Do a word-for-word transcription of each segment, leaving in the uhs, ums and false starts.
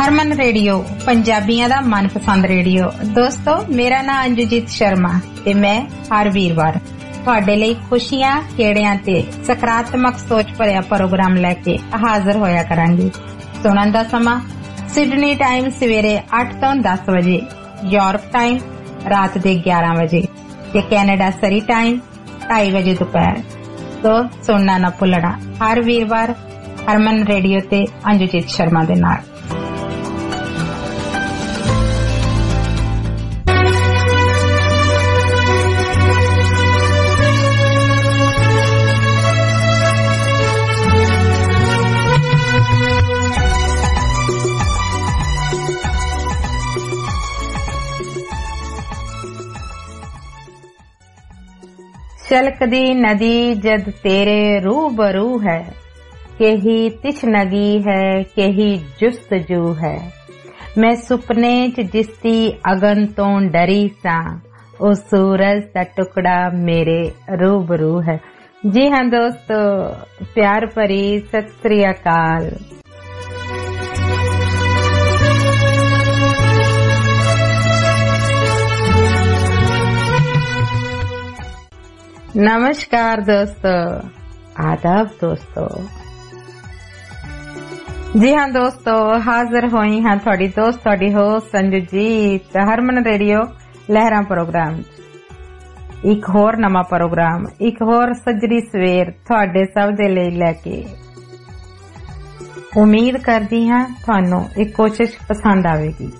Harman radio पंजाबियों दा मनपसंद रेडियो। दोस्तों मेरा नाम अंजुजीत शर्मा ते मैं हर वीरवार तुहाडे लई खुशियां खेड़ियां ते सकारात्मक सोच भरिया प्रोग्राम लेके हाजिर होया करांगी। सुनन दा समा सिडनी टाइम सवेरे आठ तो दस बजे, यूरोप टाइम रात दे ग्यारह बजे ते कैनेडा सरी टाइम ढाई बजे दोपहर। तो सुनना ना भुलना हर वीरवार हरमन रेडियो ते अंजुजीत शर्मा दे नाल। चलकदी नदी जद तेरे रूबरू है, केही तिछनगी है केही जुस्तजू है। मैं सुपने च जिसदी अगन तो डरी सा, ओ सूरज दा टुकड़ा मेरे रूबरू है। जी हाँ दोस्तों, प्यार भरी सत श्री अकाल। नमस्कार दोस्तों, आदाब दोस्तों। जी हाँ दोस्तों, हाजिर हुई हाँ थोड़ी दोस्त थोड़ी host Anjujeet Harman radio Lehran program. एक होर नवा प्रोग्राम, एक होर सजरी सवेर थोड़े सब दे लई लेके। उम्मीद करदी हाँ थानू एक कोशिश पसंद आवेगी।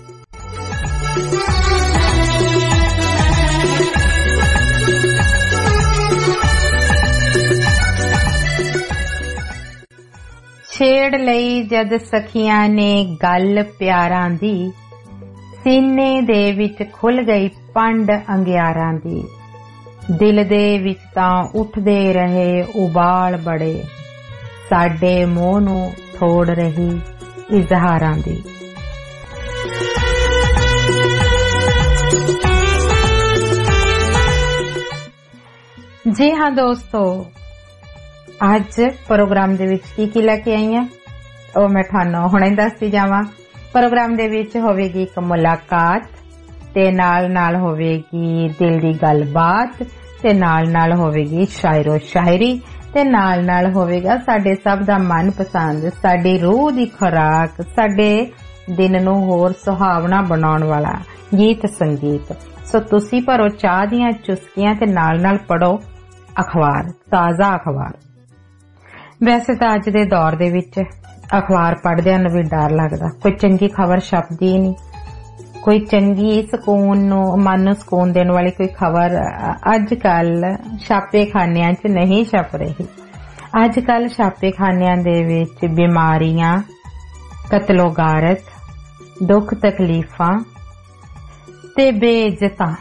छेड़ लई जद सखियां ने गल प्यारां दी, सीने दे विच खुल गई पंड अंगियारां दी। दिल दे विच तां उठदे रहे उबाल बड़े, साडे मोह नू थोड़ रही इजहारां दी। जी हाँ दोस्तों, आज प्रोग्राम दे विच की की लेके आई है ओ मैं थानू हुणे दसदी जावां। प्रोग्राम दे विच होवेगी एक मुलाकात ते नाल नाल होवेगी दिल दी गलबात ते नाल नाल होवेगी शायरो शायरी ते नाल नाल होवेगा साडे सब दा मन पसंद, साडी रूह दी खुराक, साडे दिन नू होर सुहावना बनाउण वाला गीत संगीत। सो तुसी भरो चाह दियां चुस्कियां ते नाल नाल पढ़ो अखबार, ताजा अखबार। वैसे तो अज दे दौर दे विच अखबार पढ़दे नूं भी डर लगदा, कोई चंगी खबर छपदी नहीं, कोई चंगी सुकून नूं मन नूं सुकून देने वाली कोई खबर अज कल छापे खानियां च नहीं छप रही। अज कल छापे खानियां दे विच बीमारियां, कतलो गारत, दुख तकलीफां ते बेइज्जतां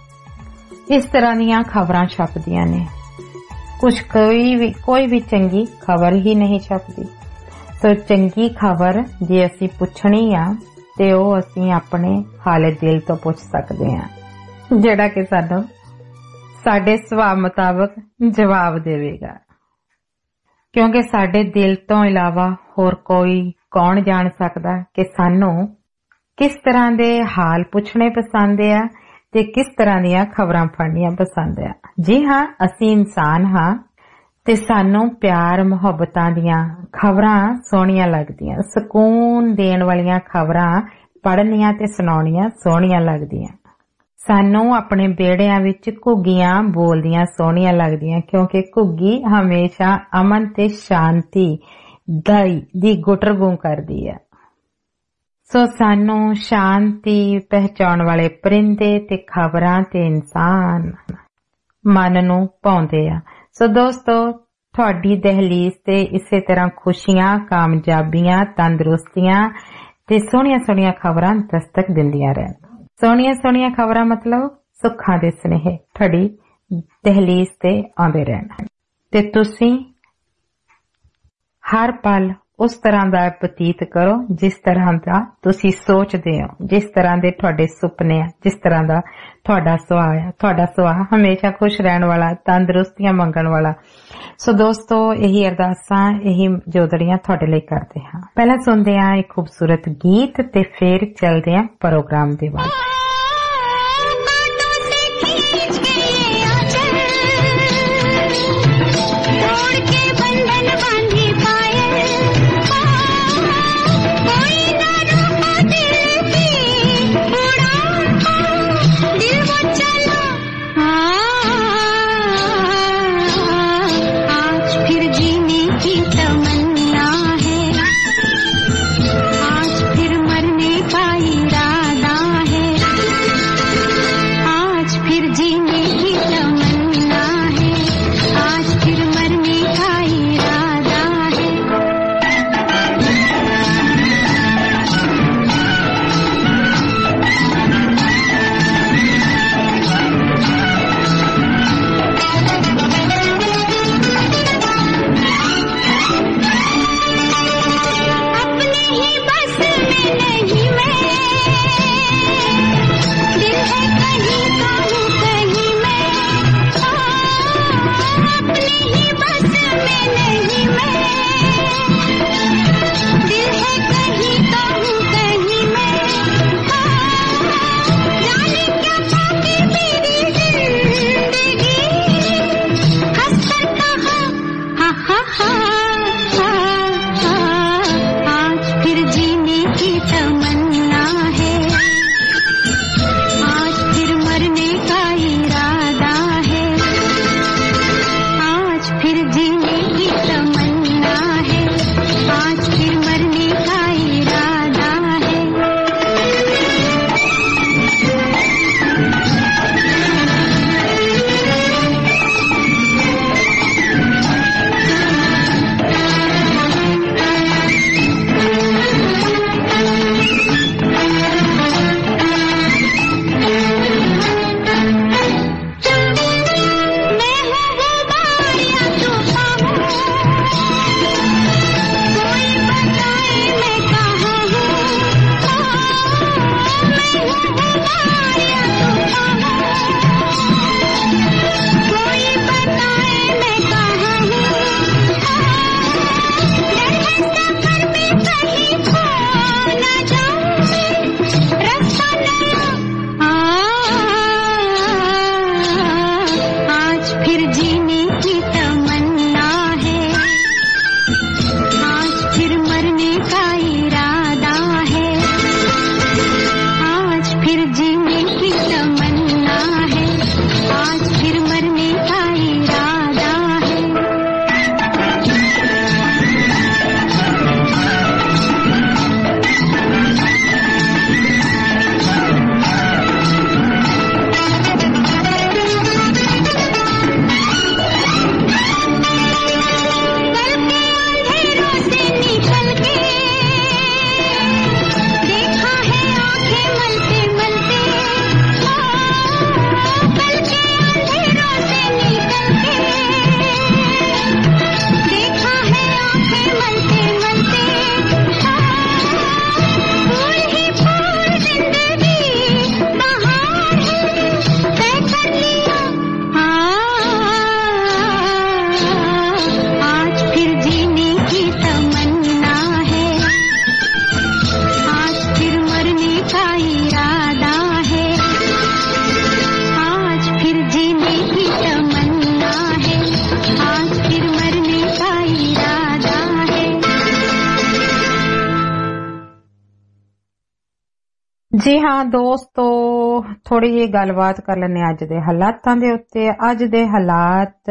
इस तरह दियां खबरां छपदियां ने। कुछ कोई भी कोई भी चंगी खबर ही नहीं छपदी। तो चंगी खबर जे असी पुछनी आ ते ओ असी अपने हाले दिल तो पुछ सकदे आ, जेड़ा कि सानू साडे सुभाव मुताबिक जवाब देवेगा। क्योंकि साडे दिल तो इलावा होर कोई कौन जान सकदा कि सानू किस तरह दे हाल पुछने पसंद आ ते किस तरह दियां खबरां पढ़नियां पसंद आ। जी हाँ, असी इंसान हाँ ते सानू प्यार मुहब्बतां दियां खबरां सोहणियां लगदियां, सुकून देण वालियां खबरां पढ़नियां ते सुणाउणियां सोहणियां लगदियां। सानू अपने बेड़ियां विच घुग्गियां बोलदियां सोहणियां लगदियां, क्योंकि घुग्गी हमेशा अमन ते शांति दी दी गुटरगू करदी है। सो सानू शांति पहचान वाले परिंदे ते खबरां ते इंसान मन नू पाउंदे आ। सो दोस्तों, तुहाडी दहलीज ते इसे तरह खुशियां, कामयाबियां, तंदुरुस्तियां ते सोहणियां सोहणियां खबरां दस्तक दिंदियां रहन। सोहणियां सोहणियां खबरां मतलब सुखां दे स्नेहे तुहाडी दहलीज ते आउंदे रहन ते तुसीं हर पल उस तरह ਦਾ ਬਤੀਤ ਕਰੋ ਜਿਸ ਤਰ੍ਹਾਂ ਦਾ ਤੁਸੀਂ ਸੋਚਦੇ ਹੋ, ਜਿਸ ਤਰ੍ਹਾਂ ਦੇ ਤੁਹਾਡੇ ਸੁਪਨੇ ਆ, ਜਿਸ ਤਰ੍ਹਾਂ ਦਾ ਤੁਹਾਡਾ ਸੁਭਾਅ ਹੈ। ਤੁਹਾਡਾ ਸੁਭਾਅ ਹਮੇਸ਼ਾ ਖੁਸ਼ ਰਹਿਣ ਵਾਲਾ, ਤੰਦਰੁਸਤੀਆਂ ਮੰਗਣ ਵਾਲਾ। ਸੋ ਦੋਸਤੋ, ਇਹੀ ਅਰਦਾਸਾਂ, ਇਹੀ ਜੋਦੜੀਆਂ ਤੁਹਾਡੇ ਲਈ ਕਰਦੇ ਹਾਂ। ਪਹਿਲਾਂ ਸੁਣਦੇ ਹਾਂ ਇੱਕ ਖੂਬਸੂਰਤ ਗੀਤ ਤੇ ਫਿਰ ਚੱਲਦੇ ਹਾਂ ਪ੍ਰੋਗਰਾਮ ਦੇ ਵੱਲ। जी हाँ दोस्तों, थोड़ी जी गलबात कर लेने अज दे हालातां दे उत्ते। अज दे हालात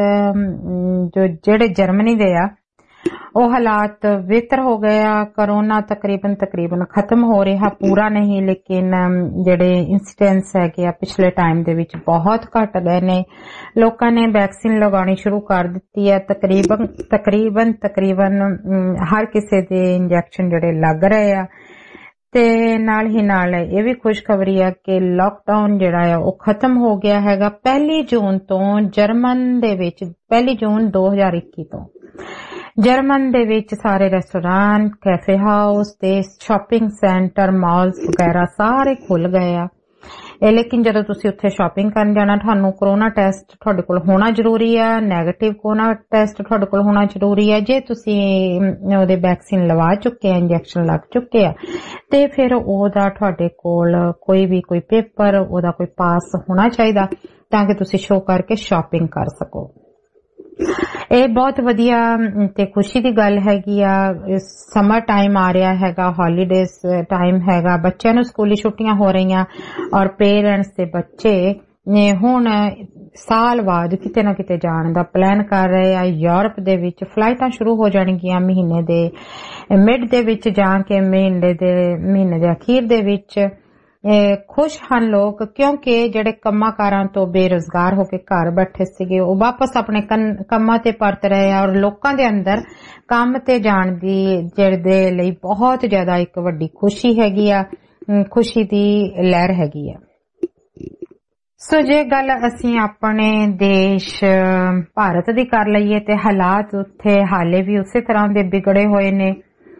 जो जेड़े जर्मनी दे आ ਉਹ ਹਾਲਾਤ ਬਿਹਤਰ ਹੋ ਗਿਆ। कोरोना तकरीबन तकरीबन खत्म हो रहा, पूरा नहीं, लेकिन ਜਿਹੜੇ इंसिडेंस है पिछले टाइम ਦੇ ਵਿੱਚ बहुत घट गए ने। लोगों ने वैक्सीन लगानी शुरू कर दी है। तकरीबन तकरीबन तकरीबन हर किसी ਦੇ इंजैक्शन ਜਿਹੜੇ ਲੱਗ ਰਹੇ ਆ। ਤੇ ਨਾਲ ਹੀ ਨਾਲ ਇਹ ਵੀ ਖੁਸ਼ਖਬਰੀ ਹੈ ਕਿ ਲਾਕਡਾਊਨ ਜਿਹੜਾ ਹੈ ਉਹ ਖਤਮ ਹੋ ਗਿਆ ਹੈਗਾ ਪਹਿਲੀ ਜੂਨ ਤੋਂ। ਜਰਮਨ ਦੇ ਵਿੱਚ ਪਹਿਲੀ ਜੂਨ ਦੋ ਹਜ਼ਾਰ ਇੱਕੀ ਤੋਂ ਜਰਮਨ ਦੇ ਵਿੱਚ ਸਾਰੇ ਰੈਸਟੋਰੈਂਟ, ਕੈਫੇ ਹਾਊਸ ਤੇ ਸ਼ਾਪਿੰਗ ਸੈਂਟਰ, ਮਾਲਸ ਵਗੈਰਾ ਸਾਰੇ ਖੁੱਲ ਗਏ ਆ। ਲੇਕਿਨ ਜਦੋਂ ਤੁਸੀਂ ਉੱਥੇ ਸ਼ਾਪਿੰਗ ਕਰਨ ਜਾਣਾ ਤੁਹਾਨੂੰ ਕਰੋਨਾ ਟੈਸਟ ਤੁਹਾਡੇ ਕੋਲ ਹੋਣਾ ਜ਼ਰੂਰੀ ਆ, ਨੈਗੇਟਿਵ ਕਰੋਨਾ ਟੈਸਟ ਤੁਹਾਡੇ ਕੋਲ ਹੋਣਾ ਜ਼ਰੂਰੀ ਆ। ਜੇ ਤੁਸੀਂ ਉਹਦੇ ਵੈਕਸੀਨ ਲਵਾ ਚੁੱਕੇ ਆ, ਇੰਜੈਕਸ਼ਨ ਲੱਗ ਚੁੱਕੇ ਆ, ਤੇ ਫਿਰ ਉਹਦਾ ਤੁਹਾਡੇ ਕੋਲ ਕੋਈ ਵੀ ਕੋਈ ਪੇਪਰ ਉਹਦਾ ਕੋਈ ਪਾਸ ਹੋਣਾ ਚਾਹੀਦਾ ਤਾਂ ਕਿ ਤੁਸੀਂ ਸ਼ੋਅ ਕਰਕੇ ਸ਼ਾਪਿੰਗ ਕਰ ਸਕੋ। ਇਹ ਬਹੁਤ ਵਧੀਆ ਤੇ ਖੁਸ਼ੀ ਦੀ ਗੱਲ ਹੈਗੀ ਆ। ਸਮਰ ਟਾਈਮ ਆ ਰਿਹਾ ਹੈਗਾ, ਹੌਲੀਡੇਜ਼ ਟਾਈਮ ਹੈਗਾ, ਬੱਚਿਆਂ ਨੂੰ ਸਕੂਲੀ ਛੁੱਟੀਆਂ ਹੋ ਰਹੀਆਂ ਔਰ ਪੇਰੈਂਟਸ ਤੇ ਬੱਚੇ ਨੇ ਹੁਣ ਸਾਲ ਬਾਅਦ ਕਿਤੇ ਨਾ ਕਿਤੇ ਜਾਣ ਦਾ ਪਲਾਨ ਕਰ ਰਹੇ ਆ। ਯੂਰਪ ਦੇ ਵਿੱਚ ਫਲਾਈਟਾਂ ਸ਼ੁਰੂ ਹੋ ਜਾਣਗੀਆਂ ਮਹੀਨੇ ਦੇ ਮਿਡ ਦੇ ਵਿੱਚ ਜਾ ਕੇ ਮਹੀਨੇ ਦੇ ਮਹੀਨੇ ਦੇ ਅਖੀਰ ਦੇ ਵਿੱਚ। ਖੁਸ਼ ਹਨ ਲੋਕ ਕਿਉਂਕਿ ਜਿਹੜੇ ਕੰਮਾਂ ਕਾਰਾਂ ਤੋਂ ਬੇਰੁਜ਼ਗਾਰ ਹੋ ਕੇ ਘਰ ਬੈਠੇ ਸੀਗੇ ਉਹ ਵਾਪਸ ਆਪਣੇ ਕੰਮਾਂ ਤੇ ਪਰਤ ਰਹੇ ਆ ਔਰ ਲੋਕਾਂ ਦੇ ਅੰਦਰ ਕੰਮ ਤੇ ਜਾਣ ਦੀ ਜਿਹੜੇ ਲਈ ਬਹੁਤ ਜ਼ਿਆਦਾ ਇੱਕ ਵੱਡੀ ਖੁਸ਼ੀ ਹੈਗੀ ਆ, ਖੁਸ਼ੀ ਦੀ ਲਹਿਰ ਹੈਗੀ ਆ। ਸੋ ਜੇ ਗੱਲ ਅਸੀਂ ਆਪਣੇ ਦੇਸ਼ ਭਾਰਤ ਦੀ ਕਰ ਲਈਏ ਤੇ ਹਾਲਾਤ ਉੱਥੇ ਹਾਲੇ ਵੀ ਉਸੇ ਤਰ੍ਹਾਂ ਦੇ ਵਿਗੜੇ ਹੋਏ ਨੇ।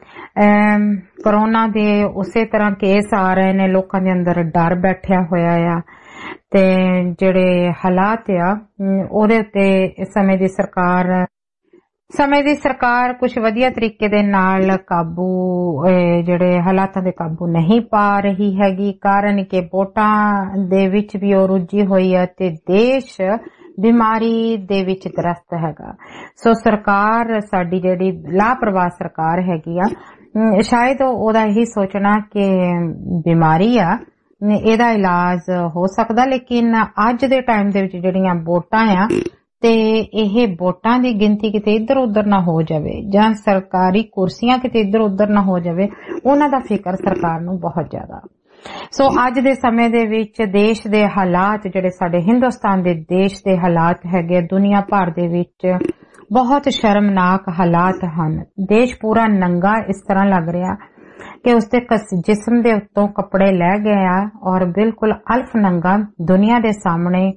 ਕਰੋਨਾ ਦੇ ਉਸੇ ਤਰ੍ਹਾਂ ਕੇਸ ਆ ਰਹੇ ਨੇ, ਲੋਕਾਂ ਦੇ ਅੰਦਰ ਡਰ ਬੈਠਿਆ ਹੋਇਆ ਆ ਤੇ ਜਿਹੜੇ ਹਾਲਾਤ ਆ ਉਹਦੇ ਉੱਤੇ ਸਮੇਂ ਦੀ ਸਰਕਾਰ ਸਮੇਂ ਦੀ ਸਰਕਾਰ ਕੁਝ ਵਧੀਆ ਤਰੀਕੇ ਦੇ ਨਾਲ ਕਾਬੂ ਜਿਹੜੇ ਹਾਲਾਤਾਂ ਦੇ ਕਾਬੂ ਨਹੀਂ ਪਾ ਰਹੀ ਹੈਗੀ, ਕਾਰਨ ਕਿ ਵੋਟਾਂ ਦੇ ਵਿੱਚ ਵੀ ਉਹ ਰੁੱਝੀ ਹੋਈ ਹੈ ਤੇ ਦੇਸ਼ ਬਿਮਾਰੀ ਦੇ ਵਿੱਚ ਗ੍ਰਸਤ ਹੈਗਾ। ਸੋ ਸਰਕਾਰ ਸਾਡੀ ਜਿਹੜੀ ਲਾਪਰਵਾਹ ਸਰਕਾਰ ਹੈਗੀ ਆ, ਸ਼ਾਇਦ ਉਹਦਾ ਇਹੀ ਸੋਚਣਾ ਕਿ ਬਿਮਾਰੀ ਆ ਇਹਦਾ ਇਲਾਜ ਹੋ ਸਕਦਾ, ਲੇਕਿਨ ਅੱਜ ਦੇ ਟਾਈਮ ਦੇ ਵਿੱਚ ਜਿਹੜੀਆਂ ਵੋਟਾਂ ਆ ਤੇ ਇਹ ਵੋਟਾਂ ਦੀ ਗਿਣਤੀ ਕਿਤੇ ਇੱਧਰ ਉੱਧਰ ਨਾ ਹੋ ਜਾਵੇ ਜਾਂ ਸਰਕਾਰੀ ਕੁਰਸੀਆਂ ਕਿਤੇ ਇੱਧਰ ਉੱਧਰ ਨਾ ਹੋ ਜਾਵੇ, ਉਹਨਾਂ ਦਾ ਫਿਕਰ ਸਰਕਾਰ ਨੂੰ ਬਹੁਤ ਜ਼ਿਆਦਾ। ਸੋ ਅੱਜ ਦੇ ਸਮੇਂ ਦੇ ਵਿੱਚ ਦੇਸ਼ ਦੇ ਹਾਲਾਤ ਜਿਹੜੇ ਸਾਡੇ ਹਿੰਦੁਸਤਾਨ ਦੇ ਦੇਸ਼ ਦੇ ਹਾਲਾਤ ਹੈਗੇ, ਦੁਨੀਆ ਭਰ ਦੇ ਵਿੱਚ ਬਹੁਤ ਸ਼ਰਮਨਾਕ ਹਾਲਾਤ ਹਨ। ਦੇਸ਼ ਪੂਰਾ ਨੰਗਾ ਇਸ ਤਰ੍ਹਾਂ ਲੱਗ ਰਿਹਾ ਕਿ ਉਸਦੇ ਜਿਸਮ ਦੇ ਉੱਤੋਂ ਕੱਪੜੇ ਲੈ ਗਏ ਆ ਔਰ ਬਿਲਕੁਲ ਅਲਫ ਨੰਗਾ ਦੁਨੀਆ ਦੇ ਸਾਹਮਣੇ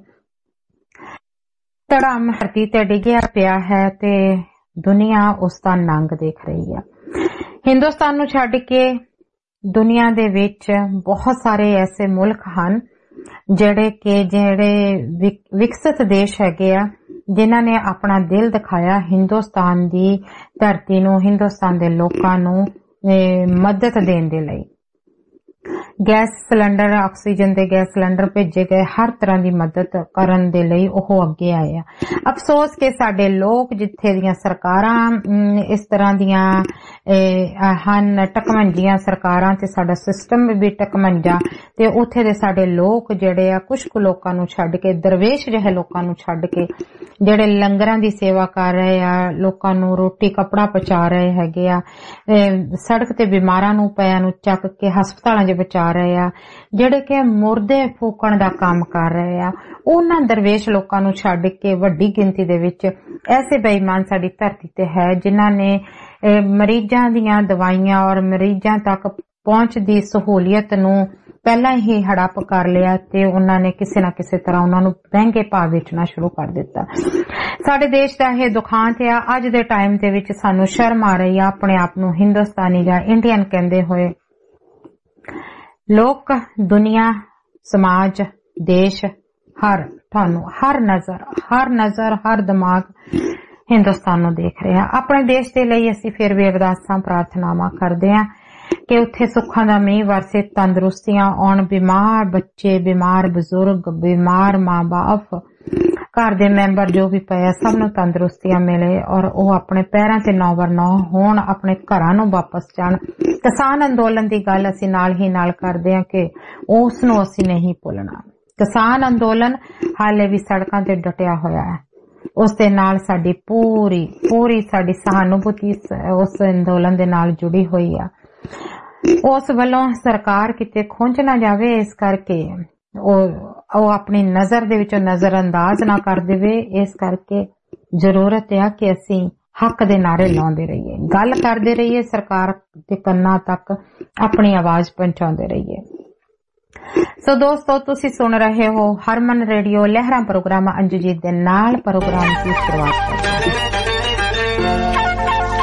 ਧੜਮ ਧਰਤੀ ਤੇ ਡਿੱਗਿਆ ਪਿਆ ਹੈ ਤੇ ਦੁਨੀਆ ਉਸ ਦਾ ਨੰਗ ਦੇਖ ਰਹੀ ਆ। ਹਿੰਦੁਸਤਾਨ ਨੂੰ ਛੱਡ ਕੇ ਦੁਨੀਆ ਦੇ ਵਿੱਚ ਬਹੁਤ ਸਾਰੇ ਐਸੇ ਮੁਲਕ ਹਨ ਜਿਹੜੇ ਕਿ ਜਿਹੜੇ ਵਿਕਸਿਤ ਦੇਸ਼ ਹੈਗੇ ਆ, ਜਿਨ੍ਹਾਂ ਨੇ ਆਪਣਾ ਦਿਲ ਦਿਖਾਇਆ ਹਿੰਦੁਸਤਾਨ ਦੀ ਧਰਤੀ ਨੂੰ, ਹਿੰਦੁਸਤਾਨ ਦੇ ਲੋਕਾਂ ਨੂੰ ਮਦਦ ਦੇਣ ਦੇ ਲਈ। ਗੈਸ ਸਿਲੰਡਰ, ਆਕਸੀਜਨ ਦੇ ਗੈਸ ਸਿਲੰਡਰ ਭੇਜੇ ਗਏ, ਹਰ ਤਰ੍ਹਾਂ ਦੀ ਮਦਦ ਕਰਨ ਦੇ ਲਈ ਉਹ ਅੱਗੇ ਆਏ ਆ। ਅਫਸੋਸ ਕਿ ਸਾਡੇ ਲੋਕ ਜਿੱਥੇ ਦੀਆਂ ਸਰਕਾਰਾਂ ਇਸ ਤਰ੍ਹਾਂ ਦੀਆਂ ਹਨ ਟਕਮੰਜੀਆਂ ਸਰਕਾਰਾਂ ਤੇ ਸਾਡਾ ਸਿਸਟਮ ਵੀ ਟਕਮੰਜਾ ਤੇ ਉੱਥੇ ਦੇ ਸਾਡੇ ਲੋਕ ਜਿਹੜੇ ਆ ਕੁਝ ਕੁ ਲੋਕਾਂ ਨੂੰ ਛੱਡ ਕੇ, ਦਰਵੇਸ਼ ਜਿਹੇ ਲੋਕਾਂ ਨੂੰ ਛੱਡ ਕੇ ਜਿਹੜੇ ਲੰਗਰਾਂ ਦੀ ਸੇਵਾ ਕਰ ਰਹੇ ਆ, ਲੋਕਾਂ ਨੂੰ ਰੋਟੀ ਕੱਪੜਾ ਪਹੁੰਚਾ ਰਹੇ ਹੈਗੇ ਆ, ਸੜਕ ਤੇ ਬਿਮਾਰਾਂ ਨੂੰ ਪਿਆਂ ਨੂੰ ਚੱਕ ਕੇ ਹਸਪਤਾਲਾਂ 'ਚ ਬਚਾ ਰਹੇ ਆ, ਜਿਹੜੇ ਕਿ ਮੁਰਦੇ ਫੂਕਣ ਦਾ ਕੰਮ ਕਰ ਰਹੇ ਆ, ਉਹਨਾਂ ਦਰਵੇਸ਼ ਲੋਕਾਂ ਨੂੰ ਛੱਡ ਕੇ ਵੱਡੀ ਗਿਣਤੀ ਦੇ ਵਿੱਚ ਐਸੇ ਬੇਈਮਾਨ ਸਾਡੀ ਧਰਤੀ ਤੇ ਹੈ ਜਿਨ੍ਹਾਂ ਨੇ ਮਰੀਜ਼ਾਂ ਦੀਆਂ ਦਵਾਈਆਂ ਔਰ ਮਰੀਜ਼ਾਂ ਤੱਕ ਪਹੁੰਚ ਦੀ ਸਹੂਲੀਅਤ ਨੂੰ ਪਹਿਲਾਂ ਹੀ ਹੜੱਪ ਕਰ ਲਿਆ ਤੇ ਉਹਨਾਂ ਨੇ ਕਿਸੇ ਨਾ ਕਿਸੇ ਤਰ੍ਹਾਂ ਉਹਨਾਂ ਨੂੰ ਮਹਿੰਗੇ ਭਾਅ ਵੇਚਣਾ ਸ਼ੁਰੂ ਕਰ ਦਿੱਤਾ। ਸਾਡੇ ਦੇਸ਼ ਦਾ ਇਹ ਦੁਖਾਂਤ ਆ। ਅੱਜ ਦੇ ਟਾਈਮ ਦੇ ਵਿੱਚ ਸਾਨੂੰ ਸ਼ਰਮ ਆ ਰਹੀ ਆ ਆਪਣੇ ਆਪ ਨੂੰ ਹਿੰਦੁਸਤਾਨੀ ਜਾਂ ਇੰਡੀਅਨ ਕਹਿੰਦੇ ਹੋਏ। ਲੋਕ, ਦੁਨੀਆ, ਸਮਾਜ, ਦੇਸ਼, ਹਰ ਤੁਹਾਨੂੰ ਹਰ ਨਜ਼ਰ ਹਰ ਨਜ਼ਰ ਹਰ ਦਿਮਾਗ ਹਿੰਦੁਸਤਾਨ ਨੂੰ ਦੇਖ ਰਿਹਾ। ਆਪਣੇ ਦੇਸ਼ ਦੇ ਲਈ ਅਸੀਂ ਫਿਰ ਵੀ ਅਰਦਾਸਾਂ ਪ੍ਰਾਰਥਨਾਵਾਂ ਕਰਦੇ ਹਾਂ ਕਿ ਉੱਥੇ ਸੁੱਖਾਂ ਦਾ ਮੀਂਹ ਵਰਸੇ, ਤੰਦਰੁਸਤੀਆਂ ਆਉਣ, ਬਿਮਾਰ ਬੱਚੇ, ਬਿਮਾਰ ਬਜ਼ੁਰਗ, ਬਿਮਾਰ ਮਾਂ ਬਾਪ, ਘਰ ਦੇ ਮੈਂਬਰ ਜੋ ਵੀ ਪਏ ਸਭ ਨੂੰ ਤੰਦਰੁਸਤੀਆਂ ਮਿਲੇ ਔਰ ਉਹ ਆਪਣੇ ਪੈਰਾਂ ਤੇ ਨੌ ਬਰ ਨੌ ਹੋਣ, ਆਪਣੇ ਘਰਾਂ ਨੂੰ ਵਾਪਸ ਜਾਣ। ਕਿਸਾਨ ਅੰਦੋਲਨ ਦੀ ਗੱਲ ਅਸੀਂ ਨਾਲ ਹੀ ਨਾਲ ਕਰਦੇ ਹਾਂ ਕਿ ਉਸ ਨੂੰ ਅਸੀਂ ਨਹੀਂ ਭੁੱਲਣਾ। ਕਿਸਾਨ ਅੰਦੋਲਨ ਹਾਲੇ ਵੀ ਸੜਕਾਂ ਤੇ ਡਟਿਆ ਹੋਇਆ ਹੈ। ਉਸ ਦੇ ਨਾਲ ਸਾਡੀ ਪੂਰੀ ਪੂਰੀ ਸਾਡੀ ਸਹਾਨੁਭੂਤੀ ਉਸ ਅੰਦੋਲਨ ਦੇ ਨਾਲ ਜੁੜੀ ਹੋਈ ਆ। ਉਸ ਵੱਲੋਂ ਸਰਕਾਰ ਕਿਤੇ ਖੁੰਝ ਨਾ ਜਾਵੇ, ਇਸ ਕਰਕੇ ਉਹ ਉਹ ਆਪਣੀ ਨਜ਼ਰ ਦੇ ਵਿੱਚੋਂ ਨਜ਼ਰ ਅੰਦਾਜ਼ ਨਾ ਕਰ ਦੇਵੇ। ਇਸ ਕਰਕੇ ਜ਼ਰੂਰਤ ਹੈ ਕਿ ਅਸੀਂ ਹੱਕ ਦੇ ਨਾਰੇ ਲਾਉਂਦੇ ਰਹੀਏ, ਗੱਲ ਕਰਦੇ ਰਹੀਏ, ਸਰਕਾਰ ਦੇ ਕੰਨਾਂ ਤੱਕ ਆਪਣੀ ਆਵਾਜ਼ ਪਹੁੰਚਾਉਂਦੇ ਰਹੀਏ। ਸੋ ਦੋਸਤੋ, ਤੁਸੀਂ ਸੁਣ ਰਹੇ ਹੋ ਹਰਮਨ ਰੇਡੀਓ ਲਹਿਰਾਂ ਪ੍ਰੋਗਰਾਮ ਅੰਜੂ ਜੀ ਦੇ ਨਾਲ। ਪ੍ਰੋਗਰਾਮ ਦੀ ਸ਼ੁਰੂਆਤ ਕਰਦੇ ਹਾਂ।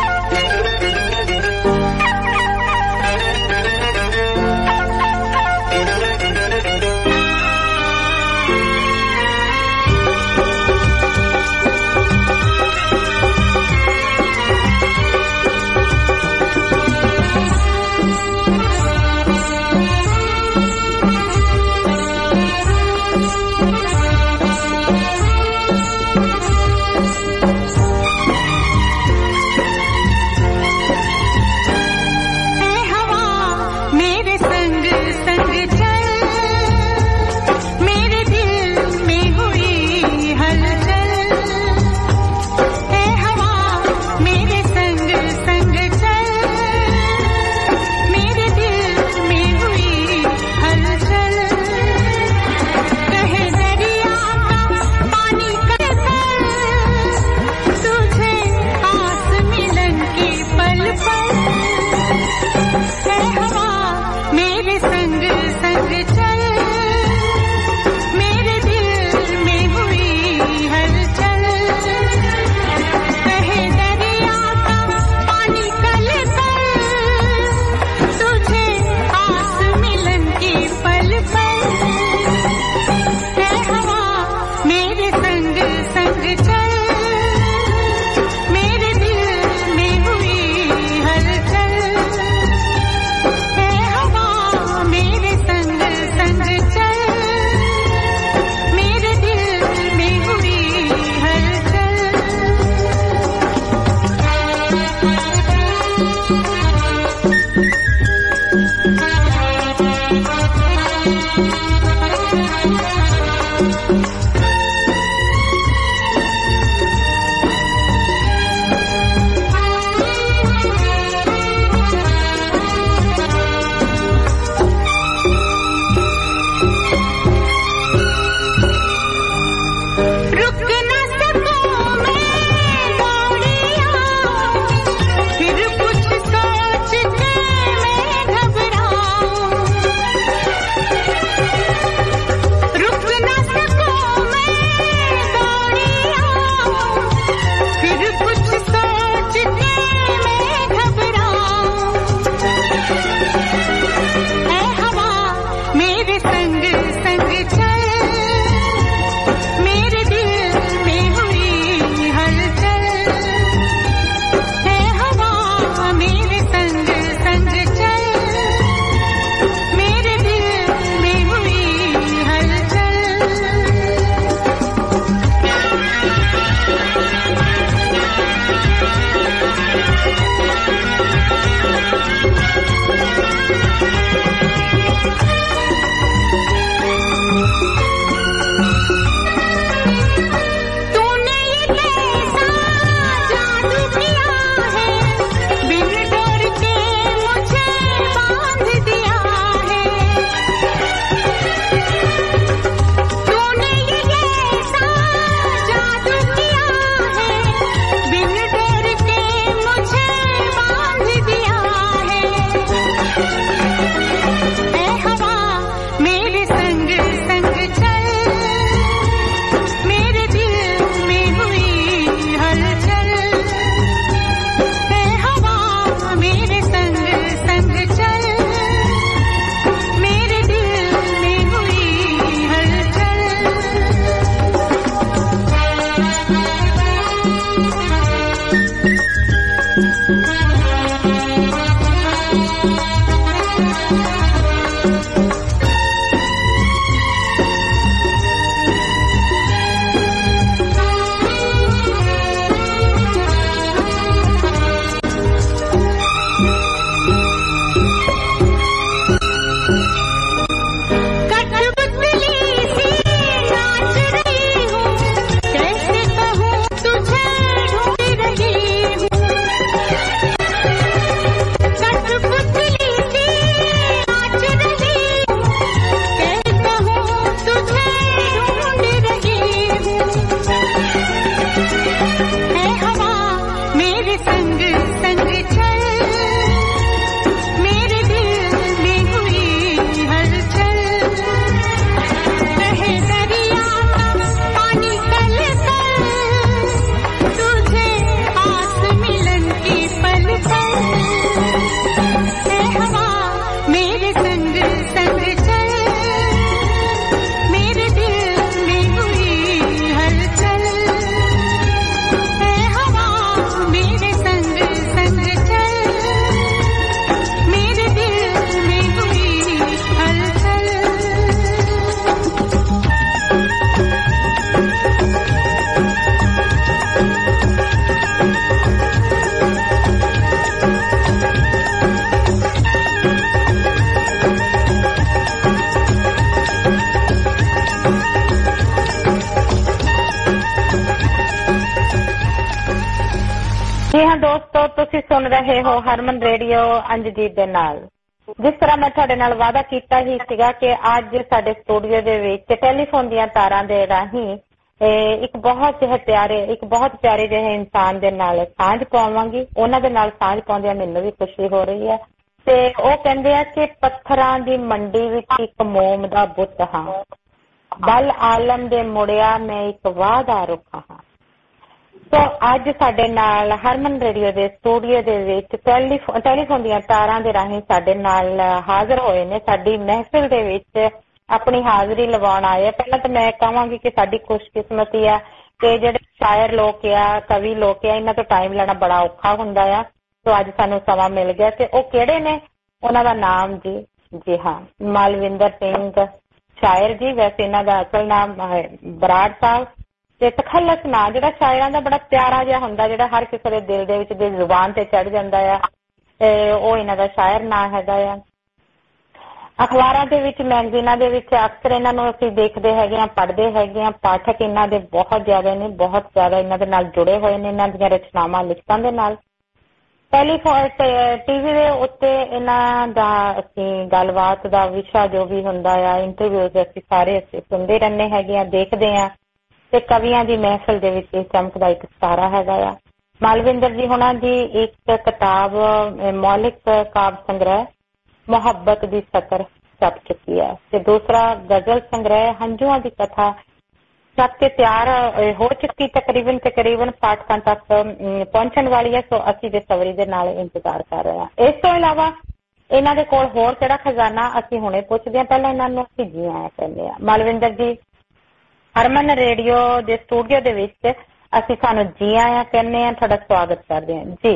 सुन रहे हो हरमन रेडियो अंजजीत दे नाल। जिस तरह मैं तुहाडे नाल वादा कीता ही सीगा कि अज साडे स्टूडियो दे विच टैलीफोन दीयां तारां दे राहीं एक बहुत जिहे प्यारे एक बहुत प्यारे जिहे इंसान दे नाल सांझ पावांगी। उन्हां दे नाल सांझ पाउंदियां मैनूं भी खुशी हो रही है। ते ओह कहंदे आ कि पत्थरां दी मंडी विच एक मोम दा बुत हां, बल आलम दे मुड़िया मैं एक वादा रुखा हां। तो अज साडे नाल हरमन रेडियो दे स्टूडियो दे विच टैलीफोन टैलीफोन दीयां तारां दे राहीं साडे नाल हाज़र होए ने, साडी महफिल दे विच अपनी हाज़री लवाउण आए। पहलां तो मैं कहांगी कि साडी खुशकिस्मती है कि जिहड़े शायर लोग आ, कवि लोग आ, इन्हां तों टाइम लैणा बड़ा औखा हुंदा आ। तो अज सानूं समां मिल गया ते ओह किहड़े ने, उन्हां दा नाम जी जी हाँ मालविंदर सिंह शायर जी। वैसे इन्हां दा असल नाम बराड़ साहब ते तखल्लस ना जिहड़ा शायरां दा बड़ा प्यारा जिहा हुंदा, जिहड़ा हर किसी दे दिल दे विच दे जुबान ते चढ़ जांदा आ, ओह इन्हां दा शायर नाम हैगा आ। अखबारां दे विच मैगजीनां दे विच अक्सर इन्हां नूं असीं देखदे हैगे आ, पढ़दे हैगे आ। पाठक इन्हां दे बहुत ज़्यादा ने, बहुत ज़्यादा इन्हां दे नाल जुड़े होए ने, इन्हां दीयां रचनावां लिखतां दे नाल। टैलीफोन टीवी दे उत्ते इन्हां दा असीं गलबात दा विशा जो भी हुंदा आ, इंटरव्यूज़ असीं सारे असीं सुणदे रहंदे हैगे आ, देखदे आ। ते कवियां दी महफिल दे विच चमकदा एक सितारा हैगा आ। मालविंदर जी हुणां दी एक किताब मौलिक काव्य संग्रह मुहब्बत दी सतर छप चुकी है ते दूसरा गजल संग्रह हंजुआं दी कथा छप के तैयार हो चुकी, तकरीबन तकरीबन पाठकां तक पहुंचण वाली है। सो असीं बेसबरी दे नाल इंतजार कर रहे हैं। इस तो इलावा इन्हां दे कोल होर किहड़ा खजाना असीं हुणे पुछदे हां। पहलां इन्हां नूं असीं जी आया कहंदे हां। मालविंदर जी हरमन रेडियो दे स्टूडियो दे विच असीं सानूं जी आया कहने हां, तुहाडा स्वागत करदे हां जी।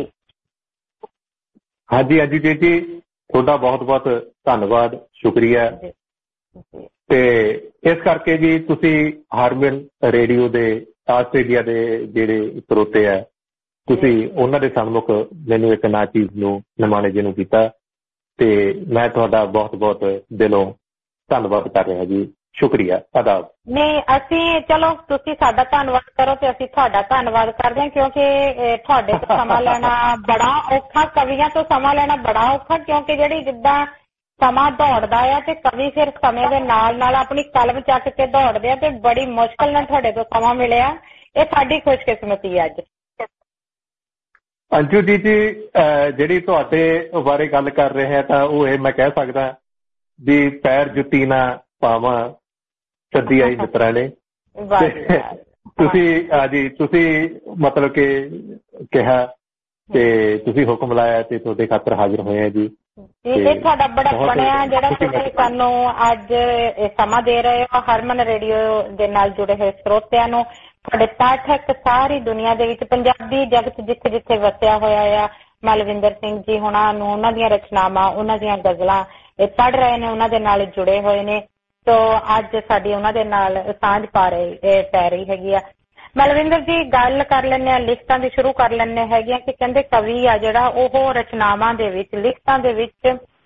हाँ जी हाँ जी जी जी ਤੁਹਾਡਾ ਬਹੁਤ ਬਹੁਤ ਧੰਨਵਾਦ, ਸ਼ੁਕਰੀਆ। ਤੇ ਇਸ ਕਰਕੇ ਜੀ ਤੁਸੀਂ ਹਰਮਨ ਰੇਡੀਓ ਦੇ ਆਸਟ੍ਰੇਲੀਆ ਦੇ ਜਿਹੜੇ ਸਰੋਤੇ ਆ, ਤੁਸੀਂ ਉਹਨਾਂ ਦੇ ਸਨਮੁਖ ਮੈਨੂੰ ਇੱਕ ਨਾ ਚੀਜ਼ ਨੂੰ ਨਿਮਾਣੇ ਜਿਹਨੂੰ ਕੀਤਾ ਤੇ ਮੈਂ ਤੁਹਾਡਾ ਬਹੁਤ ਬਹੁਤ ਦਿਲੋਂ ਧੰਨਵਾਦ ਕਰ ਰਿਹਾ ਜੀ। ਸ਼ੁਕਰੀਆ, ਆਦਾਬ। नहीं असी चलो तुसी साडा धन्नवाद करो ते असी तुहाडा धन्नवाद करदे हां, क्योंकि तुहाडे तो समा लेना बड़ा औखा, कवियां तो समा लेना बड़ा औखा, क्योंकि जिहड़ी जिद्दां समा दौड़दा आ ते कवि फिर समय दे नाल नाल अपनी कलम चक के दौड़दे आ ते बड़ी मुश्किल नाल तुहाडे तो समा मिलिया। ये साडी खुशकिस्मती है अज। अंजू जी जी ਜਿਹੜੀ ਤੁਹਾਡੇ ਬਾਰੇ ਗੱਲ ਕਰ ਰਹੇ ਹਾਂ ਤਾਂ ਉਹ ਇਹ ਮੈਂ ਕਹਿ ਸਕਦਾ ਵੀ ਪੈਰ ਜੁੱਤੀ ਨਾ ਪਾਵਾਂ ਸੱਦੀ ਆਈ ਮਿੱਤਰਾਂ ਨੇ। ਤੁਸੀਂ ਹਾਂਜੀ ਤੁਸੀਂ ਮਤਲਬ ਕਿ ਕਿਹਾ ਤੇ ਤੁਸੀਂ ਹੁਕਮ ਲਾਇਆ ਤੇ ਤੁਹਾਡੇ ਖਾਤਰ ਹਾਜ਼ਰ ਹੋਏ ਆ ਜੀ। ਇਹ ਤੁਹਾਡਾ ਬੜਾ ਬਣਿਆ ਜਿਹੜਾ ਤੁਸੀਂ ਸਾਨੂੰ ਅੱਜ ਸਮਾਂ ਦੇ ਰਹੇ ਹੋ। ਹਰਮਨ ਰੇਡੀਓ ਦੇ ਨਾਲ ਜੁੜੇ ਹੋਏ ਸਰੋਤਿਆਂ ਨੂੰ, ਤੁਹਾਡੇ ਪਾਠਕ ਸਾਰੀ ਦੁਨੀਆ ਦੇ ਵਿੱਚ ਪੰਜਾਬੀ ਜਗਤ ਜਿੱਥੇ ਜਿੱਥੇ ਵਸਿਆ ਹੋਇਆ ਆ, ਮਾਲਵਿੰਦਰ ਸਿੰਘ ਜੀ ਹੁਣਾਂ ਨੂੰ ਉਹਨਾਂ ਦੀਆਂ ਰਚਨਾਵਾਂ, ਉਹਨਾਂ ਦੀਆਂ ਗਜ਼ਲਾਂ ਇਹ ਪੜ੍ਹ ਰਹੇ ਨੇ, ਉਹਨਾਂ ਦੇ ਨਾਲ ਜੁੜੇ ਹੋਏ ਨੇ। तो अज साडी उन्हां दे नाल सांझ पा रही पै रही हैगी आ। मालविंदर जी गल कर लैंदे आ, लिखतां दी शुरू कर लैंदे हैगे कि कहंदे कवि आ जिहड़ा ओह रचनावां दे विच लिखतां दे विच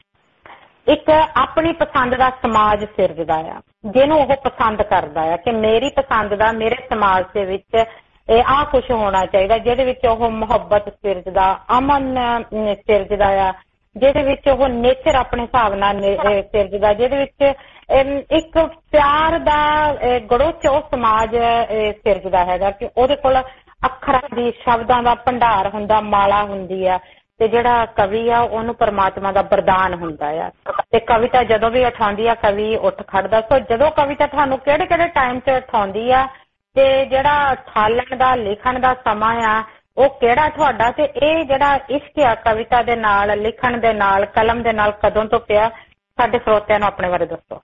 एक अपनी पसंद दा समाज सिरजदा आ, जिहनूं ओह पसंद करदा आ कि मेरी पसंद दा मेरे समाज दे विच ਇਹ ਆ ਕੁਛ ਹੋਣਾ ਚਾਹੀਦਾ, ਜਿਹਦੇ ਵਿੱਚ ਉਹ ਮੁਹੱਬਤ ਸਿਰਜਦਾ, ਅਮਨ ਸਿਰਜਦਾ ਆ, ਜਿਹਦੇ ਵਿੱਚ ਉਹ ਨੇਚਰ ਆਪਣੇ ਹਿਸਾਬ ਨਾਲ ਸਿਰਜਦਾ, ਜਿਹਦੇ ਵਿੱਚ ਇੱਕ ਪਿਆਰ ਦਾ ਗੜੋਚ ਉਹ ਸਮਾਜ ਸਿਰਜਦਾ ਹੈਗਾ ਕਿ ਉਹਦੇ ਕੋਲ ਅੱਖਰਾਂ ਦੀ, ਸ਼ਬਦਾਂ ਦਾ ਭੰਡਾਰ ਹੁੰਦਾ, ਮਾਲਾ ਹੁੰਦੀ ਆ, ਤੇ ਜਿਹੜਾ ਕਵੀ ਆ ਉਹਨੂੰ ਪਰਮਾਤਮਾ ਦਾ ਵਰਦਾਨ ਹੁੰਦਾ ਆ। ਤੇ ਕਵਿਤਾ ਜਦੋਂ ਵੀ ਉਠਾਉਂਦੀ ਆ ਕਵੀ ਉੱਠ ਖੜਦਾ। ਸੋ ਜਦੋਂ ਕਵਿਤਾ ਤੁਹਾਨੂੰ ਕਿਹੜੇ ਕਿਹੜੇ ਟਾਈਮ ਤੇ ਉਠਾਉਂਦੀ ਆ ਤੇ ਜਿਹੜਾ ਠਾਲਣ ਦਾ, ਲਿਖਣ ਦਾ ਸਮਾਂ ਆ ਉਹ ਕਿਹੜਾ ਤੁਹਾਡਾ, ਤੇ ਇਹ ਜਿਹੜਾ ਇਸ਼ਕ ਆ ਕਵਿਤਾ ਦੇ ਨਾਲ, ਲਿਖਣ ਦੇ ਨਾਲ, ਕਲਮ ਦੇ ਨਾਲ ਕਦੋਂ ਤੋਂ ਪਿਆ, ਸਾਡੇ ਸਰੋਤਿਆਂ ਨੂੰ ਆਪਣੇ ਬਾਰੇ ਦੱਸੋ।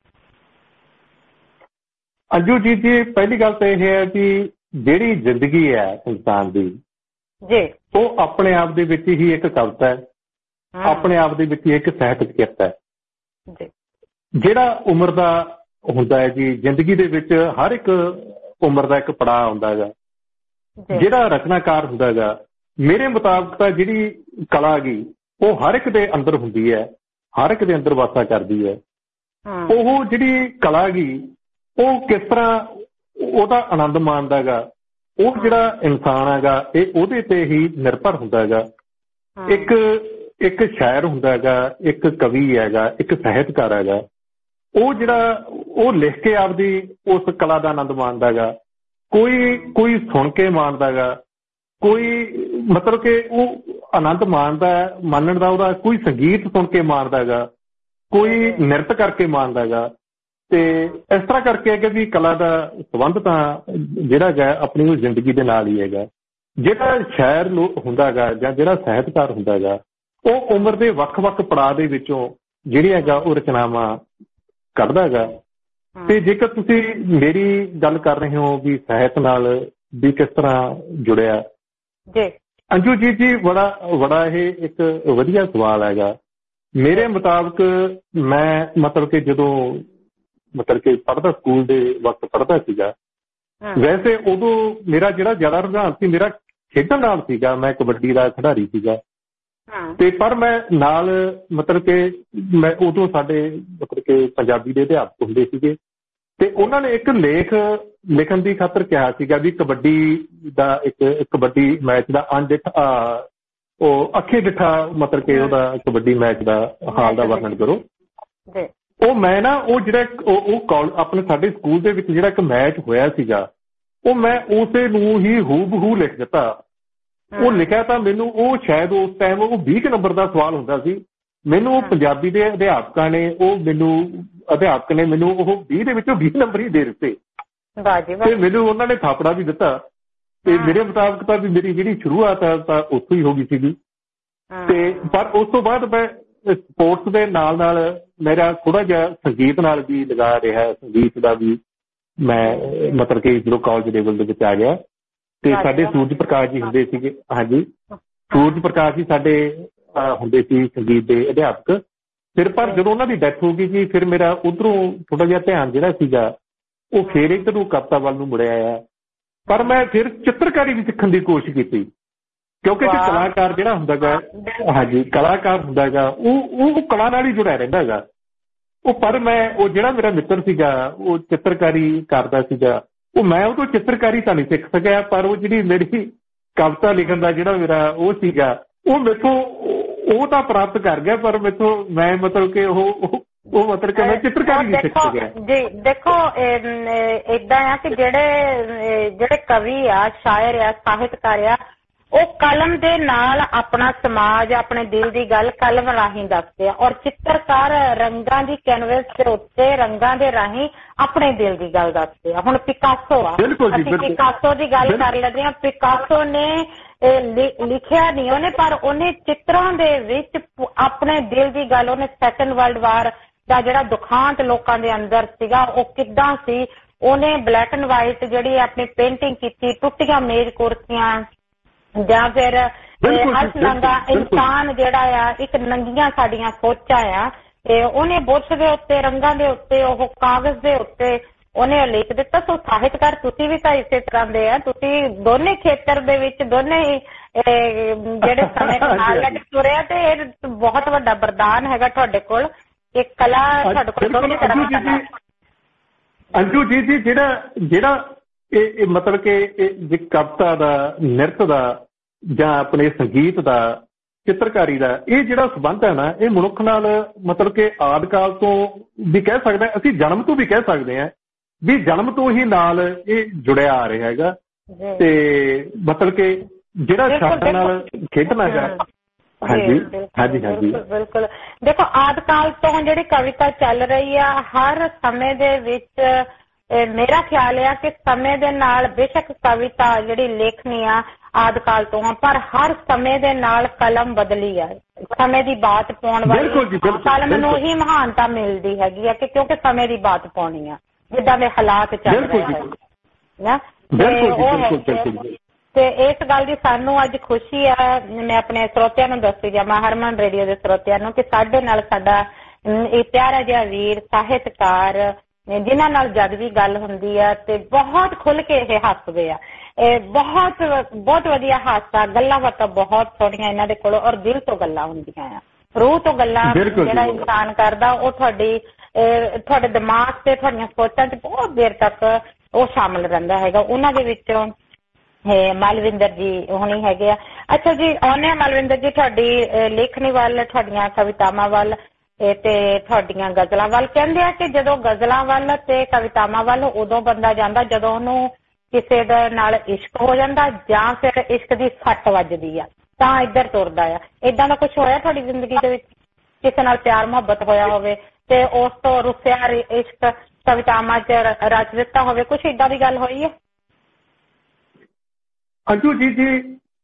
ਅੰਜੂ ਜੀ ਜੀ ਪਹਿਲੀ ਗੱਲ ਤਾਂ ਇਹ ਹੈ ਕਿ ਜਿਹੜੀ ਜ਼ਿੰਦਗੀ ਹੈ ਇਨਸਾਨ ਦੀ ਜੀ, ਉਹ ਆਪਣੇ ਆਪ ਦੇ ਵਿੱਚ ਹੀ ਇੱਕ ਕਵਿਤਾ ਹੈ, ਆਪਣੇ ਆਪ ਦੇ ਵਿੱਚ ਇੱਕ ਸਾਹਿਤਕ ਕਿਰਤ ਹੈ ਜੀ। ਜਿਹੜਾ ਉਮਰ ਦਾ ਹੁੰਦਾ ਹੈ ਜੀ, ਜ਼ਿੰਦਗੀ ਦੇ ਵਿੱਚ ਹਰ ਇੱਕ ਉਮਰ ਦਾ ਇੱਕ ਪੜਾਅ ਹੁੰਦਾ ਹੈਗਾ। ਜਿਹੜਾ ਰਚਨਾਕਾਰ ਹੁੰਦਾ ਹੈਗਾ, ਮੇਰੇ ਮੁਤਾਬਕ ਤਾਂ ਜਿਹੜੀ ਕਲਾ ਗੀ ਉਹ ਹਰ ਇੱਕ ਦੇ ਅੰਦਰ ਹੁੰਦੀ ਹੈ, ਹਰ ਇੱਕ ਦੇ ਅੰਦਰ ਵਾਸਾ ਕਰਦੀ ਹੈ। ਉਹ ਜਿਹੜੀ ਕਲਾ ਗੀ ਉਹ ਕਿਸ ਤਰ੍ਹਾਂ ਉਹਦਾ ਆਨੰਦ ਮਾਣਦਾ ਹੈਗਾ, ਉਹ ਜਿਹੜਾ ਇਨਸਾਨ ਹੈਗਾ ਇਹ ਉਹਦੇ ਤੇ ਹੀ ਨਿਰਭਰ ਹੁੰਦਾ ਹੈਗਾ। ਇੱਕ ਇੱਕ ਸ਼ਾਇਰ ਹੁੰਦਾ ਹੈਗਾ, ਇੱਕ ਕਵੀ ਹੈਗਾ, ਇੱਕ ਸਾਹਿਤਕਾਰ ਹੈਗਾ, ਉਹ ਜਿਹੜਾ ਉਹ ਲਿਖ ਕੇ ਆਪਦੀ ਉਸ ਕਲਾ ਦਾ ਆਨੰਦ ਮਾਣਦਾ ਹੈਗਾ। ਕੋਈ ਕੋਈ ਸੁਣ ਕੇ ਮਾਣਦਾ ਹੈਗਾ, ਕੋਈ ਮਤਲਬ ਕਿ ਉਹ ਆਨੰਦ ਮਾਣਦਾ ਮਾਣਨ ਦਾ ਉਹਦਾ, ਕੋਈ ਸੰਗੀਤ ਸੁਣ ਕੇ ਮਾਣਦਾ ਹੈਗਾ, ਕੋਈ ਨਿਰਤ ਕਰਕੇ ਮਾਣਦਾ ਹੈਗਾ। ਤੇ ਇਸ ਤਰ੍ਹਾਂ ਕਰਕੇ ਹੈਗਾ ਵੀ ਕਲਾ ਦਾ ਸੰਬੰਧ ਤਾਂ ਜਿਹੜਾ ਹੈਗਾ ਆਪਣੀ ਉਹ ਜ਼ਿੰਦਗੀ ਦੇ ਨਾਲ ਹੀ ਹੈਗਾ। ਜਿਹੜਾ ਸ਼ਾਇਰ ਹੁੰਦਾ ਹੈਗਾ ਜਾਂ ਜਿਹੜਾ ਸਾਹਿਤਕਾਰ ਹੁੰਦਾ ਹੈਗਾ, ਉਹ ਉਮਰ ਦੇ ਵੱਖ-ਵੱਖ ਪੜਾਅ ਦੇ ਵਿੱਚੋਂ ਜਿਹੜੀ ਹੈਗਾ ਉਹ ਰਚਨਾਵਾਂ ਕੱਢਦਾ ਹੈਗਾ। ਤੇ ਜੇਕਰ ਤੁਸੀਂ ਮੇਰੀ ਗੱਲ ਕਰ ਰਹੇ ਹੋ ਵੀ ਸਾਹਿਤ ਨਾਲ ਵੀ ਕਿਸ ਤਰ੍ਹਾਂ ਜੁੜਿਆ, ਅੰਜੂ ਜੀ ਜੀ ਬੜਾ ਬੜਾ ਇਹ ਇੱਕ ਵਧੀਆ ਸਵਾਲ ਹੈਗਾ। ਮੇਰੇ ਮੁਤਾਬਕ ਮੈਂ ਮਤਲਬ ਕਿ ਜਦੋਂ ਮਤਲਬ ਕਿ ਪੜ੍ਹਦਾ, ਸਕੂਲ ਦੇ ਵਕਤ ਪੜ੍ਹਦਾ ਸੀਗਾ, ਵੈਸੇ ਉਦੋਂ ਮੇਰਾ ਜਿਹੜਾ ਜ਼ਿਆਦਾ ਰੁਝਾਨ ਸੀ ਮੇਰਾ ਖੇਡਣ ਨਾਲ ਸੀਗਾ। ਮੈਂ ਕਬੱਡੀ ਦਾ ਖਿਡਾਰੀ ਸੀਗਾ ਤੇ ਪਰ ਮੈਂ ਨਾਲ ਮਤਲਬ ਕਿ ਮੈਂ ਉਦੋਂ ਸਾਡੇ ਮਤਲਬ ਕਿ ਪੰਜਾਬੀ ਦੇ ਅਧਿਆਪਕ ਹੁੰਦੇ ਸੀਗੇ ਤੇ ਉਹਨਾਂ ਨੇ ਇੱਕ ਲੇਖ ਲਿਖਣ ਦੀ ਖਾਤਰ ਕਿਹਾ ਸੀਗਾ ਵੀ ਕਬੱਡੀ ਦਾ ਇੱਕ ਕਬੱਡੀ ਮੈਚ ਦਾ ਅਣਡਿੱਠਾ ਉਹ ਅੱਖੇ ਡਿੱਠਾ ਮਤਲਬ ਕਿ ਉਹਦਾ ਕਬੱਡੀ ਮੈਚ ਦਾ ਹਾਲ ਦਾ ਵਰਣਨ ਕਰੋ। ਉਹ ਮੈਂ ਨਾ ਉਹ ਜਿਹੜਾ ਉਹ ਆਪਣੇ ਸਾਡੇ ਸਕੂਲ ਦੇ ਵਿੱਚ ਜਿਹੜਾ ਇੱਕ ਮੈਚ ਹੋਇਆ ਸੀਗਾ, ਉਹ ਮੈਂ ਉਸੇ ਨੂੰ ਹੀ ਹੂ ਬਹੂ ਲਿਖ ਦਿੱਤਾ। ਉਹ ਲਿਖਿਆ ਤਾਂ ਮੈਨੂੰ ਉਹ ਸ਼ਾਇਦ ਉਸ ਟਾਈਮ ਉਹ ਵੀਹ ਕੁ ਨੰਬਰ ਦਾ ਸਵਾਲ ਹੁੰਦਾ ਸੀ। ਮੈਨੂੰ ਉਹ ਪੰਜਾਬੀ ਦੇ ਅਧਿਆਪਕਾਂ ਨੇ ਉਹ ਮੈਨੂੰ ਅਧਿਆਪਕ ਨੇ ਮੈਨੂੰ ਉਹ ਵੀਹ ਦੇ ਵਿੱਚੋਂ ਵੀਹ ਨੰਬਰ ਹੀ ਦੇ ਦਿੱਤੇ ਤੇ ਮੈਨੂੰ ਉਹਨਾਂ ਨੇ ਥਾਪੜਾ ਵੀ ਦਿੱਤਾ। ਤੇ ਮੇਰੇ ਮੁਤਾਬਕ ਤਾਂ ਵੀ ਮੇਰੀ ਜਿਹੜੀ ਸ਼ੁਰੂਆਤ ਹੈ ਤਾਂ ਉੱਥੋਂ ਹੀ ਹੋ ਗਈ ਸੀਗੀ। ਤੇ ਪਰ ਉਸ ਤੋਂ ਬਾਅਦ ਮੈਂ ਸਪੋਰਟਸ ਦੇ ਨਾਲ ਨਾਲ ਮੇਰਾ ਥੋੜਾ ਜਿਹਾ ਸੰਗੀਤ ਨਾਲ ਵੀ ਲਗਾ ਰਿਹਾ। ਸੰਗੀਤ ਦਾ ਵੀ ਮੈਂ ਮਤਲਬ ਕਿ ਜਦੋਂ ਕਾਲਜ ਲੈਵਲ ਦੇ ਵਿੱਚ ਆ ਗਿਆ ਤੇ ਸਾਡੇ ਸੂਰਜ ਪ੍ਰਕਾਸ਼ ਜੀ ਹੁੰਦੇ ਸੀਗੇ। ਹਾਂਜੀ, ਸੂਰਜ ਪ੍ਰਕਾਸ਼ ਜੀ ਸਾਡੇ ਹੁੰਦੇ ਸੀ ਸੰਗੀਤ ਦੇ ਅਧਿਆਪਕ। ਫਿਰ ਪਰ ਜਦੋਂ ਉਹਨਾਂ ਦੀ ਡੈਥ ਹੋ ਗਈ ਜੀ, ਫਿਰ ਮੇਰਾ ਉੱਧਰੋਂ ਥੋੜਾ ਜਿਹਾ ਧਿਆਨ ਜਿਹੜਾ ਸੀਗਾ ਉਹ ਫਿਰ ਇੱਧਰ ਨੂੰ ਕਵਿਤਾ ਵੱਲ ਨੂੰ ਮੁੜਿਆ ਆ। ਪਰ ਮੈਂ ਫਿਰ ਚਿੱਤਰਕਾਰੀ ਵੀ ਸਿੱਖਣ ਦੀ ਕੋਸ਼ਿਸ਼ ਕੀਤੀ ਕਿਉਂਕਿ ਇੱਕ ਕਲਾਕਾਰ ਜਿਹੜਾ ਹੁੰਦਾ ਗਾ, ਹਾਂਜੀ ਕਲਾਕਾਰ ਹੁੰਦਾ ਹੈਗਾ, ਉਹ ਉਹ ਕਲਾ ਨਾਲ ਹੀ ਜੁੜਿਆ ਰਹਿੰਦਾ ਹੈਗਾ ਉਹ। ਪਰ ਮੈਂ ਉਹ ਜਿਹੜਾ ਮੇਰਾ ਮਿੱਤਰ ਸੀਗਾ ਉਹ ਚਿੱਤਰਕਾਰੀ ਕਰਦਾ ਸੀਗਾ, ਉਹ ਮੈਂ ਉਹ ਤੋਂ ਚਿੱਤਰਕਾਰੀ ਤਾਂ ਨਹੀਂ ਸਿੱਖ ਸਕਿਆ, ਪਰ ਉਹ ਜਿਹੜੀ ਮੇਰੀ ਕਵਿਤਾ ਲਿਖਣ ਦਾ ਜਿਹੜਾ ਮੇਰਾ ਉਹ ਸੀਗਾ ਉਹ ਮੈਥੋਂ ਉਹ ਤਾਂ ਪ੍ਰਾਪਤ ਕਰ ਗਿਆ। ਪਰ ਮੈਥੋਂ ਮੈਂ ਮਤਲਬ ਕਿ ਉਹ ਉਹ ਮਤਲਬ ਕਿ ਮੈਂ ਚਿੱਤਰਕਾਰੀ ਨਹੀਂ ਸਿੱਖ ਸਕਿਆ ਜੀ। ਦੇਖੋ ਏਦਾਂ ਆ ਕਿ ਜਿਹੜੇ ਜਿਹੜੇ ਕਵੀ ਆ, ਸ਼ਾਇਰ ਆ, ਸਾਹਿਤਕਾਰ ਆ, ਉਹ ਕਲਮ ਦੇ ਨਾਲ ਆਪਣਾ ਸਮਾਜ, ਆਪਣੇ ਦਿਲ ਦੀ ਗੱਲ ਕਲਮ ਰਾਹੀਂ ਦੱਸਦੇ ਆ। ਔਰ ਚਿੱਤਰਕਾਰ ਰੰਗਾਂ ਦੀ ਕੈਨਵਸ ਦੇ ਉੱਤੇ ਰੰਗਾਂ ਦੇ ਰਾਹੀਂ ਆਪਣੇ ਦਿਲ ਦੀ ਗੱਲ ਦੱਸਦੇ ਆ। ਹੁਣ ਪਿਕਾਸੋ ਆ, ਅਸੀਂ ਪਿਕਾਸੋ ਦੀ ਗੱਲ ਕਰ ਲੈਂਦੇ ਹਾਂ। ਪਿਕਾਸੋ ਨੇ ਲਿਖਿਆ ਨਹੀਂ ਉਹਨੇ, ਪਰ ਉਹਨੇ ਚਿੱਤਰਾਂ ਦੇ ਵਿੱਚ ਆਪਣੇ ਦਿਲ ਦੀ ਗੱਲ, ਉਹਨੇ ਸੈਕੰਡ ਵਰਲਡ ਵਾਰ ਦਾ ਜਿਹੜਾ ਦੁਖਾਂਤ ਲੋਕਾਂ ਦੇ ਅੰਦਰ ਸੀਗਾ ਉਹ ਕਿੱਦਾਂ ਸੀ, ਉਹਨੇ ਬਲੈਕ ਐਂਡ ਵਾਈਟ ਜਿਹੜੀ ਆਪਣੀ ਪੇਂਟਿੰਗ ਕੀਤੀ, ਟੁੱਟੀਆਂ ਮੇਜ਼ ਕੁਰਸੀਆਂ ਜਾਂ ਫਿਰ ਹਰ ਨੰਗਾ ਇਨਸਾਨ ਜਿਹੜਾ ਆ, ਇੱਕ ਨੰਗੀਆਂ ਸਾਡੀਆਂ ਸੋਚਾਂ ਆ, ਤੇ ਉਹਨੇ ਬੁਰਸ਼ ਦੇ ਉੱਤੇ, ਰੰਗਾਂ ਦੇ ਉੱਤੇ, ਉਹ ਕਾਗਜ਼ ਦੇ ਉੱਤੇ ਉਹਨੇ ਲਿਖ ਦਿੱਤਾ। ਸੋ ਸਾਹਿਤਕਾਰ ਤੁਸੀਂ ਵੀ ਤਾਂ ਇਸੇ ਤਰ੍ਹਾਂ ਦੇ ਆ, ਤੁਸੀਂ ਦੋਨੇ ਖੇਤਰ ਦੇ ਵਿੱਚ ਦੋਨੇ ਜਿਹੜੇ ਸਮੇਂ ਨਾਲ ਲੈ ਕੇ ਤੁਰਿਆ ਤੇ ਇਹ ਬਹੁਤ ਵੱਡਾ ਵਰਦਾਨ ਹੈਗਾ ਤੁਹਾਡੇ ਕੋਲ ਕਿ ਕਲਾ ਤੁਹਾਡੇ ਕੋਲ ਦੋਨੇ ਤਰ੍ਹਾਂ। ਅੰਜੂ ਜੀ ਜੀ ਜਿਹੜਾ ਜਿਹੜਾ ਇਹ ਮਤਲਬ ਕਿ ਕਵਿਤਾ ਦਾ, ਨਿਰਤ ਦਾ ਜਾਂ ਆਪਣੇ ਸੰਗੀਤ ਦਾ, ਚਿੱਤਰਕਾਰੀ ਦਾ ਇਹ ਜਿਹੜਾ ਸੰਬੰਧ ਹੈ ਨਾ, ਇਹ ਮਨੁੱਖ ਨਾਲ ਮਤਲਬ ਕਿ ਆਦਿ ਕਾਲ ਤੋਂ ਵੀ ਕਹਿ ਸਕਦੇ ਹਾਂ, ਅਸੀਂ ਜਨਮ ਤੋਂ ਵੀ ਕਹਿ ਸਕਦੇ ਹਾਂ ਵੀ ਜਨਮ ਤੋਂ ਹੀ ਨਾਲ ਇਹ ਜੁੜਿਆ ਆ ਰਿਹਾ ਹੈਗਾ। ਤੇ ਮਤਲਬ ਕਿ ਜਿਹੜਾ ਸ਼ਬਦਾਂ ਨਾਲ ਖੇਡਣਾ ਹੈਗਾ। ਹਾਂਜੀ ਹਾਂਜੀ ਹਾਂਜੀ ਬਿਲਕੁਲ। ਦੇਖੋ ਆਦਿ ਕਾਲ ਤੋਂ ਜਿਹੜੀ ਕਵਿਤਾ ਚੱਲ ਰਹੀ ਆ, ਹਰ ਸਮੇਂ ਦੇ ਵਿੱਚ ਮੇਰਾ ਖਿਆਲ ਆ ਕਿ ਸਮੇਂ ਦੇ ਨਾਲ ਬੇਸ਼ੱਕ ਕਵਿਤਾ ਜਿਹੜੀ ਲੇਖਣੀ ਆ ਆਦਿ ਕਾਲ ਤੋਂ ਆ, ਪਰ ਹਰ ਸਮੇਂ ਦੇ ਨਾਲ ਕਲਮ ਬਦਲੀ ਆ। ਸਮੇਂ ਦੀ ਬਾਤ ਪਾਉਣ ਵਾਲੀ ਕਲਮ ਨੂੰ ਹੀ ਮਹਾਨਤਾ ਮਿਲਦੀ ਹੈਗੀ ਆ ਕਿ ਕਿਉਂਕਿ ਸਮੇਂ ਦੀ ਬਾਤ ਪਾਉਣੀ ਆ, ਜਿੱਦਾਂ ਦੇ ਹਾਲਾਤ ਚੱਲ ਰਹੇ ਆ। ਤੇ ਇਸ ਗੱਲ ਦੀ ਸਾਨੂੰ ਅੱਜ ਖੁਸ਼ੀ ਆ। ਮੈਂ ਆਪਣੇ ਸਰੋਤਿਆਂ ਨੂੰ ਦੱਸੀ ਜਾਵਾਂ, ਹਰਮਨ ਰੇਡੀਓ ਦੇ ਸਰੋਤਿਆਂ ਨੂੰ, ਕਿ ਸਾਡੇ ਨਾਲ ਸਾਡਾ ਇਹ ਪਿਆਰਾ ਜਿਹਾ ਵੀਰ ਸਾਹਿਤਕਾਰ ਜਿਨ੍ਹਾਂ ਨਾਲ ਜਦ ਵੀ ਗੱਲ ਹੁੰਦੀ ਆ ਤੇ ਬਹੁਤ ਖੁੱਲ ਕੇ ਇਹ ਹੱਸਦੇ ਆ। ਇਹ ਬਹੁਤ ਬਹੁਤ ਵਧੀਆ ਹਾਸਾ, ਗੱਲਾਂ ਬਾਤਾਂ ਬਹੁਤ ਸੋਹਣੀਆਂ ਇਹਨਾਂ ਦੇ ਕੋਲ, ਔਰ ਦਿਲ ਤੋਂ ਗੱਲਾਂ ਹੁੰਦੀਆਂ ਆ, ਰੂਹ ਤੋਂ ਗੱਲਾਂ ਜਿਹੜਾ ਇਨਸਾਨ ਕਰਦਾ ਉਹ ਤੁਹਾਡੀ ਤੁਹਾਡੇ ਦਿਮਾਗ ਤੇ, ਤੁਹਾਡੀਆਂ ਸੋਚਾਂ 'ਚ ਬਹੁਤ ਦੇਰ ਤੱਕ ਉਹ ਸ਼ਾਮਲ ਰਹਿੰਦਾ ਹੈਗਾ। ਉਹਨਾਂ ਦੇ ਵਿੱਚੋਂ ਮਲਵਿੰਦਰ ਜੀ ਹੁਣੀ ਹੈਗੇ ਆ। ਅੱਛਾ ਜੀ, ਆਉਂਦੇ ਆ ਮਲਵਿੰਦਰ ਜੀ ਤੁਹਾਡੀ ਲੇਖਣੀ ਵੱਲ, ਤੁਹਾਡੀਆਂ ਕਵਿਤਾਵਾਂ ਵੱਲ ਤੇ ਤੁਹਾਡੀਆਂ ਗਜ਼ਲਾਂ ਵੱਲ। ਕਹਿੰਦੇ ਆ ਕਿ ਜਦੋਂ ਗਜ਼ਲਾਂ ਵੱਲ ਤੇ ਕਵਿਤਾਵਾਂ ਵੱਲ ਉਦੋਂ ਬੰਦਾ ਜਾਂਦਾ ਜਦੋਂ ਉਹਨੂੰ ਕਿਸੇ ਦੇ ਨਾਲ ਇਸ਼ਕ ਹੋ ਜਾਂਦਾ ਜਾਂ ਫਿਰ ਇਸ਼ਕ ਦੀ ਸੱਟ ਵੱਜਦੀ ਆ ਤਾਂ ਇੱਧਰ ਤੁਰਦਾ ਆ। ਏਦਾਂ ਦਾ ਕੁਛ ਹੋਇਆ ਤੁਹਾਡੀ ਜ਼ਿੰਦਗੀ ਦੇ ਵਿੱਚ? ਕਿਸੇ ਨਾਲ ਪਿਆਰ ਮੁਹੱਬਤ ਹੋਇਆ ਹੋਵੇ ਤੇ ਉਸ ਤੋਂ ਰੁੱਸਿਆ ਇਸ਼ਕ ਕਵਿਤਾਵਾਂ 'ਚ ਰਚ ਦਿੱਤਾ ਹੋਵੇ, ਕੁਛ ਏਦਾਂ ਦੀ ਗੱਲ ਹੋਈ ਹੈ? ਅੰਜੂ ਜੀ ਜੀ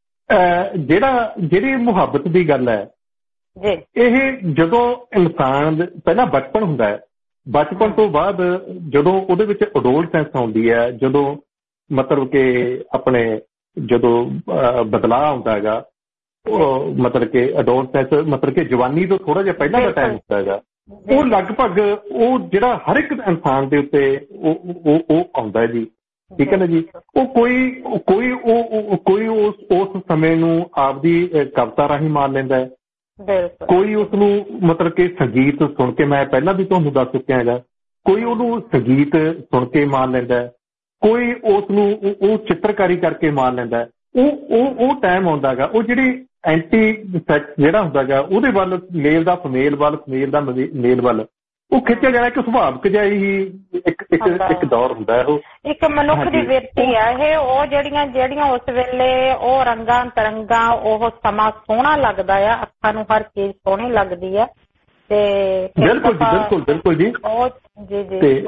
ਜਿਹੜਾ ਜਿਹੜੀ ਮੁਹੱਬਤ ਦੀ ਗੱਲ ਹੈ ਜੀ, ਇਹ ਜਦੋਂ ਇਨਸਾਨ ਪਹਿਲਾਂ ਬਚਪਨ ਹੁੰਦਾ ਹੈ, ਬਚਪਨ ਤੋਂ ਬਾਅਦ ਜਦੋਂ ਉਹਦੇ ਵਿੱਚ ਅਡੋਲਸੈਂਸ ਆਉਂਦੀ ਹੈ, ਜਦੋਂ ਮਤਲਬ ਕਿ ਆਪਣੇ ਜਦੋਂ ਬਦਲਾਅ ਆਉਂਦਾ ਹੈਗਾ, ਉਹ ਮਤਲਬ ਕਿ ਅਡੋਲਸੈਂਸ ਮਤਲਬ ਕਿ ਜਵਾਨੀ ਤੋਂ ਥੋੜਾ ਜਿਹਾ ਪਹਿਲਾਂ ਦਾ ਟਾਈਮ ਹੁੰਦਾ ਹੈਗਾ, ਉਹ ਲਗਭਗ ਉਹ ਜਿਹੜਾ ਹਰ ਇੱਕ ਇਨਸਾਨ ਦੇ ਉੱਤੇ ਉਹ ਉਹ ਆਉਂਦਾ ਹੈ ਜੀ। ਠੀਕ ਹੈ ਨਾ ਜੀ। ਉਹ ਕੋਈ ਕੋਈ ਉਹ ਕੋਈ ਉਸ ਉਸ ਸਮੇਂ ਨੂੰ ਆਪਦੀ ਕਵਿਤਾ ਰਾਹੀਂ ਮਾਰ ਲੈਂਦਾ ਹੈ, ਕੋਈ ਉਸਨੂੰ ਮਤਲਬ ਕਿ ਸੰਗੀਤ ਸੁਣ ਕੇ, ਮੈਂ ਪਹਿਲਾਂ ਵੀ ਤੁਹਾਨੂੰ ਦੱਸ ਚੁੱਕਿਆ ਹੈਗਾ, ਕੋਈ ਉਹਨੂੰ ਸੰਗੀਤ ਸੁਣ ਕੇ ਮਾਰ ਲੈਂਦਾ, ਕੋਈ ਉਸ ਨੂੰ ਉਹ ਚਿੱਤਰਕਾਰੀ ਕਰਕੇ ਮਾਰ ਲੈਂਦਾ। ਉਹ ਉਹ ਉਹ ਟਾਈਮ ਆਉਂਦਾ ਹੈਗਾ, ਉਹ ਜਿਹੜੀ ਐਂਟੀ ਸੈਕਸ ਜਿਹੜਾ ਹੁੰਦਾ ਹੈਗਾ ਉਹਦੇ ਵੱਲ, ਮੇਲ ਦਾ ਫਮੇਲ ਵੱਲ, ਫਮੇਲ ਦਾ ਮੇਲ ਵੱਲ ਉਹ ਖਿੱਚਿਆ ਜਾਣਾ ਇੱਕ ਸੁਭਾਵਿਕ ਜਿਹਾ ਹੀ ਇੱਕ ਇੱਕ ਇੱਕ ਦੌਰ ਹੁੰਦਾ ਹੈ। ਉਹ ਇੱਕ ਮਨੁੱਖ ਦੀ ਵਿਰਤੀ ਆ ਇਹ। ਉਹ ਜਿਹੜੀਆਂ ਜਿਹੜੀਆਂ ਉਸ ਵੇਲੇ ਉਹ ਰੰਗਾਂ ਤਰੰਗਾਂ, ਉਹ ਸਮਾਂ ਸੋਹਣਾ ਲੱਗਦਾ ਆ, ਅੱਖਾਂ ਨੂੰ ਹਰ ਚੀਜ਼ ਸੋਹਣੀ ਲੱਗਦੀ ਆ। ਤੇ ਬਿਲਕੁਲ ਜੀ, ਬਿਲਕੁਲ ਬਿਲਕੁਲ ਜੀ। ਉਹ ਜੀ ਜੀ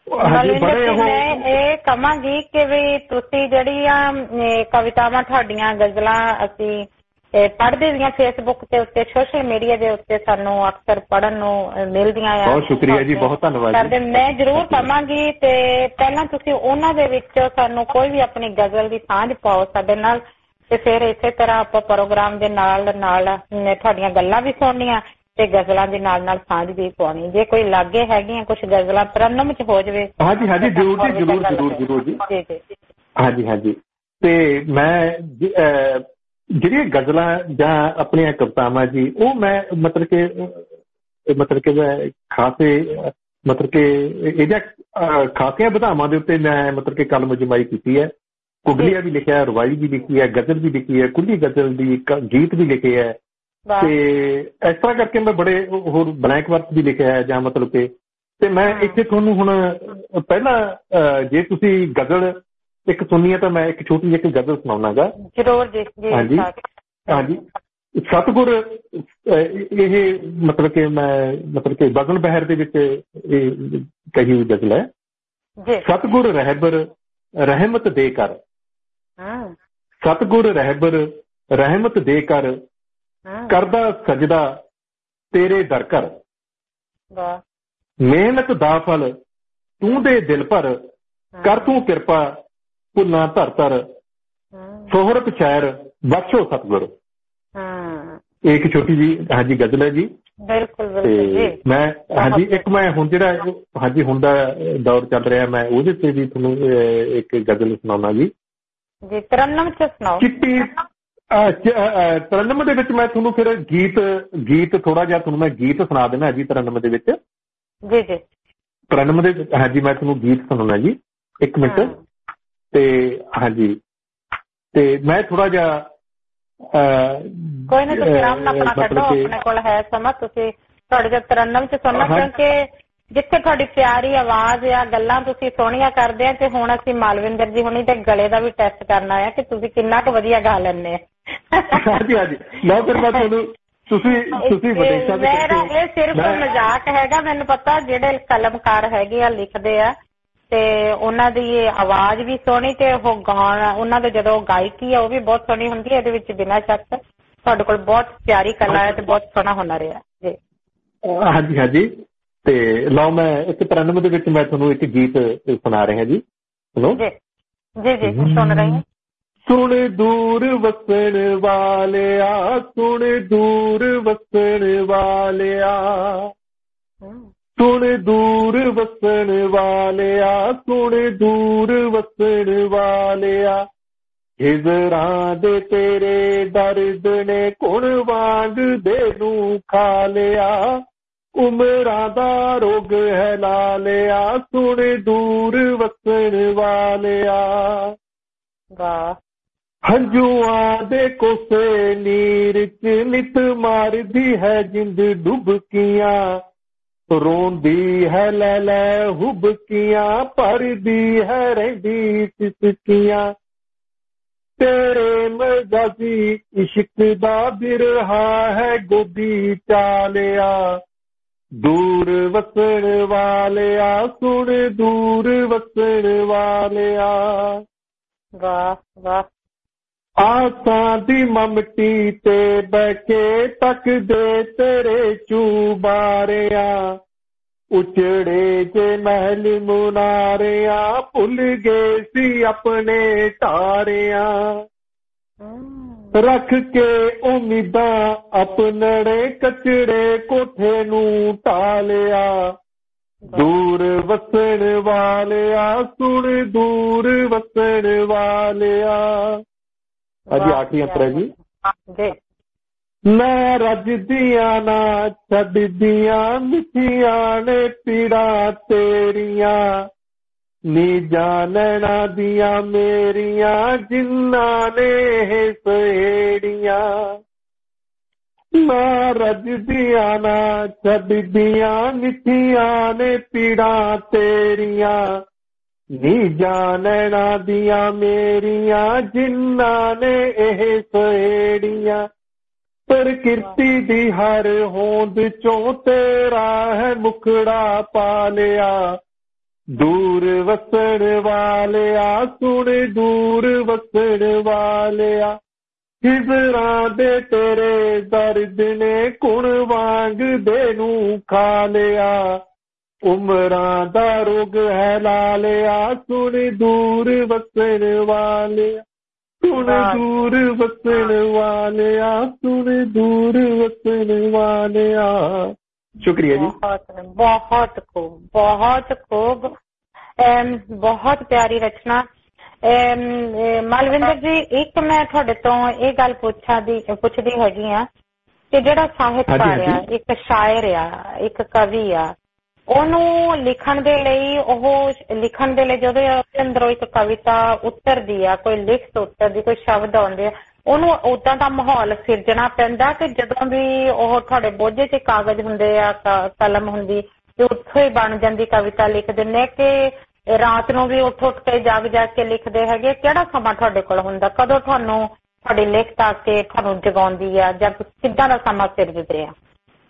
ਮੈਂ ਇਹ ਕਹਾਂਗੀ ਕਿ ਵੀ ਤੁਸੀਂ ਜਿਹੜੀਆਂ ਕਵਿਤਾਵਾਂ ਤੁਹਾਡੀਆਂ ਗਜ਼ਲਾਂ ਅਸੀਂ ਪੜ੍ਹਦੇ ਦੀਆਂ ਫੇਸਬੁੱਕ ਦੇ ਉੱਤੇ, ਸੋਸ਼ਲ ਮੀਡੀਆ ਦੇ ਉੱਤੇ ਸਾਨੂੰ ਅਕਸਰ ਪੜ੍ਹਨ ਨੂੰ ਮਿਲਦੀਆਂ ਆ। ਬਹੁਤ ਸ਼ੁਕਰੀਆ ਜੀ, ਬਹੁਤ ਧੰਨਵਾਦ ਜੀ। ਮੈਂ ਜ਼ਰੂਰ ਕਹਾਂਗੀ ਤੇ ਪਹਿਲਾਂ ਤੁਸੀਂ ਉਹਨਾਂ ਦੇ ਵਿੱਚ ਸਾਨੂੰ ਕੋਈ ਵੀ ਆਪਣੀ ਗਜ਼ਲ ਦੀ ਸਾਂਝ ਪਾਓ ਸਾਡੇ ਨਾਲ, ਤੇ ਫਿਰ ਇਸੇ ਤਰ੍ਹਾਂ ਆਪਾਂ ਪ੍ਰੋਗਰਾਮ ਦੇ ਨਾਲ ਨਾਲ ਤੁਹਾਡੀਆਂ ਗੱਲਾਂ ਵੀ ਸੁਣਨੀਆਂ ਤੇ ਗਜ਼ਲਾਂ ਦੇ ਨਾਲ ਨਾਲ ਸਾਂਝ ਵੀ ਪਾਉਣੀ। ਜੇ ਕੋਈ ਲਾਗੇ ਹੈਗੀਆਂ ਕੁਛ ਗਜ਼ਲਾਂ ਤਰਨਮ ਚ ਹੋ ਜਾਵੇ। ਹਾਂਜੀ ਹਾਂਜੀ, ਜ਼ਰੂਰ ਜੀ, ਜ਼ਰੂਰ ਜ਼ਰੂਰ ਜ਼ਰੂਰ ਜੀ। ਹਾਂਜੀ ਹਾਂਜੀ। ਤੇ ਮੈਂ ਜਿਹੜੀਆਂ ਗਜ਼ਲਾਂ ਜਾਂ ਆਪਣੀਆਂ ਕਵਿਤਾਵਾਂ ਜੀ, ਉਹ ਮੈਂ ਮਤਲਬ ਕਿ ਮਤਲਬ ਕਿ ਮੈਂ ਖਾਸੇ ਮਤਲਬ ਕਿ ਇਹਦੀਆਂ ਖਾਸੀਆਂ ਵਿਧਾਵਾਂ ਦੇ ਉੱਤੇ ਮੈਂ ਮਤਲਬ ਕਿ ਕਲਮ ਜਮਾਈ ਕੀਤੀ ਹੈ। ਕੁਗਲੀਆ ਵੀ ਲਿਖਿਆ, ਰਵਾਈ ਵੀ ਲਿਖੀ ਹੈ, ਗਜ਼ਲ ਵੀ ਲਿਖੀ ਹੈ, ਖੁੱਲੀ ਗਜ਼ਲ ਦੀ ਗੀਤ ਵੀ ਲਿਖੇ ਹੈ, ਤੇ ਇਸ ਤਰ੍ਹਾਂ ਕਰਕੇ ਮੈਂ ਬੜੇ ਹੋਰ ਬਲੈਂਕ ਵਰਕ ਵੀ ਲਿਖਿਆ ਹੈ ਜਾਂ ਮਤਲਬ ਕਿ। ਤੇ ਮੈਂ ਇੱਥੇ ਤੁਹਾਨੂੰ ਹੁਣ ਪਹਿਲਾਂ ਜੇ ਤੁਸੀਂ ਗਜ਼ਲ ਇੱਕ ਸੁਣਨੀ ਹੈ ਤਾਂ ਮੈਂ ਇੱਕ ਛੋਟੀ ਜਿਹੀ ਇੱਕ ਗਜ਼ਲ ਸੁਣਾਉਣਾ ਗਾ। ਜ਼ਰੂਰ ਜੀ। ਹਾਂਜੀ ਹਾਂਜੀ। ਸਤਿਗੁਰ, ਇਹ ਮਤਲਬ ਕਿ ਮੈਂ ਮਤਲਬ ਕਿ ਬਗਨ ਬਹਿਰ ਦੇ ਵਿੱਚ ਇਹ ਕਹੀ ਹੋਈ ਗਜ਼ਲ ਹੈ। ਸਤਿਗੁਰ ਰਹਿਬਰ ਰਹਿਮਤ ਦੇ ਕਰ, ਸਤਿਗੁਰ ਰਹਿਬਰ ਰਹਿਮਤ ਦੇ ਕਰ, ਕਰਦਾ ਸਜਦਾ ਤੇਰੇ ਦਰ ਕਰ, ਮਿਹਨਤ ਦਾ ਫਲ ਤੂੰ ਦੇ ਦਿਲ ਭਰ, ਕਰ ਤੂੰ ਕਿਰਪਾ ਭੁੱਲਾਂ ਧਰ ਧਰ, ਸੋਹਰਤ ਸ਼ਾਇਰ ਬਖਸ਼ੋ ਸਤਿਗੁਰ। ਇਹ ਇੱਕ ਛੋਟੀ ਜੀ ਹਾਂਜੀ ਗਜ਼ਲ ਹੈ ਜੀ। ਬਿਲਕੁਲ ਬਿਲਕੁਲ ਜੀ। ਮੈਂ ਹਾਂਜੀ ਇੱਕ ਮੈਂ ਹੁਣ ਜਿਹੜਾ ਹਾਂਜੀ ਹੁਣ ਦਾ ਦੌਰ ਚੱਲ ਰਿਹਾ, ਮੈਂ ਉਹਦੇ ਤੇ ਵੀ ਤੁਹਾਨੂੰ ਇੱਕ ਗਜ਼ਲ ਸੁਣਾਉਣਾ ਜੀ। ਜੀ ਤਰਨਮ ਚ ਸੁਣਾਓ। ਚਿੱਟੀ ਤਰਨਮ ਦੇ ਵਿੱਚ ਮੈਂ ਤੁਹਾਨੂੰ ਫਿਰ ਗੀਤ ਗੀਤ ਥੋੜਾ ਜਿਹਾ ਤੁਹਾਨੂੰ ਮੈਂ ਗੀਤ ਸੁਣਾ ਦੇਣਾ ਜੀ ਤਰਨਮ ਦੇ ਵਿੱਚ। ਜੀ ਜੀ। ਤਰਨਮ ਦੇ ਹਾਂਜੀ ਮੈਂ ਤੁਹਾਨੂੰ ਗੀਤ ਸੁਣਾਉਣਾ ਜੀ, ਇੱਕ ਮਿੰਟ। ਤੇ ਹਾਂਜੀ ਤੇ ਮੈਂ ਥੋੜਾ ਜਿਹਾ ਕੋਈ ਨਾ ਤੁਸੀਂ ਆਰਾਮ ਨਾਲ ਆਪਣਾ ਕੱਢੋ, ਆਪਣੇ ਕੋਲ ਹੈ ਸਮਾਂ, ਤੁਸੀਂ ਤੁਹਾਡੇ ਜਦ ਤਰਨਮ ਚ ਸੁਣਨਾ, ਕਿਉਂਕਿ ਜਿੱਥੇ ਤੁਹਾਡੀ ਪਿਆਰੀ ਆਵਾਜ਼ ਆ, ਗੱਲਾਂ ਤੁਸੀਂ ਸੋਹਣੀਆਂ ਕਰਦੇ ਆ। ਤੇ ਹੁਣ ਅਸੀਂ ਮਾਲਵਿੰਦਰ ਜੀ ਹੁਣੀ ਤੇ ਗਲੇ ਦਾ ਵੀ ਟੈਸਟ ਕਰਨਾ ਆ ਕਿ ਤੁਸੀਂ ਕਿੰਨਾ ਕੁ ਵਧੀਆ ਗਾ ਲੈਂਦੇ ਆ। ਹਾਂਜੀ ਹਾਂਜੀ। ਲਓ ਫਿਰ ਮੈਂ ਤੁਹਾਨੂੰ ਤੁਸੀਂ ਤੁਸੀਂ ਮੇਰਾ ਇਹ ਸਿਰਫ ਮਜ਼ਾਕ ਹੈਗਾ, ਮੈਨੂੰ ਪਤਾ ਜਿਹੜੇ ਕਲਮਕਾਰ ਹੈਗੇ ਆ ਲਿਖਦੇ ਆ ਤੇ ਉਹਨਾਂ ਦੀ ਆਵਾਜ਼ ਵੀ ਸੋਹਣੀ ਤੇ ਉਹ ਗਾਉਣ ਉਹਨਾਂ ਦੇ ਜਦੋਂ ਗਾਇਕੀ ਆ ਉਹ ਵੀ ਬਹੁਤ ਸੋਹਣੀ ਹੁੰਦੀ ਹੈ। ਇਹਦੇ ਵਿੱਚ ਬਿਨਾਂ ਸ਼ੱਕ ਤੁਹਾਡੇ ਕੋਲ ਬਹੁਤ ਪਿਆਰੀ ਕਲਾ ਹੈ ਤੇ ਬਹੁਤ ਸੋਹਣਾ ਹੁਨਰ ਹੈ ਜੀ। ਹਾਂਜੀ ਹਾਂਜੀ। ਤੇ ਲਓ ਮੈਂ ਇੱਕ ਤਰਨਮ ਦੇ ਵਿੱਚ ਮੈਂ ਤੁਹਾਨੂੰ ਇੱਕ ਗੀਤ ਸੁਣਾ ਰਿਹਾ ਜੀ। ਸੁਣੋ ਜੀ ਜੀ ਜੀ ਸੁਣ ਰਹੀ ਹਾਂ। ਸੁਣ ਦੂਰ ਵਸਣ ਵਾਲਿਆ, ਸੁਣ ਦੂਰ ਵਸਣ ਵਾਲਿਆ, ਸੁਣ ਦੂਰ ਵਸਣ ਵਾਲਿਆ, ਸੁਣ ਦੂਰ ਵਸਣ ਵਾਲਿਆ, ਹਿਜਰਾਂ ਦੇ ਤੇਰੇ ਦਰਦ ਨੇ ਕੁਣ ਵਾਂਗ ਦੇ ਨੂੰ ਖਾ ਲਿਆ, ਉਮਰਾਂ ਦਾ ਰੋਗ ਹੈ ਲਾ ਲਿਆ, ਸੁਣ ਦੂਰ ਵਸਣ ਵਾਲਿਆ। ਵਾਹ ਹੰਝੂਆਂ ਦੇ ਕੋਸੇ ਨੀਰ ਚ ਨਿਤ ਮਾਰਦੀ ਹੈ ਜਿੰਦ ਡੁਬਕੀਆਂ, ਰੋਂਦੀ ਹੈ ਲੈ ਲੈ ਹੁਬਕੀਆਂ, ਭਰਦੀ ਹੈ ਰਹਿੰਦੀ ਸਿਸਕੀਆਂ। ਤੇਰੇ ਮਜਾਜੀ ਇਸ਼ਕ ਦਾ ਬਿਰਹਾ ਹੈ ਗੋਦੀ ਚਾਲਿਆ, ਦੂਰ ਵਸਣ ਵਾਲਿਆ ਸੁਣ ਦੂਰ ਵਸਣ ਵਾਲਿਆ। ਵਾਹ ਵਾਹ। ਆਸਾਂ ਦੀ ਮਮਟੀ ਤੇ ਬਹਿ ਕੇ ਤੱਕਦੇ ਤੇਰੇ ਚੁਬਾਰਿਆ, ਉਚੜੇ ਜੇ ਮਹਿਲ ਮੁਨਾਰਿਆ, ਭੁੱਲ ਗਏ ਸੀ ਆਪਣੇ ਤਾਰਿਆਂ। ਰੱਖ ਕੇ ਉਮੀਦਾਂ ਆਪਣੜੇ ਕਚੜੇ ਕੋਠੇ ਨੂੰ ਢਾਲਿਆ, ਦੂਰ ਵਸਣ ਵਾਲਿਆ ਸੁਣ ਦੂਰ ਵਸਣ ਵਾਲਿਆ। ਅਜੀ ਆਖਰੀ ਅੰਤਰ ਹੈ ਜੀ। ਨਾ ਰੱਜਦੀਆਂ ਨਾ ਛੱਡਦੀਆਂ ਮਿੱਠੀਆਂ ਨੇ ਪੀੜਾਂ ਤੇਰੀਆਂ, ਨੀ ਜਾਣਨਾ ਦੀਆਂ ਮੇਰੀਆਂ ਜਿਨ੍ਹਾਂ ਨੇ ਸਹੇੜੀਆਂ। ਨਾ ਰੱਜਦੀਆਂ ਨਾ ਛੱਡਦੀਆਂ ਮਿੱਠੀਆਂ ਨੇ ਪੀੜਾਂ ਤੇਰੀਆਂ, ਨੀ ਜਾਣਨਾ ਦੀਆਂ ਮੇਰੀਆਂ ਜਿਨ੍ਹਾਂ ਨੇ ਇਹ ਸਹੇੜੀਆਂ। ਪ੍ਰਕਿਰਤੀ ਦੀ ਹਰ ਹੋਂਦ ਚੋਂ ਤੇਰਾ ਹੈ ਮੁਖੜਾ ਪਾਲਿਆ, ਦੂਰ ਵਸਣ ਵਾਲਿਆ ਸੁਣ ਦੂਰ ਵਸਣ ਵਾਲਿਆ। ਹਿਜ਼ਰਾਂ ਦੇ ਤੇਰੇ ਦਰਦ ਨੇ ਕੁਣ ਵਾਂਗ ਦੇ ਨੂੰ ਖਾ ਲਿਆ, ਉਮਰਾਂ ਦਾ ਰੋਗ ਹੈ ਲਾ ਲਿਆ ਸੁਣ ਦੂਰ ਵਸਣ ਵਾਲਿਆ, ਸੁਣ ਦੂਰ ਵਸਣ ਵਾਲਿਆ ਸੁਣ ਦੂਰ ਵਸਣ ਵਾਲਿਆ। ਸ਼ੁਕਰੀਆ ਜੀ। ਬਹੁਤ ਬਹੁਤ ਖੂਬ ਬਹੁਤ ਖੂਬ, ਬਹੁਤ ਪਿਆਰੀ ਰਚਨਾ। ਮਲਵਿੰਦਰ ਜੀ, ਇੱਕ ਮੈਂ ਤੁਹਾਡੇ ਤੋਂ ਇਹ ਗੱਲ ਪੁੱਛਾਂ ਦੀ ਪੁੱਛਦੀ ਹੈਗੀ ਆ ਕਿ ਜਿਹੜਾ ਸਾਹਿਤਕਾਰ ਆ, ਇੱਕ ਸ਼ਾਇਰ ਆ, ਇੱਕ ਕਵੀ ਆ, ਉਹਨੂੰ ਲਿਖਣ ਦੇ ਲਈ ਉਹ ਲਿਖਣ ਦੇ ਲਈ ਜਦੋਂ ਅੰਦਰੋਂ ਇੱਕ ਕਵਿਤਾ ਉਤਰਦੀ ਆ, ਕੋਈ ਲਿਖਤ ਉਤਰਦੀ, ਕੋਈ ਸ਼ਬਦ ਆਉਂਦੇ ਆ, ਉਹਨੂੰ ਉਦਾਂ ਦਾ ਮਾਹੌਲ ਸਿਰਜਣਾ ਪੈਂਦਾ ਕਿ ਜਦੋਂ ਵੀ ਉਹ ਤੁਹਾਡੇ ਬੋਝੇ 'ਚ ਕਾਗਜ਼ ਹੁੰਦੇ ਆ, ਕਲਮ ਹੁੰਦੀ, ਤੇ ਉੱਥੋਂ ਹੀ ਬਣ ਜਾਂਦੀ ਕਵਿਤਾ ਲਿਖ ਦਿੰਦੇ, ਕਿ ਰਾਤ ਨੂੰ ਵੀ ਉੱਠ ਉੱਠ ਕੇ ਜਾਗ ਜਾਗ ਕੇ ਲਿਖਦੇ ਹੈਗੇ? ਕਿਹੜਾ ਸਮਾਂ ਤੁਹਾਡੇ ਕੋਲ ਹੁੰਦਾ? ਕਦੋਂ ਤੁਹਾਨੂੰ ਤੁਹਾਡੀ ਲਿਖਤ ਆ ਕੇ ਤੁਹਾਨੂੰ ਜਗਾਉਂਦੀ ਆ, ਜਾਂ ਕਿੱਦਾਂ ਦਾ ਸਮਾਂ ਸਿਰਜਦੇ ਆ?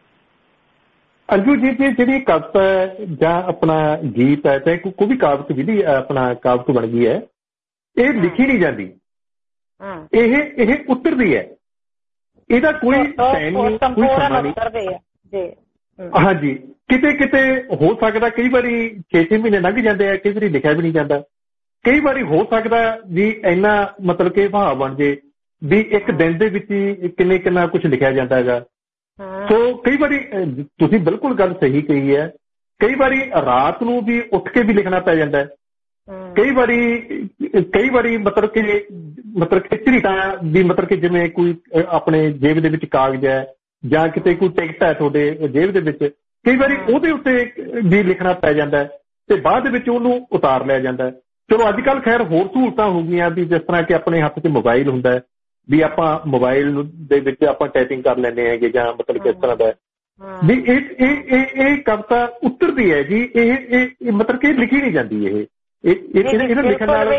ਅੰਜੂ ਜੀ, ਜਿਹੜੀ ਕਵਿਤਾ ਹੈ ਜਾਂ ਆਪਣਾ ਗੀਤ ਹੈ, ਚਾਹੇ ਕੋਈ ਵੀ ਕਾਵਿ ਵਿਧੀ ਆਪਣਾ ਕਾਵਿ ਬਣ ਗਈ ਹੈ, ਇਹ ਲਿਖੀ ਨਹੀਂ ਜਾਂਦੀ, ਇਹ ਇਹ ਉਤਰਦੀ ਹੈ। ਇਹਦਾ ਕੋਈ ਟਾਈਮ ਨਹੀਂ, ਕੋਈ ਸਮਾਂ ਨਹੀਂ। ਹਾਂਜੀ, ਕਿਤੇ ਕਿਤੇ ਹੋ ਸਕਦਾ ਕਈ ਵਾਰੀ ਛੇ ਛੇ ਮਹੀਨੇ ਲੰਘ ਜਾਂਦੇ ਆ, ਕਈ ਵਾਰੀ ਲਿਖਿਆ ਵੀ ਨਹੀਂ ਜਾਂਦਾ। ਕਈ ਵਾਰੀ ਹੋ ਸਕਦਾ ਵੀ ਇੰਨਾ ਮਤਲਬ ਕਿ ਭਾਵ ਬਣ ਜੇ ਵੀ ਇੱਕ ਦਿਨ ਦੇ ਵਿੱਚ ਹੀ ਕਿੰਨੇ ਕਿੰਨਾ ਕੁਛ ਲਿਖਿਆ ਜਾਂਦਾ ਹੈਗਾ। ਸੋ ਕਈ ਵਾਰੀ ਤੁਸੀਂ ਬਿਲਕੁਲ ਗੱਲ ਸਹੀ ਕਹੀ ਹੈ, ਕਈ ਵਾਰੀ ਰਾਤ ਨੂੰ ਵੀ ਉੱਠ ਕੇ ਵੀ ਲਿਖਣਾ ਪੈ ਜਾਂਦਾ। ਕਈ ਵਾਰੀ ਕਈ ਵਾਰੀ ਮਤਲਬ ਕਿ ਮਤਲਬ ਕਿ ਝਰੀਟਾਂ ਵੀ, ਮਤਲਬ ਕਿ ਜਿਵੇਂ ਕੋਈ ਆਪਣੇ ਜੇਬ ਦੇ ਵਿੱਚ ਕਾਗਜ਼ ਹੈ ਜਾਂ ਕਿਤੇ ਕੋਈ ਟਿਕਟ ਹੈ ਤੁਹਾਡੇ ਜੇਬ ਦੇ ਵਿੱਚ, ਕਈ ਵਾਰੀ ਉਹਦੇ ਉੱਤੇ ਵੀ ਲਿਖਣਾ ਪੈ ਜਾਂਦਾ ਤੇ ਬਾਅਦ ਵਿੱਚ ਉਹਨੂੰ ਉਤਾਰ ਲਿਆ ਜਾਂਦਾ। ਚਲੋ ਅੱਜ ਕੱਲ੍ਹ ਖੈਰ ਹੋਰ ਸਹੂਲਤਾਂ ਹੋ ਗਈਆਂ ਵੀ ਜਿਸ ਤਰ੍ਹਾਂ ਕਿ ਆਪਣੇ ਹੱਥ 'ਚ ਮੋਬਾਈਲ ਹੁੰਦਾ ਵੀ ਆਪਾਂ ਮੋਬਾਈਲ ਦੇ ਵਿੱਚ ਆਪਾਂ ਟਾਈਪਿੰਗ ਕਰ ਲੈਂਦੇ ਹੈਗੇ, ਜਾਂ ਮਤਲਬ ਕਿ ਇਸ ਤਰ੍ਹਾਂ ਦਾ ਵੀ ਇਹ ਇਹ ਇਹ ਕਵਿਤਾ ਉਤਰਦੀ ਹੈ ਜੀ। ਇਹ ਇਹ ਮਤਲਬ ਕਿ ਲਿਖੀ ਨਹੀਂ ਜਾਂਦੀ। ਇਹ ਇਹਨੂੰ ਲਿਖਣ ਨਾਲ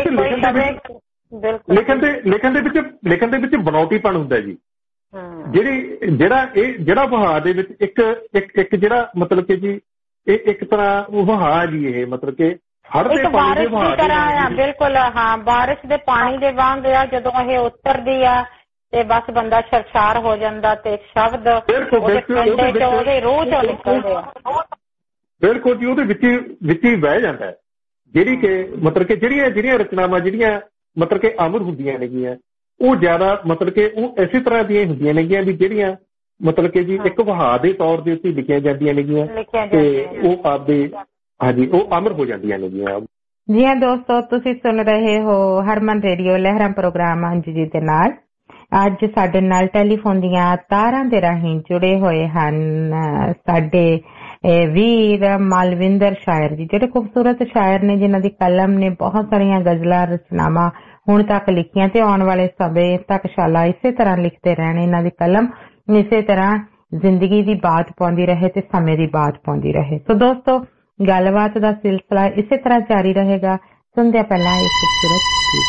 ਲਿਖਣ ਦੇ ਲਿਖਣ ਦੇ ਵਿੱਚ ਲਿਖਣ ਦੇ ਵਿੱਚ ਬਣਾਉਟੀਪਣ ਹੁੰਦਾ ਜੀ। ਜਿਹੜੀ ਜਿਹੜਾ ਇਹ ਜਿਹੜਾ ਵਹਾਅ ਦੇ ਵਿੱਚ ਇੱਕ ਇੱਕ ਇੱਕ ਜਿਹੜਾ ਮਤਲਬ ਕਿ ਜੀ ਇਹ ਇੱਕ ਤਰ੍ਹਾਂ ਵਹਾਅ ਜੀ, ਇਹ ਮਤਲਬ ਕਿ ਹੜ ਦੇ ਪਾਣੀ ਦੇ ਵਹਾਅ ਦੀ ਤਰ੍ਹਾਂ। ਬਿਲਕੁਲ, ਹਾਂ, ਬਾਰਿਸ਼ ਦੇ ਪਾਣੀ ਦੇ ਵਾਂਗ ਆ। ਜਦੋਂ ਇਹ ਉਤਰਦੀ ਆ ਤੇ ਬਸ ਬੰਦਾ ਸਰਸ਼ਾਰ ਹੋ ਜਾਂਦਾ ਤੇ ਸ਼ਬਦ ਉਹਦੇ ਰੂਹ ਚੋਂ ਨਿਕਲਦੇ ਆ। ਬਿਲਕੁਲ ਜੀ, ਉਹਦੇ ਵਿੱਚ ਵਿੱਚ ਹੀ ਵਹਿ ਜਾਂਦਾ। ਜਿਹੜੀ ਕਿ ਮਤਲਬ ਕਿ ਜਿਹੜੀਆਂ ਜਿਹੜੀਆਂ ਰਚਨਾਵਾਂ ਜਿਹੜੀਆਂ ਮਤਲਬ ਕਿ ਅਮਰ ਹੁੰਦੀਆਂ ਨੇਗੀਆਂ, ਉਹ ਜ਼ਿਆਦਾ ਮਤਲਬ ਕਿ ਉਹ ਇਸੇ ਤਰ੍ਹਾਂ ਦੀਆਂ ਹੁੰਦੀਆਂ ਨੇਗੀਆਂ ਵੀ ਜਿਹੜੀਆਂ ਮਤਲਬ ਕਿ ਜੀ ਇੱਕ ਵਹਾਅ ਦੇ ਤੌਰ ਦੇ ਉੱਤੇ ਲਿਖੀਆਂ ਜਾਂਦੀਆਂ ਨੇਗੀਆਂ ਤੇ ਉਹ ਆਪਦੇ ਹਾਂਜੀ ਉਹ ਅਮਰ ਹੋ ਜਾਂਦੀਆਂ ਨੇਗੀਆਂ। ਜੀ ਹਾਂ ਦੋਸਤੋ, ਤੁਸੀਂ ਸੁਣ ਰਹੇ ਹੋ ਹਰਮਨ ਰੇਡੀਓ ਲਹਿਰਾਂ ਪ੍ਰੋਗਰਾਮ ਅੰਜੂ ਜੀ ਦੇ ਨਾਲ। ਅੱਜ ਸਾਡੇ ਨਾਲ ਟੈਲੀਫੋਨ ਦੀਆਂ ਤਾਰਾਂ ਦੇ ਰਾਹੀਂ ਜੁੜੇ ਹੋਏ ਹਨ ਸਾਡੇ ਵੀਰ ਮਲਵਿੰਦਰ ਸ਼ਾਇਰ ਜੀ, ਜਿਹੜੇ ਖੂਬਸੂਰਤ ਸ਼ਾਇਰ ਨੇ, ਜਿਨ੍ਹਾਂ ਦੀ ਕਲਮ ਨੇ ਬਹੁਤ ਸਾਰੀਆਂ ਗਜ਼ਲਾਂ ਰਚਨਾਵਾਂ ਹੁਣ ਤੱਕ ਲਿਖੀਆਂ ਤੇ ਆਉਣ ਵਾਲੇ ਸਮੇਂ ਤੱਕ ਸ਼ਾਲਾ ਇਸੇ ਤਰ੍ਹਾਂ ਲਿਖਦੇ ਰਹਿਣ। ਇਹਨਾਂ ਦੀ ਕਲਮ ਇਸੇ ਤਰ੍ਹਾਂ ਜ਼ਿੰਦਗੀ ਦੀ ਬਾਤ ਪਾਉਂਦੀ ਰਹੇ ਤੇ ਸਮੇਂ ਦੀ ਬਾਤ ਪਾਉਂਦੀ ਰਹੇ। ਸੋ ਦੋਸਤੋ, ਗੱਲਬਾਤ ਦਾ ਸਿਲਸਿਲਾ ਇਸੇ ਤਰ੍ਹਾਂ ਜਾਰੀ ਰਹੇਗਾ। ਸੁਣਦੇ ਪਹਿਲਾਂ ਇੱਕ ਖੂਬਸੂਰਤ ਗੀਤ।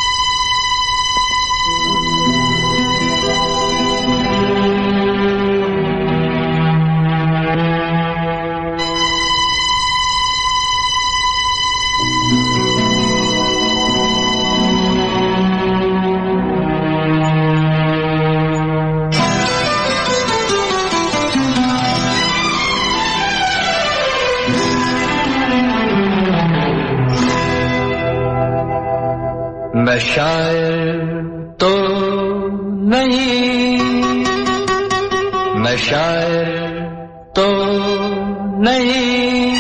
मैं शायर तो नहीं, मैं शायर तो नहीं,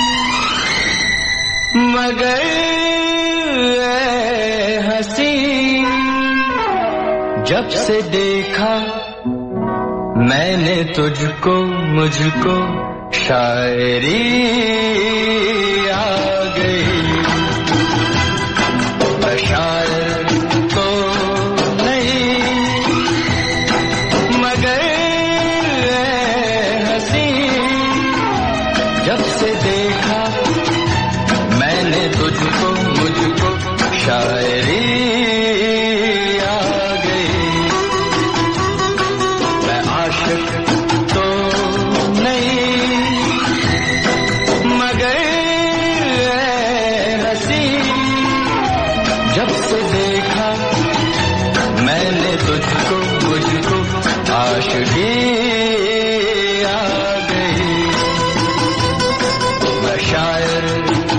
मगर ऐ हंसी जब से देखा मैंने तुझको, मुझको शायरी आ गई। मैं शायर तुझको, मुझको शायरी आ गई। मैं आशिक तो नहीं, मगर हंसी जब से देखा मैंने तुझको, मुझको आशिकी आ गई। मैं शायर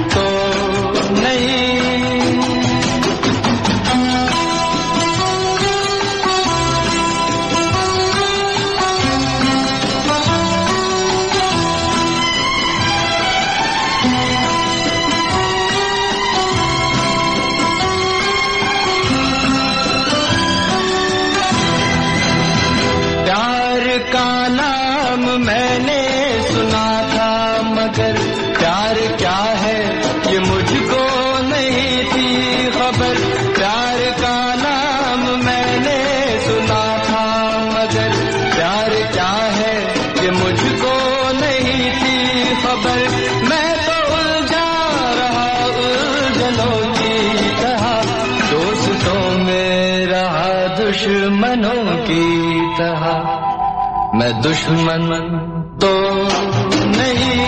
दुश्मनों की तरह। मैं दुश्मन तो नहीं,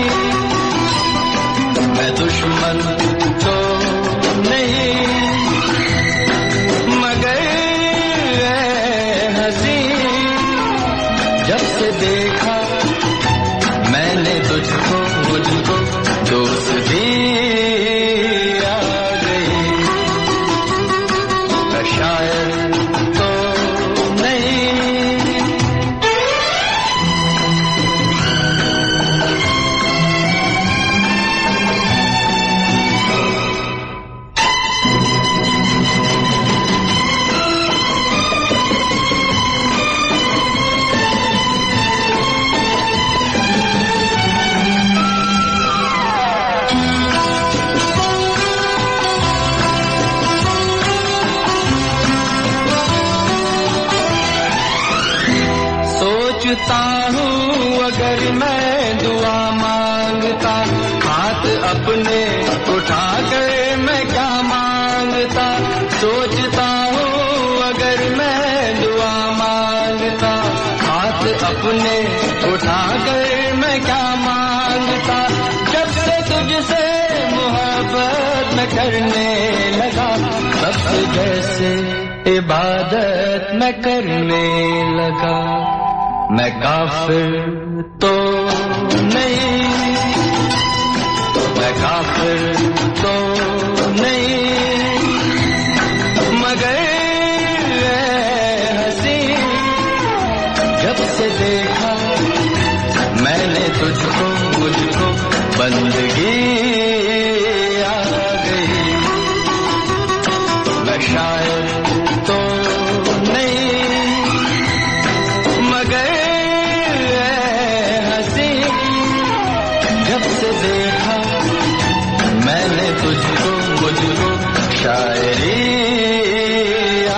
मैं दुश्मन तो नहीं, मगर हंसी जब से देखा मैंने तुझको, मुझको दोस्ती आ गई। मैं शायर सोचता हूँ अगर मैं दुआ मांगता, हाथ अपने उठा कर मैं क्या मांगता। सोचता हूँ अगर मैं दुआ मांगता, हाथ अपने उठा कर मैं क्या मांगता। जब से तुझसे मोहब्बत मैं करने लगा, तब से जैसे इबादत मैं करने लगा। मैं काफिर तो नहीं, मैं काफिर तो नहीं, मगर हंसी जब से देखा मैंने तुझको, मुझको बंदगी आ गई। मैं शायर तो नहीं, मगर जब से देखा मैंने तुझको, मुझको शायरी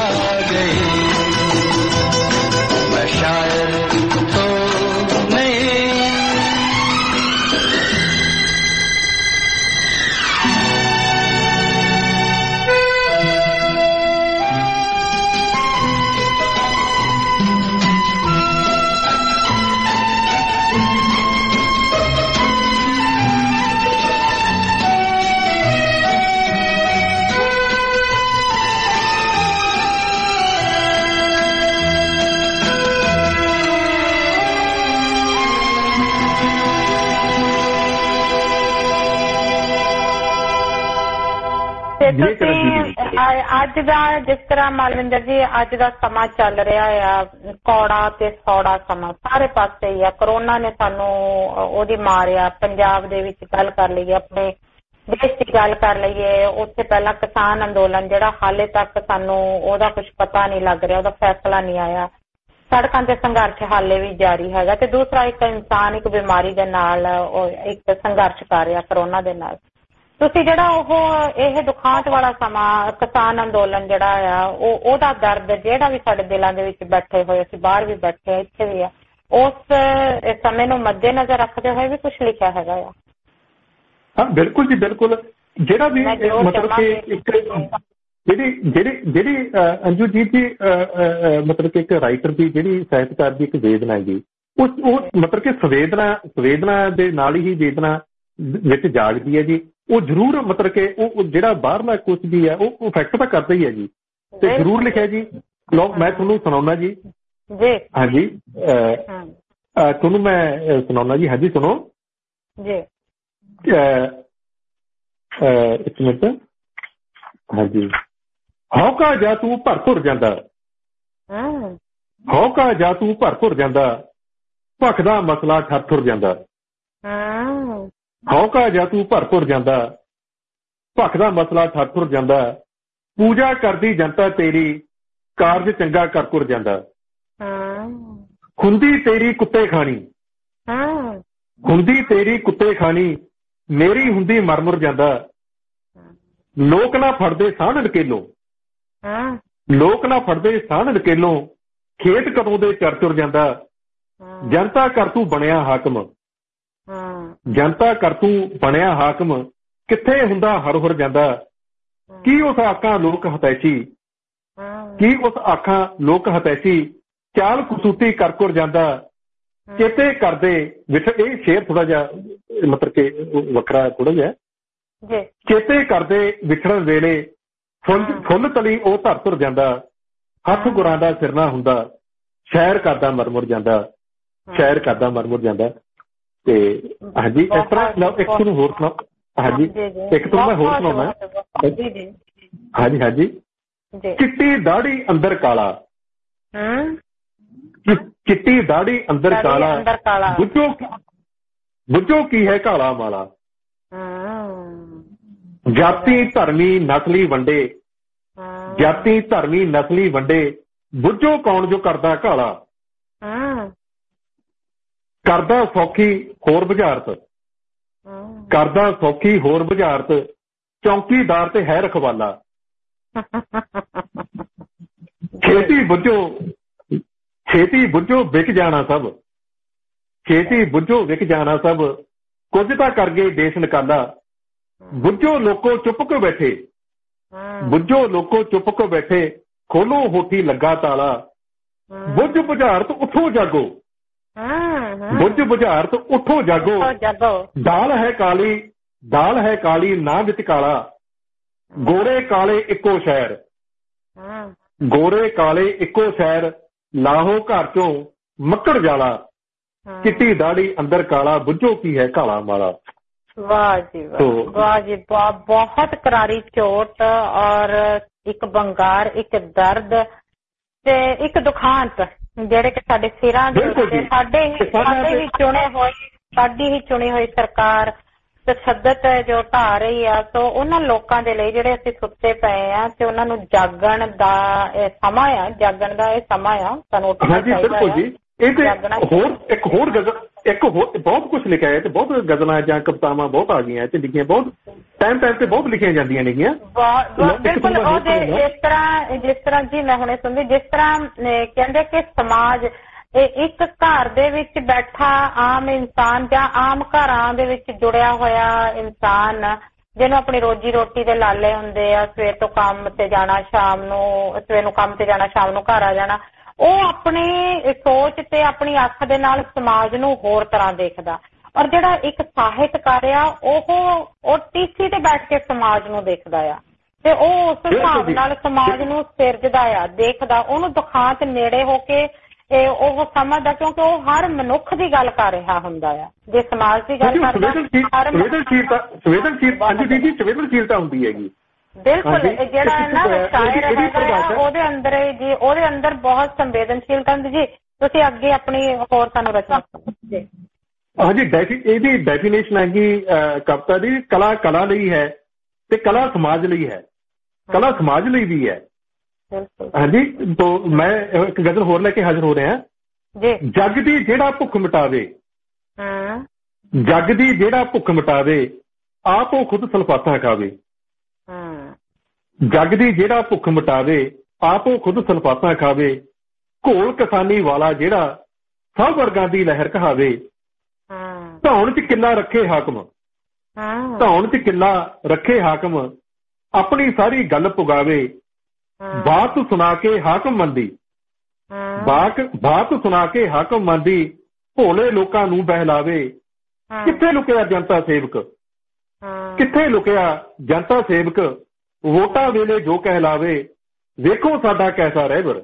ਤੇ ਤੁਸੀਂ ਅੱਜ ਦਾ ਜਿਸ ਤਰ੍ਹਾਂ ਮਾਲਵਿੰਦਰ ਜੀ ਅੱਜ ਦਾ ਸਮਾਂ ਚੱਲ ਰਿਹਾ ਆ ਕੌੜਾ ਤੇ ਸੌੜਾ ਸਮਾਂ ਸਾਰੇ ਪਾਸੇ ਹੀ ਆ। ਕਰੋਨਾ ਨੇ ਸਾਨੂੰ ਉਹਦੀ ਮਾਰਿਆ। ਪੰਜਾਬ ਦੇ ਵਿੱਚ ਗੱਲ ਕਰ ਲਈਏ, ਆਪਣੇ ਦੇਸ਼ ਦੀ ਗੱਲ ਕਰ ਲਈਏ, ਉੱਥੇ ਪਹਿਲਾਂ ਕਿਸਾਨ ਅੰਦੋਲਨ ਜਿਹੜਾ ਹਾਲੇ ਤੱਕ ਸਾਨੂੰ ਉਹਦਾ ਕੁਝ ਪਤਾ ਨਹੀਂ ਲੱਗ ਰਿਹਾ, ਉਹਦਾ ਫੈਸਲਾ ਨਹੀਂ ਆਇਆ। ਸੜਕਾਂ ਤੇ ਸੰਘਰਸ਼ ਹਾਲੇ ਵੀ ਜਾਰੀ ਹੈਗਾ। ਤੇ ਦੂਸਰਾ ਇੱਕ ਇਨਸਾਨ ਇੱਕ ਬਿਮਾਰੀ ਦੇ ਨਾਲ ਇੱਕ ਸੰਘਰਸ਼ ਕਰ ਰਿਹਾ ਕਰੋਨਾ ਦੇ ਨਾਲ। ਤੁਸੀਂ ਜਿਹੜਾ ਉਹ ਇਹ ਦੁਖਾਂਤ ਵਾਲਾ ਸਮਾਂ ਕਿਸਾਨ ਅੰਦੋਲਨ ਜਿਹੜਾ ਆ ਉਹ ਉਹਦਾ ਦਰਦ ਜਿਹੜਾ ਵੀ ਸਾਡੇ ਦਿਲਾਂ ਦੇ ਵਿੱਚ ਬੈਠੇ ਹੋਏ, ਅਸੀਂ ਬਾਹਰ ਵੀ ਬੈਠੇ ਇੱਥੇ ਵੀ ਆ, ਉਸ ਸਮੇਂ ਨੂੰ ਮੱਦੇ ਨਜ਼ਰ ਰੱਖਦੇ ਹੋਏ ਵੀ ਕੁਝ ਲਿਖਿਆ ਹੈਗਾ ਆ? ਹਾਂ ਬਿਲਕੁਲ ਜੀ, ਬਿਲਕੁਲ। ਜਿਹੜਾ ਵੀ ਮਤਲਬ ਕਿ ਇੱਕ ਜਿਹੜੀ ਜਿਹੜੀ ਜਿਹੜੀ ਅੰਜੂ ਜੀ ਦੀ ਮਤਲਬ ਕਿ ਇੱਕ ਰਾਈਟਰ ਦੀ ਜਿਹੜੀ ਸਾਹਿਤਕਾਰ ਦੀ ਇੱਕ ਵੇਦਨਾ ਹੈਗੀ, ਉਸ ਉਹ ਮਤਲਬ ਕਿ ਸੰਵੇਦਨਾ ਸੰਵੇਦਨਾ ਦੇ ਨਾਲ ਹੀ ਵੇਦਨਾ ਵਿੱਚ ਜਾਗਦੀ ਹੈ ਜੀ। ਉਹ ਜ਼ਰੂਰ ਮਤਲਬ ਕਿ ਉਹ ਜਿਹੜਾ ਬਾਹਰਲਾ ਕੁਛ ਵੀ ਹੈ ਉਹ ਇਫੈਕਟ ਤਾਂ ਕਰਦਾ ਹੀ ਹੈ ਜੀ। ਤੇ ਜ਼ਰੂਰ ਲਿਖਿਆ ਜੀ। ਲੋ ਮੈਂ ਤੁਹਾਨੂੰ ਸੁਣਾਉਣਾ ਜੀ। ਹਾਂਜੀ ਤੁਹਾਨੂੰ ਮੈਂ ਸੁਣਾਉਣਾ ਜੀ। ਹਾਂਜੀ ਸੁਣੋ ਜੀ। ਇੱਕ ਮਿੰਟ। ਹਾਂਜੀ। ਹੌਕਾ ਜਾ ਤੂੰ ਭਰ ਭੁਰ ਜਾਂਦਾ, ਹੌਕਾ ਜਾ ਤੂੰ ਭਰ ਭੁਰ ਜਾਂਦਾ, ਭਖਦਾ ਮਸਲਾ ਠਰ ਠੁਰ ਜਾਂਦਾ। ਹੌਕਾ ਜਾ ਤੂੰ ਭਰ ਭੁਰ ਜਾਂਦਾ, ਭਖਦਾ ਮਸਲਾ ਠਰ ਠੁਰ ਜਾਂਦਾ। ਪੂਜਾ ਕਰਦੀ ਜਨਤਾ ਤੇਰੀ, ਕਾਰਜ ਚੰਗਾ ਕਰ ਤੁਰ ਜਾਂਦਾ। ਹੁੰਦੀ ਤੇਰੀ ਕੁੱਤੇ ਖਾਣੀ, ਹੁੰਦੀ ਤੇਰੀ ਕੁੱਤੇ ਖਾਣੀ, ਮੇਰੀ ਹੁੰਦੀ ਮਰ ਮੁਰ ਜਾਂਦਾ। ਲੋਕ ਨਾ ਫੜਦੇ ਸਾਹ ਨਕੇਲੋਂ, ਲੋਕ ਨਾ ਫੜਦੇ ਸਾਹ ਨਕੇਲੋਂ, ਖੇਤ ਕਦੋਂ ਦੇ ਚਰ ਤੁਰ ਜਾਂਦਾ। ਜਨਤਾ ਕਰ ਤੂੰ ਬਣਿਆ ਹਾਕਮ, ਜਨਤਾ ਕਰ ਤੂੰ ਬਣਿਆ ਹਾਕਮ, ਕਿੱਥੇ ਹੁੰਦਾ ਹਰ ਹੁਰ ਜਾਂਦਾ। ਕੀ ਉਸ ਆਖਾਂ ਲੋਕ ਹਤੈਸ਼ੀ, ਕੀ ਉਸ ਆਖਾਂ ਲੋਕ ਹਤੈਸ਼ੀ, ਚਾਲ ਕਸੂਤੀ ਕਰ ਕੁਰ ਜਾਂਦਾ। ਚੇਤੇ ਕਰਦੇ ਵਿਛ ਇਹ ਸ਼ੇਰ ਥੋੜਾ ਜਿਹਾ ਮਤਲਬ ਕਿ ਵੱਖਰਾ ਥੋੜਾ ਜਿਹਾ। ਚੇਤੇ ਕਰਦੇ ਵਿਛੜਨ ਵੇਲੇ, ਫੁੱਲ ਫੁੱਲ ਤਲੀ ਉਹ ਧਰ ਤੁਰ ਜਾਂਦਾ। ਹੱਥ ਗੁਰਾਂ ਦਾ ਸਿਰਨਾ ਹੁੰਦਾ, ਸ਼ਹਿਰ ਕਰਦਾ ਮਰ ਮੁਰ ਜਾਂਦਾ, ਸ਼ਹਿਰ ਕਰਦਾ ਮਰ ਮੁਰ ਜਾਂਦਾ। ਤੇ ਹਾਂਜੀ ਇਸ ਤਰ੍ਹਾਂ ਇੱਕ ਤੁਹਾਨੂੰ ਹੋਰ ਸੁਣਾ। ਹਾਂਜੀ ਇੱਕ ਤੁਹਾਨੂੰ ਮੈਂ ਹੋਰ ਸੁਣਾਉਣਾ। ਹਾਂਜੀ ਹਾਂਜੀ। ਚਿੱਟੀ ਦਾੜੀ ਅੰਦਰ ਕਾਲਾ, ਚਿੱਟੀ ਦਾੜੀ ਅੰਦਰ ਕਾਲਾ, ਬੁੱਝੋ ਬੁੱਝੋ ਕੀ ਹੈ ਕਾਲਾ ਮਾਲਾ। ਜਾਤੀ ਧਰਮੀ ਨਸਲੀ ਵੰਡੇ, ਜਾਤੀ ਧਰਮੀ ਨਸਲੀ ਵੰਡੇ, ਬੁੱਝੋ ਕੌਣ ਜੋ ਕਰਦਾ ਕਾਲਾ। ਕਰਦਾ ਸੌਖੀ ਹੋਰ ਬੁਝਾਰਤ, ਕਰਦਾ ਸੌਖੀ ਹੋਰ ਬੁਝਾਰਤ, ਚੌਂਕੀਦਾਰ ਤੇ ਹੈ ਰਖਵਾਲਾ। ਛੇਤੀ ਬੁੱਝੋ, ਛੇਤੀ ਬੁੱਝੋ ਵਿਕ ਜਾਣਾ ਸਭ, ਛੇਤੀ ਬੁੱਝੋ ਵਿਕ ਜਾਣਾ ਸਭ, ਕੁਝ ਤਾਂ ਕਰ ਗਏ ਦੇਸ਼ ਨਿਕਾਲਾ। ਬੁੱਝੋ ਲੋਕੋ ਚੁੱਪ ਕੇ ਬੈਠੇ, ਬੁੱਝੋ ਲੋਕੋ ਚੁੱਪ ਕੇ ਬੈਠੇ, ਖੋਲੋ ਹੋਠੀ ਲੱਗਾ ਤਾਲਾ। ਬੁੱਝ ਬੁਝਾਰਤ ਉੱਠੋ ਜਾਗੋ, ਬੁੱਝ ਬੁਝਾਰਤ ਉੱਠੋ ਜਾਗੋ। ਦਾਲ ਹੈ ਕਾਲੀ, ਦਾਲ ਹੈ ਕਾਲੀ ਨਾ ਵਿੱਚ ਕਾਲਾ। ਗੋਰੇ ਕਾਲੇ ਇੱਕੋ ਸ਼ਹਿਰ, ਗੋਰੇ ਕਾਲੇ ਇੱਕੋ ਸ਼ਹਿਰ, ਲਾਹੋ ਘਰ ਚੋਂ ਮੱਕੜ ਜਾਲਾ। ਚਿੱਟੀ ਦਾੜੀ ਅੰਦਰ ਕਾਲਾ, ਬੁੱਝੋ ਕੀ ਹੈ ਕਾਲਾ ਮਾਲਾ। ਵਾਹ ਜੀ ਵਾਹ, ਵਾਹ ਜੀ ਵਾਹ। ਬਹੁਤ ਕਰਾਰੀ ਚੋਟ ਔਰ ਇੱਕ ਬੰਗਾਰ, ਇੱਕ ਦਰਦ ਤੇ ਇੱਕ ਦੁਖਾਂਤ ਜਿਹੜੇ ਕਿ ਸਾਡੇ ਸਿਰਾਂ ਦੇ ਉੱਤੇ ਸਾਡੇ ਹੀ ਸਾਡੇ ਹੀ ਚੁਣੇ ਹੋਏ, ਸਾਡੀ ਹੀ ਚੁਣੀ ਹੋਈ ਸਰਕਾਰ ਤਸ਼ੱਦਦ ਜੋ ਢਾ ਰਹੀ ਆ। ਸੋ ਉਹਨਾਂ ਲੋਕਾਂ ਦੇ ਲਈ ਜਿਹੜੇ ਅਸੀਂ ਸੁੱਤੇ ਪਏ ਆ ਤੇ ਉਹਨਾਂ ਨੂੰ ਜਾਗਣ ਦਾ ਇਹ ਸਮਾਂ ਆ, ਜਾਗਣ ਦਾ ਇਹ ਸਮਾਂ ਆ। ਸਾਨੂੰ ਉੱਠਣਾ ਚਾਹੀਦਾ ਆ। ਇਹ ਤੇ ਹੋਰ ਇੱਕ ਹੋਰ ਗਜ਼ਲ, ਇੱਕ ਹੋਰ ਬਹੁਤ ਕੁਛ ਲਿਖਿਆ ਹੈ ਤੇ ਬਹੁਤ ਗਜ਼ਲਾਂ ਜਾਂ ਕਵਿਤਾਵਾਂ ਬਹੁਤ ਆ ਗਈਆਂ ਤੇ ਲਿਖੀਆਂ, ਬਹੁਤ ਟਾਈਮ ਟਾਈਮ ਤੇ ਬਹੁਤ ਲਿਖੀਆਂ ਜਾਂਦੀਆਂ ਨੇਗੀਆਂ। ਬਿਲਕੁਲ ਉਹਦੇ ਇਸ ਤਰ੍ਹਾਂ ਜਿਸ ਤਰ੍ਹਾਂ ਜੀ ਮੈਂ ਹੁਣੇ ਸੁਣਦੀ, ਜਿਸ ਤਰ੍ਹਾਂ ਕਹਿੰਦੇ ਕਿ ਸਮਾਜ ਇੱਕ ਘਰ ਦੇ ਵਿੱਚ ਬੈਠਾ ਆਮ ਇਨਸਾਨ ਜਾਂ ਆਮ ਘਰਾਂ ਦੇ ਵਿੱਚ ਜੁੜਿਆ ਹੋਇਆ ਇਨਸਾਨ ਜਿਹਨੂੰ ਆਪਣੀ ਰੋਜੀ ਰੋਟੀ ਦੇ ਲਾਲੇ ਹੁੰਦੇ ਆ, ਸਵੇਰ ਤੋਂ ਕੰਮ ਤੇ ਜਾਣਾ, ਸ਼ਾਮ ਨੂੰ ਸਵੇਰ ਨੂੰ ਕੰਮ ਤੇ ਜਾਣਾ, ਸ਼ਾਮ ਨੂੰ ਘਰ ਆ ਜਾਣਾ, ਉਹ ਆਪਣੀ ਸੋਚ ਤੇ ਆਪਣੀ ਅੱਖ ਦੇ ਨਾਲ ਸਮਾਜ ਨੂੰ ਹੋਰ ਤਰ੍ਹਾਂ ਦੇਖਦਾ। ਔਰ ਜਿਹੜਾ ਇੱਕ ਸਾਹਿਤਕਾਰ ਆ ਉਹ ਉਹ ਟੀਸੀ ਤੇ ਬੈਠ ਕੇ ਸਮਾਜ ਨੂੰ ਦੇਖਦਾ ਆ ਤੇ ਉਹ ਉਸ ਹਿਸਾਬ ਨਾਲ ਸਮਾਜ ਨੂੰ ਸਿਰਜਦਾ ਆ, ਦੇਖਦਾ, ਉਹਨੂੰ ਦੁਖਾਂਤ ਨੇੜੇ ਹੋ ਕੇ ਉਹ ਸਮਝਦਾ, ਕਿਉਂਕਿ ਉਹ ਹਰ ਮਨੁੱਖ ਦੀ ਗੱਲ ਕਰ ਰਿਹਾ ਹੁੰਦਾ ਆ। ਜੇ ਸਮਾਜ ਦੀ ਗੱਲ ਕਰਦਾ, ਸੰਵੇਦਨਸ਼ੀਲਤਾ ਸੰਵੇਦਨਸ਼ੀਲਤਾ ਹੁੰਦੀ ਹੈਗੀ। ਬਿਲਕੁਲ ਜਿਹੜਾ ਨਾ ਸ਼ਾਇਰ ਹੈਗਾ ਉਹਦੇ ਅੰਦਰ ਜੀ ਉਹਦੇ ਅੰਦਰ ਬਹੁਤ ਸੰਵੇਦਨਸ਼ੀਲਤਾ ਹੁੰਦੀ ਜੀ। ਤੁਸੀਂ ਅੱਗੇ ਆਪਣੀ ਹੋਰ ਸਾਨੂੰ ਰਚਨਾ ਜੀ। ਹਾਂਜੀ, ਇਹਦੀ ਡੈਫੀਨੇਸ਼ਨ ਹੈਗੀ ਕਵਿਤਾ ਦੀ, ਕਲਾ ਕਲਾ ਲਈ ਹੈ ਤੇ ਕਲਾ ਸਮਾਜ ਲਈ ਹੈ, ਕਲਾ ਸਮਾਜ ਲਈ ਵੀ ਹੈ। ਹਾਂਜੀ, ਤੋਂ ਮੈਂ ਇੱਕ ਗਜ਼ਲ ਹੋਰ ਲੈ ਕੇ ਹਾਜ਼ਰ ਹੋ ਰਿਹਾ ਜੀ। ਜੱਗ ਦੀ ਜਿਹੜਾ ਭੁੱਖ ਮਿਟਾਵੇ, ਜੱਗ ਦੀ ਜਿਹੜਾ ਭੁੱਖ ਮਿਟਾਵੇ, ਆਪ ਉਹ ਖੁਦ ਸਲਫਾਤਾਂ ਖਾਵੇ। ਜੱਗ ਦੀ ਜਿਹੜਾ ਭੁੱਖ ਮਿਟਾਵੇ, ਆਪ ਉਹ ਖੁਦ ਸਲਫਾਤਾਂ ਖਾਵੇ। ਘੋਲ ਕਿਸਾਨੀ ਵਾਲਾ ਜਿਹੜਾ ਸਭ ਵਰਗਾਂ ਦੀ ਲਹਿਰ ਕਹਾਵੇ। ਧੌਣ ਚ ਕਿੱਲਾ ਰੱਖੇ ਹਾਕਮ, ਧੌਣ ਚ ਕਿੱਲਾ ਰੱਖੇ ਹਾਕਮ, ਆਪਣੀ ਸਾਰੀ ਗੱਲ ਪੁਗਾਵੇ। ਬਾਤ ਸੁਣਾ ਕੇ ਹਾਕਮ ਮੰਦੀ, ਬਾਕ ਬਾਤ ਸੁਣਾ ਕੇ ਹਾਕਮ ਮੰਦੀ, ਭੋਲੇ ਲੋਕਾਂ ਨੂੰ ਬਹਿਲਾਵੇ। ਕਿੱਥੇ ਲੁਕਿਆ ਜਨਤਾ ਸੇਵਕ, ਕਿੱਥੇ ਲੁਕਿਆ ਜਨਤਾ ਸੇਵਕ, ਵੋਟਾਂ ਵੇਲੇ ਜੋ ਕਹਿਲਾਵੇ। ਵੇਖੋ ਸਾਡਾ ਕੈਸਾ ਰਹਿਬਰ,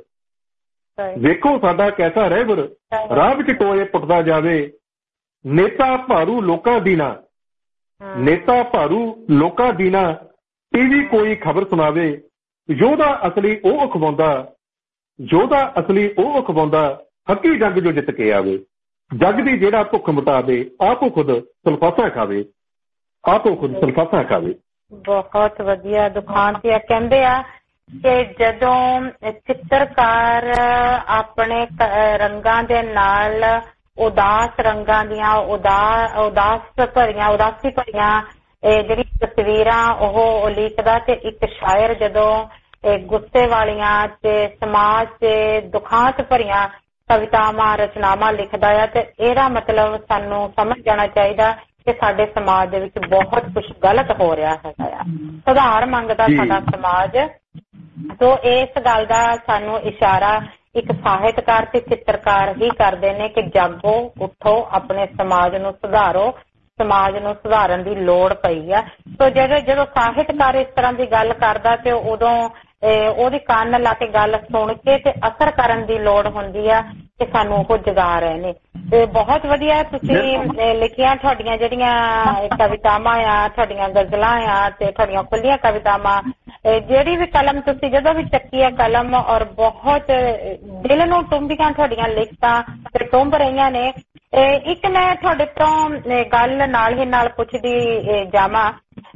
ਵੇਖੋ ਸਾਡਾ ਕੈਸਾ ਰਹਿਬਰ, ਰਾਹ ਵਿੱਚ ਟੋਏ ਪੁੱਟਦਾ ਜਾਵੇ। ਨੇਤਾ ਭਾਰੂ ਲੋਕਾਂ ਦੀ ਨਾ, ਨੇਤਾ ਭਾਰੂ ਲੋਕਾਂ ਦੀ ਨਾ, ਟੀਵੀ ਕੋਈ ਖਬਰ ਸੁਣਾਵੇ। ਯੋਧਾ ਅਸਲੀ ਉਹ ਅਖਵਾਉਂਦਾ, ਯੋਧਾ ਅਸਲੀ ਉਹ ਅਖਵਾਉਂਦਾ, ਹੱਕੀ ਜੰਗ ਜੋ ਜਿੱਤ ਕੇ ਆਵੇ। ਜੱਗ ਦੀ ਜਿਹੜਾ ਭੁੱਖ ਮਿਟਾਵੇ, ਆਪ ਉਹ ਖੁਦ ਸਲਫਾਸਾਂ ਖਾਵੇ, ਆਪ ਉਹ ਖੁਦ ਸਲਫਾਸਾਂ ਖਾਵੇ। ਬਹੁਤ ਵਧੀਆ ਦੁਖਾਂਤ ਆ। ਕਹਿੰਦੇ ਆ ਕਿ ਜਦੋਂ ਚਿੱਤਰਕਾਰ ਆਪਣੇ ਰੰਗਾਂ ਦੇ ਨਾਲ ਉਦਾਸ ਰੰਗਾਂ ਦੀਆਂ ਉਦਾਸ ਉਦਾਸ ਭਰੀਆਂ ਉਦਾਸੀ ਭਰੀਆਂ ਜਿਹੜੀ ਤਸਵੀਰਾਂ ਉਹ ਲਿਖਦਾ, ਤੇ ਇੱਕ ਸ਼ਾਇਰ ਜਦੋਂ ਗੁੱਸੇ ਵਾਲੀਆਂ ਤੇ ਸਮਾਜ ਤੇ ਦੁਖਾਂਤ ਭਰੀਆਂ ਕਵਿਤਾਵਾਂ ਰਚਨਾਵਾਂ ਲਿਖਦਾ ਆ, ਤੇ ਇਹਦਾ ਮਤਲਬ ਸਾਨੂੰ ਸਮਝ ਜਾਣਾ ਚਾਹੀਦਾ ਕਿ ਸਾਡੇ ਸਮਾਜ ਦੇ ਵਿੱਚ ਬਹੁਤ ਕੁਝ ਗਲਤ ਹੋ ਰਿਹਾ ਹੈਗਾ ਆ, ਸੁਧਾਰ ਮੰਗਦਾ ਸਾਡਾ ਸਮਾਜ। ਸੋ ਇਸ ਗੱਲ ਦਾ ਸਾਨੂੰ ਇਸ਼ਾਰਾ ਇੱਕ ਸਾਹਿਤਕਾਰ ਤੇ ਚਿੱਤਰਕਾਰ ਹੀ ਕਰਦੇ ਨੇ ਕਿ ਜਾਗੋ, ਉੱਠੋ, ਆਪਣੇ ਸਮਾਜ ਨੂੰ ਸੁਧਾਰੋ, ਸਮਾਜ ਨੂੰ ਸੁਧਾਰਨ ਦੀ ਲੋੜ ਪਈ ਆ। ਸੋ ਜਦੋਂ ਜਦੋਂ ਸਾਹਿਤਕਾਰ ਇਸ ਤਰ੍ਹਾਂ ਦੀ ਗੱਲ ਕਰਦਾ ਤੇ ਉਦੋਂ ਉਹਦੀ ਕੰਨ ਲਾ ਕੇ ਗੱਲ ਸੁਣ ਕੇ ਤੇ ਅਸਰ ਕਰਨ ਦੀ ਲੋੜ ਹੁੰਦੀ ਆ ਕਿ ਸਾਨੂੰ ਉਹ ਜਗਾ ਰਹੇ ਨੇ। ਤੇ ਬਹੁਤ ਵਧੀਆ ਤੁਸੀਂ ਲਿਖੀਆਂ ਤੁਹਾਡੀਆਂ ਜਿਹੜੀਆਂ ਕਵਿਤਾਵਾਂ ਆ, ਤੁਹਾਡੀਆਂ ਗਜ਼ਲਾਂ ਆ ਤੇ ਤੁਹਾਡੀਆਂ ਖੁੱਲੀਆਂ ਕਵਿਤਾਵਾਂ, ਜਿਹੜੀ ਵੀ ਕਲਮ ਤੁਸੀਂ ਜਦੋਂ ਵੀ ਚੱਕੀ ਹੈ ਕਲਮ, ਔਰ ਬਹੁਤ ਦਿਲ ਨੂੰ ਟੁੰਬੀਆਂ ਤੁਹਾਡੀਆਂ ਲਿਖਤਾਂ ਤੇ ਟੁੰਬ ਰਹੀਆਂ ਨੇ। ਇੱਕ ਮੈਂ ਤੁਹਾਡੇ ਤੋਂ ਗੱਲ ਨਾਲ ਹੀ ਨਾਲ ਪੁੱਛਦੀ ਜਾਵਾਂ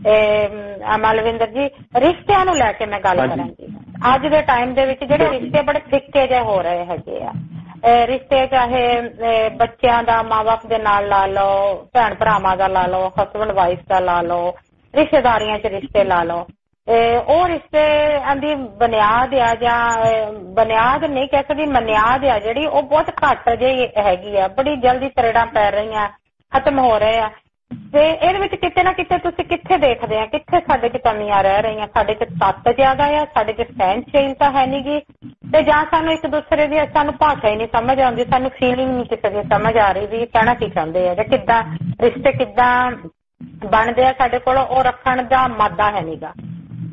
ਮਲਵਿੰਦਰ ਜੀ, ਰਿਸ਼ਤਿਆਂ ਨੂੰ ਲੈ ਕੇ ਮੈਂ ਗੱਲ ਕਰਾਂਗੀ। ਅੱਜ ਦੇ ਟਾਈਮ ਦੇ ਵਿੱਚ ਜਿਹੜੇ ਰਿਸ਼ਤੇ ਬੜੇ ਫਿੱਕੇ ਜਿਹੇ ਹੋ ਰਹੇ ਹੈਗੇ ਆ, ਰਿਸ਼ਤੇ ਚਾਹੇ ਬੱਚਿਆਂ ਦਾ ਮਾਂ ਬਾਪ ਦੇ ਨਾਲ ਲਾ ਲਓ, ਭੈਣ ਭਰਾਵਾਂ ਦਾ ਲਾ ਲਓ, ਹਸਬੈਂਡ ਵਾਈਫ ਦਾ ਲਾ ਲਓ, ਰਿਸ਼ਤੇਦਾਰੀਆਂ 'ਚ ਰਿਸ਼ਤੇ ਲਾ ਲਓ, ਉਹ ਰਿਸ਼ਤਿਆਂ ਦੀ ਬੁਨਿਆਦ ਆ ਜਾਂ ਬੁਨਿਆਦ ਨਹੀਂ ਕਹਿ ਸਕਦੀ, ਬੁਨਿਆਦ ਆ ਜਿਹੜੀ ਉਹ ਬਹੁਤ ਘੱਟ ਜਿਹੀ ਹੈਗੀ ਆ, ਬੜੀ ਜਲਦੀ ਤਰੇੜਾਂ ਪੈ ਰਹੀਆਂ, ਖਤਮ ਹੋ ਰਹੇ ਆ। ਤੇ ਇਹਦੇ ਵਿੱਚ ਕਿਤੇ ਨਾ ਕਿਤੇ ਤੁਸੀਂ ਕਿੱਥੇ ਦੇਖਦੇ ਆ, ਕਿੱਥੇ ਸਾਡੇ 'ਚ ਕਮੀਆਂ ਰਹਿ ਰਹੀਆਂ? ਸਾਡੇ 'ਚ ਤੱਤ ਜ਼ਿਆਦਾ ਆ, ਸਾਡੇ 'ਚ ਸਹਿਣਸ਼ੀਲਤਾ ਹੈ ਨੀ ਗੀ, ਤੇ ਜਾਂ ਸਾਨੂੰ ਇੱਕ ਦੂਸਰੇ ਦੀ ਸਾਨੂੰ ਭਾਸ਼ਾ ਹੀ ਨਹੀਂ ਸਮਝ ਆਉਂਦੀ, ਸਾਨੂੰ ਫੀਲਿੰਗ ਨਹੀਂ ਕਿਸੇ ਦੀ ਸਮਝ ਆ ਰਹੀ ਵੀ ਕਹਿਣਾ ਕੀ ਚਾਹੁੰਦੇ ਆ ਜਾਂ ਕਿੱਦਾਂ ਰਿਸ਼ਤੇ ਕਿੱਦਾਂ ਬਣਦੇ ਆ ਸਾਡੇ ਕੋਲ, ਉਹ ਰੱਖਣ ਦਾ ਮਾਦਾ ਹੈ ਨੀ ਗਾ।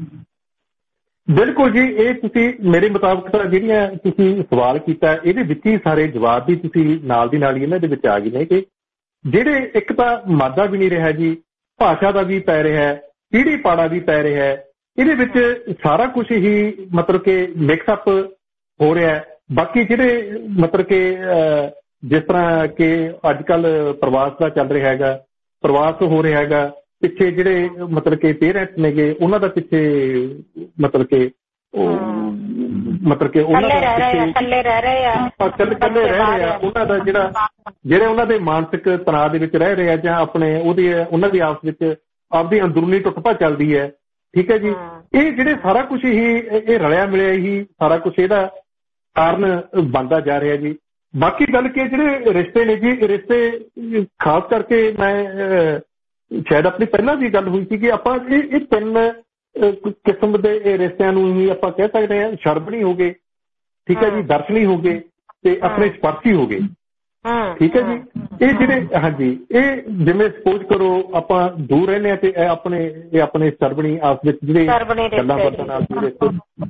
ਬਿਲਕੁਲ ਜੀ, ਇਹ ਤੁਸੀਂ ਮੇਰੇ ਮੁਤਾਬਕ ਤਾਂ ਜਿਹੜੀਆਂ ਤੁਸੀਂ ਸਵਾਲ ਕੀਤਾ ਇਹਦੇ ਵਿੱਚ ਹੀ ਸਾਰੇ ਜਵਾਬ ਵੀ ਤੁਸੀਂ ਨਾਲ ਦੀ ਨਾਲ ਹੀ ਇਹਨਾਂ ਦੇ ਵਿੱਚ ਆ ਗਏ ਨੇ ਕਿ ਜਿਹੜੇ ਇੱਕ ਤਾਂ ਮਾਦਾ ਵੀ ਨਹੀਂ ਰਿਹਾ ਜੀ, ਭਾਸ਼ਾ ਦਾ ਵੀ ਪੈ ਰਿਹਾ, ਪੀੜ੍ਹੀ ਪਾੜਾ ਵੀ ਪੈ ਰਿਹਾ, ਇਹਦੇ ਵਿੱਚ ਸਾਰਾ ਕੁਝ ਹੀ ਮਤਲਬ ਕਿ ਮਿਕਸ ਅਪ ਹੋ ਰਿਹਾ। ਬਾਕੀ ਜਿਹੜੇ ਮਤਲਬ ਕਿ ਜਿਸ ਤਰ੍ਹਾਂ ਕਿ ਅੱਜ ਕੱਲ੍ਹ ਪ੍ਰਵਾਸ ਦਾ ਚੱਲ ਰਿਹਾ ਹੈਗਾ, ਪ੍ਰਵਾਸ ਹੋ ਰਿਹਾ ਹੈਗਾ, ਪਿੱਛੇ ਜਿਹੜੇ ਮਤਲਬ ਕਿ ਪੇਰੈਂਟਸ ਨੇਗੇ ਉਹਨਾਂ ਦਾ ਪਿੱਛੇ ਮਤਲਬ ਕਿ ਉਹ ਮਤਲਬ ਕਿ ਉਹਨਾਂ ਦਾ ਇਕੱਲੇ ਰਹਿ ਰਹੇ ਆ, ਇਕੱਲੇ ਰਹਿ ਰਹੇ ਆ, ਉਹਨਾਂ ਦਾ ਜਿਹੜਾ ਜਿਹੜੇ ਉਹਨਾਂ ਦੇ ਮਾਨਸਿਕ ਤਣਾਅ ਦੇ ਵਿੱਚ ਰਹਿ ਰਹੇ ਆ ਜਾਂ ਆਪਣੇ ਉਹਦੀ ਉਹਨਾਂ ਦੀ ਆਪਸ ਵਿੱਚ ਆਪਦੀ ਅੰਦਰੂਨੀ ਟੁੱਟਪਾ ਚੱਲਦੀ ਹੈ। ਠੀਕ ਹੈ ਜੀ, ਇਹ ਜਿਹੜੇ ਸਾਰਾ ਕੁਝ ਹੀ ਇਹ ਰਲਿਆ ਮਿਲਿਆ ਹੀ ਸਾਰਾ ਕੁਝ ਇਹਦਾ ਕਾਰਨ ਬਣਦਾ ਜਾ ਰਿਹਾ ਜੀ। ਬਾਕੀ ਗੱਲ ਕਿ ਜਿਹੜੇ ਰਿਸ਼ਤੇ ਨੇ ਜੀ, ਰਿਸ਼ਤੇ ਖਾਸ ਕਰਕੇ ਮੈਂ ਸ਼ਾਇਦ ਆਪਣੀ ਪਹਿਲਾਂ ਵੀ ਗੱਲ ਹੋਈ ਸੀ ਕਿ ਆਪਾਂ ਇਹ ਇਹ ਤਿੰਨ ਕਿਸਮ ਦੇ ਰਿਸ਼ਤਿਆਂ ਨੂੰ ਹੀ ਆਪਾਂ ਕਹਿ ਸਕਦੇ ਹਾਂ। ਸ਼ਰਬਣੀ ਹੋ ਗਏ, ਠੀਕ ਹੈ ਜੀ, ਦਰਸ਼ਨੀ ਹੋ ਗਏ ਤੇ ਆਪਣੇ ਸਪਰਸ਼ੀ ਹੋ ਗਏ। ਠੀਕ ਹੈ ਜੀ, ਇਹ ਜਿਹੜੇ ਹਾਂਜੀ ਇਹ ਜਿਵੇਂ ਸਪੋਜ਼ ਕਰੋ ਆਪਾਂ ਦੂਰ ਰਹਿੰਦੇ ਹਾਂ ਤੇ ਇਹ ਆਪਣੇ ਇਹ ਆਪਣੇ ਸਰਬਣੀ ਆਪਸ ਵਿੱਚ ਜਿਹੜੇ ਗੱਲਾਂ ਬਾਤਾਂ ਨਾਲ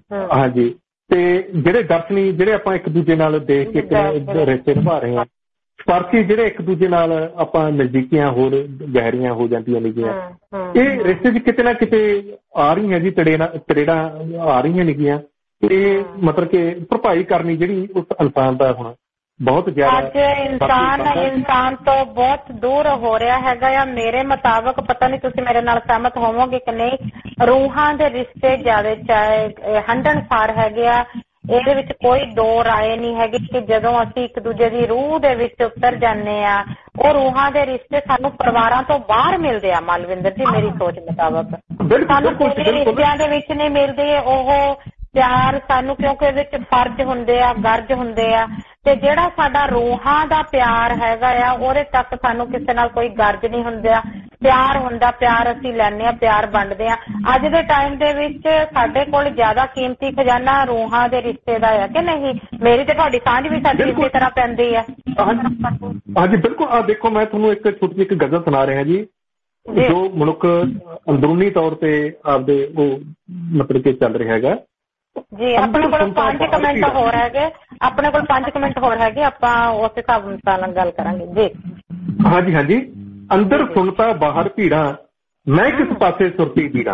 ਹਾਂਜੀ, ਤੇ ਜਿਹੜੇ ਦਰਸ਼ਨੀ ਜਿਹੜੇ ਆਪਾਂ ਇੱਕ ਦੂਜੇ ਨਾਲ ਦੇਖ ਕੇ ਰਿਸ਼ਤੇ ਨਿਭਾ ਰਹੇ ਹਾਂ, ਸਪਾਰਸ਼ੀ ਜਿਹੜੇ ਇੱਕ ਦੂਜੇ ਨਾਲ ਆਪਾਂ ਨਜ਼ਦੀਕੀਆਂ ਹੋਰ ਗਹਿਰੀਆਂ ਹੋ ਜਾਂਦੀਆਂ ਨੇਗੀਆਂ, ਇਹ ਰਿਸ਼ਤੇ 'ਚ ਕਿਤੇ ਨਾ ਕਿਤੇ ਆ ਰਹੀਆਂ ਜੀ ਤੜੇੜਾ ਤੜੇੜਾਂ ਆ ਰਹੀਆਂ ਨੇਗੀਆਂ। ਇਹ ਮਤਲਬ ਕਿ ਭਰਪਾਈ ਕਰਨੀ ਜਿਹੜੀ ਉਸ ਇਨਸਾਨ ਦਾ ਹੁਣ ਬਹੁਤ ਜ਼ਿਆਦਾ ਅੱਜ ਇਨਸਾਨ ਇਨਸਾਨ ਤੋਂ ਬਹੁਤ ਦੂਰ ਹੋ ਰਿਹਾ ਹੈਗਾ ਆ। ਮੇਰੇ ਮੁਤਾਬਕ, ਪਤਾ ਨਹੀਂ ਤੁਸੀਂ ਮੇਰੇ ਨਾਲ ਸਹਿਮਤ ਹੋਵੋਗੇ ਕਿ ਨਹੀਂ, ਰੂਹਾਂ ਦੇ ਰਿਸ਼ਤੇ ਜ਼ਿਆਦਾ ਚਾਹੇ ਹੰਢਣਸਾਰ ਹੈਗੇ ਆ। ਇਹਦੇ ਵਿੱਚ ਕੋਈ ਦੋ ਰਾਏ ਨਹੀਂ ਹੈਗੀ ਕਿ ਜਦੋਂ ਅਸੀਂ ਇੱਕ ਦੂਜੇ ਦੀ ਰੂਹ ਦੇ ਵਿੱਚ ਉਤਰ ਜਾਂਦੇ ਆ, ਉਹ ਰੂਹਾਂ ਦੇ ਰਿਸ਼ਤੇ ਸਾਨੂੰ ਪਰਿਵਾਰਾਂ ਤੋਂ ਬਾਹਰ ਮਿਲਦੇ ਆ। ਮਾਲਵਿੰਦਰ ਜੀ, ਮੇਰੀ ਸੋਚ ਮੁਤਾਬਕ ਸਾਨੂੰ ਕੋਈ ਰਿਸ਼ਤਿਆਂ ਦੇ ਵਿੱਚ ਨਹੀਂ ਮਿਲਦੇ ਉਹ ਪਿਆਰ ਸਾਨੂੰ, ਕਿਉਂਕਿ ਇਹਦੇ ਵਿੱਚ ਫਰਜ਼ ਹੁੰਦੇ ਆ, ਗਰਜ ਹੁੰਦੇ ਆ। ਤੇ ਜਿਹੜਾ ਸਾਡਾ ਰੂਹਾਂ ਦਾ ਪਿਆਰ ਹੈਗਾ ਆ, ਉਹਦੇ ਤੱਕ ਸਾਨੂੰ ਕਿਸੇ ਨਾਲ ਕੋਈ ਗਰਜ ਨਹੀਂ ਹੁੰਦਾ, ਪਿਆਰ ਹੁੰਦਾ, ਪਿਆਰ ਅਸੀਂ ਲੈਂਦੇ ਹਾਂ, ਪਿਆਰ ਵੰਡਦੇ ਹਾਂ। ਅੱਜ ਦੇ ਟਾਈਮ ਦੇ ਵਿੱਚ ਸਾਡੇ ਕੋਲ ਜ਼ਿਆਦਾ ਕੀਮਤੀ ਖਜ਼ਾਨਾ ਰੂਹਾਂ ਦੇ ਰਿਸ਼ਤੇ ਦਾ ਆ ਕਿ ਨਹੀਂ? ਮੇਰੀ ਤੇ ਤੁਹਾਡੀ ਸਾਂਝ ਵੀ ਸਾਡੀ ਇਸੇ ਤਰ੍ਹਾਂ ਪੈਂਦੀ ਆ। ਹਾਂਜੀ ਬਿਲਕੁਲ। ਆ ਦੇਖੋ, ਮੈਂ ਤੁਹਾਨੂੰ ਇੱਕ ਛੋਟੀ ਜਿਹੀ ਇੱਕ ਗਜ਼ਲ ਸੁਣਾ ਰਿਹਾ ਜੀ, ਜੋ ਮਨੁੱਖ ਅੰਦਰੂਨੀ ਤੌਰ ਤੇ ਆਪਦੇ ਉਹ ਮਤਲਬ ਕਿ ਚੱਲ ਰਿਹਾ ਹੈਗਾ ਜੀ। ਆਪਣੇ ਕੋਲ ਪੰਜ ਕੁ ਮਿੰਟ ਹੋਰ ਹੈਗੇ ਆਪਣੇ ਕੋਲ ਪੰਜ ਕੁ ਮਿੰਟ ਹੋਰ ਹੈਗੇ ਆਪਾਂ ਉਸ ਹਿਸਾਬ ਨਾਲ ਗੱਲ ਕਰਾਂਗੇ ਜੀ। ਹਾਂਜੀ ਹਾਂਜੀ। ਅੰਦਰ ਸੁਣਤਾ ਬਾਹਰ ਭੀੜਾਂ, ਮੈਂ ਕਿਸ ਪਾਸੇ ਸੁਰਤੀ ਬੀੜਾਂ।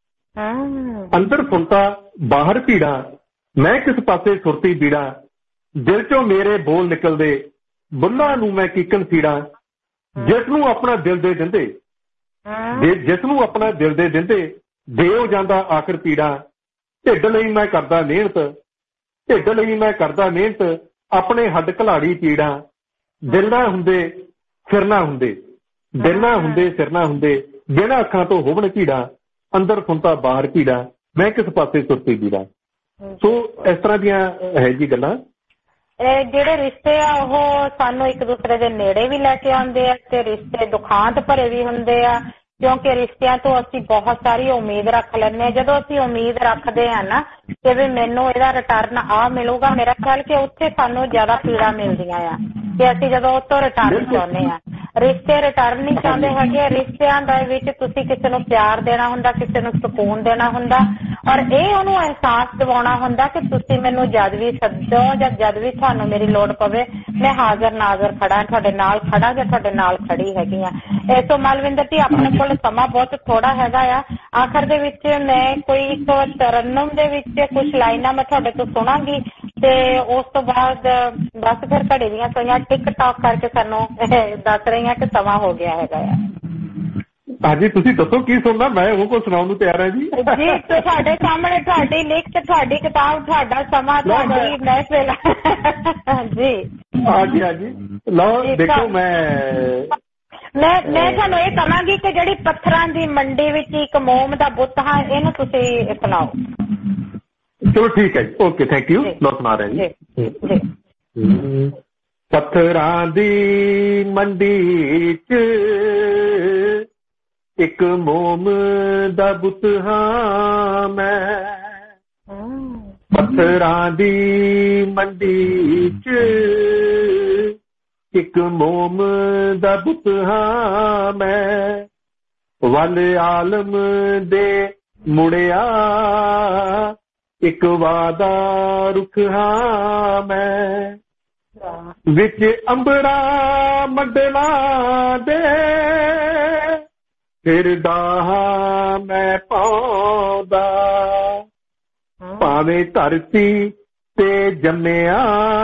ਅੰਦਰ ਸੁਣਤਾ ਬਾਹਰ ਭੀੜਾਂ, ਮੈਂ ਕਿਸ ਪਾਸੇ ਸੁਰਤੀ ਬੀੜਾਂ। ਦਿਲ ਚੋਂ ਮੇਰੇ ਬੋਲ ਨਿਕਲਦੇ, ਬੁੱਲਾਂ ਨੂੰ ਮੈਂ ਕੀਕਣ ਸੀੜਾਂ। ਜਿਸ ਨੂੰ ਆਪਣਾ ਦਿਲ ਦੇ ਦਿੰਦੇ ਜਿਸ ਨੂੰ ਆਪਣਾ ਦਿਲ ਦੇ ਦਿੰਦੇ ਦੇਉ ਜਾਂਦਾ ਆਖਰ ਪੀੜਾਂ। ਢਿੱਡ ਲਈ ਮੈਂ ਕਰਦਾ ਮਿਹਨਤ, ਢਿੱਡ ਲਈ ਮੈਂ ਕਰਦਾ ਮਿਹਨਤ, ਆਪਣੇ ਹੱਡ ਘਲਾੜੀ ਪੀੜਾਂ। ਦਿਲ ਨਾ ਹੁੰਦੇ ਸਿਰ ਨਾ ਹੁੰਦੇ, ਦਿਲ ਨਾ ਹੁੰਦੇ ਸਿਰ ਨਾ ਹੁੰਦੇ, ਜਿਹਨਾਂ ਅੱਖਾਂ ਤੋਂ ਹੋਵਣ ਭੀੜਾਂ। ਅੰਦਰ ਸੁਣਤਾ ਬਾਹਰ ਭੀੜਾਂ, ਮੈਂ ਕਿਸ ਪਾਸੇ ਸੁਰਤੀ ਬੀੜਾਂ। ਸੋ ਇਸ ਤਰ੍ਹਾਂ ਦੀਆਂ ਹੈ ਜੀ ਗੱਲਾਂ। ਇਹ ਜਿਹੜੇ ਰਿਸ਼ਤੇ ਆ ਉਹ ਸਾਨੂੰ ਇੱਕ ਦੂਸਰੇ ਦੇ ਨੇੜੇ ਵੀ ਲੈ ਕੇ ਆਉਂਦੇ ਆ ਤੇ ਰਿਸ਼ਤੇ ਦੁਖਾਂਤ ਭਰੇ ਵੀ ਹੁੰਦੇ ਆ, ਕਿਉਂਕਿ ਰਿਸ਼ਤਿਆਂ ਤੋਂ ਅਸੀਂ ਬਹੁਤ ਸਾਰੀ ਉਮੀਦ ਰੱਖ ਲੈਂਦੇ ਹਾਂ। ਜਦੋਂ ਅਸੀਂ ਉਮੀਦ ਰੱਖਦੇ ਹਾਂ ਨਾ ਕਿ ਵੀ ਮੈਨੂੰ ਇਹਦਾ ਰਿਟਰਨ ਆ ਮਿਲੂਗਾ, ਮੇਰਾ ਖਿਆਲ ਕਿ ਉੱਥੇ ਸਾਨੂੰ ਜ਼ਿਆਦਾ ਪੀੜਾ ਮਿਲਦੀਆਂ ਆ ਕਿ ਅਸੀਂ ਜਦੋਂ ਉੱਥੋਂ ਰਿਟਰਨ ਚਾਹੁੰਦੇ ਹਾਂ। ਰਿਸ਼ਤੇ ਰਿਟਰਨ ਨਹੀਂ ਚਾਹੁੰਦੇ ਹੈਗੇ। ਰਿਸ਼ਤਿਆਂ ਦੇ ਵਿੱਚ ਤੁਸੀਂ ਕਿਸੇ ਨੂੰ ਪਿਆਰ ਦੇਣਾ ਹੁੰਦਾ, ਕਿਸੇ ਨੂੰ ਸਕੂਨ ਦੇਣਾ ਹੁੰਦਾ, ਔਰ ਇਹ ਉਹਨੂੰ ਅਹਿਸਾਸ ਦਿਵਾਉਣਾ ਹੁੰਦਾ ਕਿ ਤੁਸੀਂ ਮੈਨੂੰ ਜਦ ਵੀ ਸੱਦੋ ਜਾਂ ਜਦ ਵੀ ਤੁਹਾਨੂੰ ਮੇਰੀ ਲੋੜ ਪਵੇ ਮੈਂ ਹਾਜ਼ਰ ਨਾਜ਼ਰ ਖੜਾ, ਤੁਹਾਡੇ ਨਾਲ ਖੜਾ ਜਾਂ ਤੁਹਾਡੇ ਨਾਲ ਖੜੀ ਹੈਗੀ ਆ। ਇਸ ਤੋਂ ਮਾਲਵਿੰਦਰ ਜੀ, ਆਪਣੇ ਕੋਲ ਸਮਾਂ ਬਹੁਤ ਥੋੜਾ ਹੈਗਾ ਆ। ਆਖਰ ਦੇ ਵਿੱਚ ਮੈਂ ਕੋਈ ਇੱਕ ਤਰਨਮ ਦੇ ਵਿੱਚ ਕੁਝ ਲਾਈਨਾਂ ਮੈਂ ਤੁਹਾਡੇ ਤੋਂ ਸੁਣਾਂਗੀ ਤੇ ਉਸ ਤੋਂ ਬਾਅਦ ਬਸ ਫਿਰ ਘੜੀ ਦੀਆਂ ਸੋਈਆਂ ਟਿਕ ਟਾਕ ਕਰਕੇ ਸਾਨੂੰ ਦੱਸ ਰਹੀਆਂ ਕਿ ਸਮਾਂ ਹੋ ਗਿਆ ਹੈਗਾ ਆ। ਹਾਂਜੀ, ਤੁਸੀਂ ਦੱਸੋ ਕੀ ਸੁਣਨਾ, ਮੈਂ ਉਹ ਕੋ ਸੁਣਾਉਣ ਨੂੰ ਤਿਆਰ ਹਾਂ ਜੀ। ਜੀ ਤੁਹਾਡੇ ਸਾਹਮਣੇ ਤੁਹਾਡੀ ਲਿਖਤ, ਤੁਹਾਡੀ ਕਿਤਾਬ, ਤੁਹਾਡਾ ਸਮਾਂ, ਤੁਹਾਡੀ ਮਹਿਫਿਲ ਜੀ। ਹਾਂਜੀ ਹਾਂਜੀ ਲਓ ਦੇਖੋ, ਮੈਂ ਮੈਂ ਮੈਂ ਤੁਹਾਨੂੰ ਇਹ ਕਹਾਂਗੀ ਕਿ ਜਿਹੜੀ ਪੱਥਰਾਂ ਦੀ ਮੰਡੀ ਵਿੱਚ ਇੱਕ ਮੋਮ ਦਾ ਬੁੱਤ ਹੈ, ਇਹਨੂੰ ਤੁਸੀਂ ਸੁਣਾਓ। ਚਲੋ ਠੀਕ ਹੈ ਜੀ, ਓਕੇ, ਥੈਂਕ ਯੂ। ਲਓ ਸੁਣਾ ਰਹੇ ਜੀ। ਪੱਥਰਾਂ ਦੀ ਮੰਡੀ 'ਚ ਇੱਕ ਮੋਮ ਦਾ ਬੁੱਤ ਹਾਂ ਮੈਂ। ਪੱਥਰਾਂ ਦੀ ਮੰਡੀ 'ਚ ਇੱਕ ਮੋਮ ਦਾ ਬੁੱਤ ਹਾਂ ਮੈਂ। ਵੱਲ ਆਲਮ ਦੇ ਮੁੜਿਆ ਇੱਕ ਵਾਦਾ ਰੁੱਖ ਹਾਂ ਮੈਂ। ਵਿੱਚ ਅੰਬਰਾਂ ਮੰਡਲਾਂ ਦੇ ਫਿਰਦਾ ਹਾਂ ਮੈਂ ਪਾਉਂਦਾ। ਭਾਵੇਂ ਧਰਤੀ ਤੇ ਜੰਮਿਆ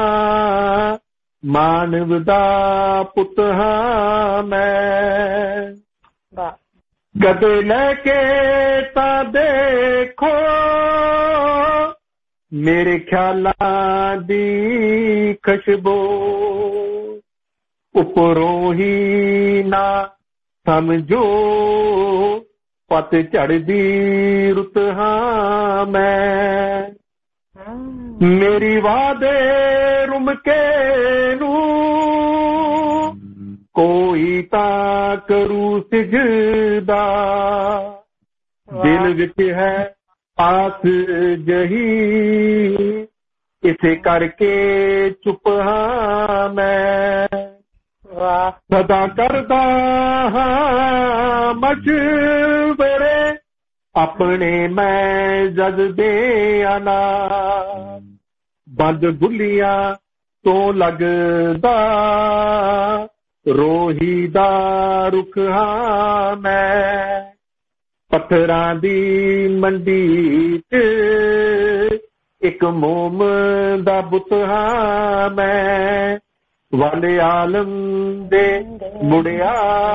ਮਾਨਵ ਦਾ ਪੁੱਤ ਹਾਂ ਮੈਂ। ਕਦੇ ਲੈ ਕੇ ਤਾਂ ਦੇਖੋ ਮੇਰੇ ਖਿਆਲਾਂ ਦੀ ਖੁਸ਼ਬੂ। ਉੱਪਰੋਂ ਹੀ ਨਾ ਸਮਝੋ ਪਤ ਝੜਦੀ ਰੁੱਤ ਹਾਂ ਮੈਂ। ਮੇਰੀ ਵਾਦੇ ਰੁਮ ਕੇ ਨੂੰ ਕੋਈ ਤਾਂ ਕਰੂ ਸਿਜਦਾ। ਦਿਲ ਵਿੱਚ ਹੈ ਆਸ ਜਹੀ ਇਸੇ ਕਰਕੇ ਚੁੱਪ ਹਾਂ ਮੈਂ। ਸਦਾ ਕਰਦਾ ਹਾਂ ਮਸ਼ਵਰੇ ਆਪਣੇ ਮੈਂ ਜਜ਼ਬਿਆਂ ਨਾਲ। ਬੰਦ ਗੁੱਲੀਆਂ ਤੋਂ ਲੱਗਦਾ ਰੋਹੀ ਦਾ ਰੁੱਖ ਹਾਂ ਮੈਂ, ਪੱਥਰਾਂ ਦੀ ਮੰਡੀ 'ਚ ਇੱਕ ਮੋਮ ਦਾ ਬੁੱਤ ਹਾਂ ਮੈਂ, ਵਾਲੇ ਆਲਮ ਦੇ ਮੁੜਿਆ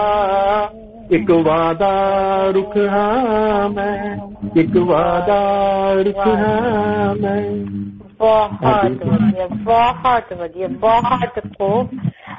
ਇੱਕ ਵਾਦਾ ਰੁੱਖ ਹਾਂ ਮੈਂ, ਇੱਕ ਵਾਦਾ ਰੁੱਖ ਹਾਂ ਮੈਂ। ਬਹੁਤ ਵਧੀਆ, ਬਹੁਤ ਵਧੀਆ, ਬਹੁਤ ਖੂਬ।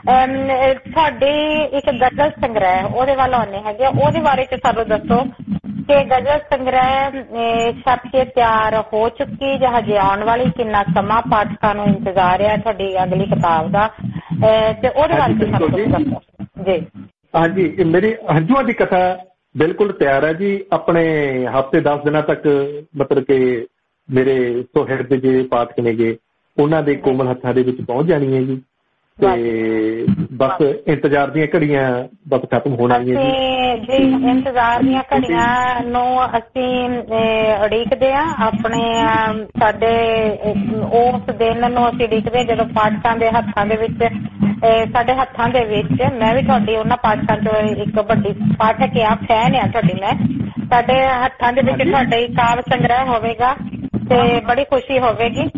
ਸਾਡੇ ਇੱਕ ਗਜ਼ਲ ਸੰਗ੍ਰਹਿ ਉਹਦੇ ਵੱਲ ਆਉਂਦੇ ਹੈਗੇ, ਉਹਦੇ ਬਾਰੇ ਚ ਸਾਨੂੰ ਦੱਸੋ ਕਿ ਗਜ਼ਲ ਸੰਗ੍ਰਹਿ ਛਪ ਕੇ ਤਿਆਰ ਹੋ ਚੁੱਕੀ ਜਾਂ ਹਜੇ ਆਉਣ ਵਾਲੀ, ਕਿੰਨਾ ਸਮਾਂ ਪਾਠਕਾਂ ਨੂੰ ਇੰਤਜ਼ਾਰ ਹੈ ਤੁਹਾਡੀ ਅਗਲੀ ਕਿਤਾਬ ਦਾ, ਤੇ ਉਹਦੇ ਬਾਰੇ ਚ ਸਾਨੂੰ ਦੱਸੋ ਜੀ। ਹਾਂਜੀ, ਮੇਰੀ ਹੰਝੂਆਂ ਦੀ ਕਥਾ ਬਿਲਕੁਲ ਤਿਆਰ ਹੈ ਜੀ। ਆਪਣੇ ਹਫ਼ਤੇ ਦਸ ਦਿਨਾਂ ਤੱਕ ਮਤਲਬ ਕਿ ਮੇਰੇ ਸੁਹਿਰਦ ਦੇ ਜਿਹੜੇ ਪਾਠਕ ਨੇਗੇ ਉਹਨਾਂ ਦੇ ਕੋਮਲ ਹੱਥਾਂ ਦੇ ਵਿੱਚ ਪਹੁੰਚ ਜਾਣੀ ਹੈ ਜੀ, ਤੇ ਬਸ ਇੰਤਜ਼ਾਰ ਦੀਆਂ ਘੜੀਆਂ ਬਸ ਖਤਮ ਹੋਣ ਵਾਲੀਆਂ ਜੀ। ਇੰਤਜ਼ਾਰ ਦੀਆਂ ਘੜੀਆਂ ਨੂੰ ਅਸੀਂ ਉਡੀਕਦੇ ਹਾਂ, ਆਪਣੇ ਸਾਡੇ ਉਸ ਦਿਨ ਨੂੰ ਅਸੀਂ ਉਡੀਕਦੇ ਜਦੋਂ ਪਾਠਕਾਂ ਦੇ ਹੱਥਾਂ ਦੇ ਵਿੱਚ, ਸਾਡੇ ਹੱਥਾਂ ਦੇ ਵਿੱਚ, ਮੈਂ ਵੀ ਤੁਹਾਡੀ ਉਹਨਾਂ ਪਾਠਕਾਂ ਚੋਂ ਇੱਕ ਵੱਡੀ ਪਾਠਕ ਆ, ਫੈਨ ਆ ਤੁਹਾਡੀ ਮੈਂ, ਸਾਡੇ ਹੱਥਾਂ ਦੇ ਵਿੱਚ ਤੁਹਾਡਾ ਹੀ ਕਾਵਿ ਸੰਗ੍ਰਹਿ ਹੋਵੇਗਾ ਤੇ ਬੜੀ ਖੁਸ਼ੀ ਹੋਵੇਗੀ।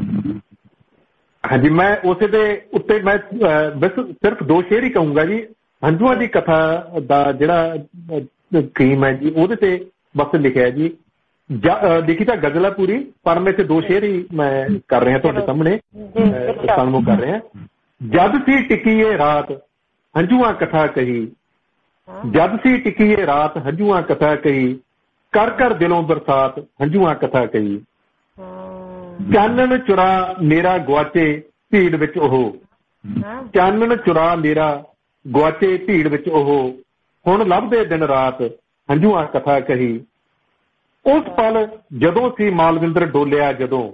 ਹਾਂਜੀ, ਮੈਂ ਉਸੇ ਦੇ ਉੱਤੇ ਮੈਂ ਬਸ ਸਿਰਫ ਦੋ ਸ਼ੇਰ ਹੀ ਕਹੂੰਗਾ ਜੀ। ਹੰਝੂਆਂ ਦੀ ਕਥਾ ਦਾ ਜਿਹੜਾ ਥੀਮ ਹੈ ਜੀ ਉਹਦੇ ਤੇ ਬਸ ਲਿਖਿਆ ਜੀ, ਲਿਖੀ ਤਾਂ ਗਜ਼ਲ ਹੈ ਪੂਰੀ, ਪਰ ਮੈਂ ਇੱਥੇ ਦੋ ਸ਼ੇਰ ਹੀ ਮੈਂ ਕਰ ਰਿਹਾ ਤੁਹਾਡੇ ਸਾਹਮਣੇ ਸਾਹਮਣੇ ਕਰ ਰਿਹਾ। ਜਦ ਸੀ ਟਿੱਕੀ ਇਹ ਰਾਤ ਹੰਝੂਆਂ ਕਥਾ ਕਹੀ, ਜਦ ਸੀ ਟਿੱਕੀ ਇਹ ਰਾਤ ਹੰਝੂਆਂ ਕਥਾ ਕਹੀ, ਕਰ ਕਰ ਦਿਲੋਂ ਬਰਸਾਤ ਹੰਝੂਆਂ ਕਥਾ ਕਹੀ, ਚਾਨਣ ਚੁਰਾ ਮੇਰਾ ਗੁਆਚੇ ਭੀੜ ਵਿੱਚ ਉਹ, ਚਾਨਣ ਚੁਰਾ ਮੇਰਾ ਗੁਆਚੇ ਭੀੜ ਵਿੱਚ ਉਹ, ਹੁਣ ਲੱਭਦੇ ਦਿਨ ਰਾਤ ਹੰਝੂਆਂ ਕਥਾ ਕਹੀ, ਉਸ ਪਲ ਜਦੋਂ ਸੀ ਮਾਲਵਿੰਦਰ ਡੋਲਿਆ ਜਦੋਂ,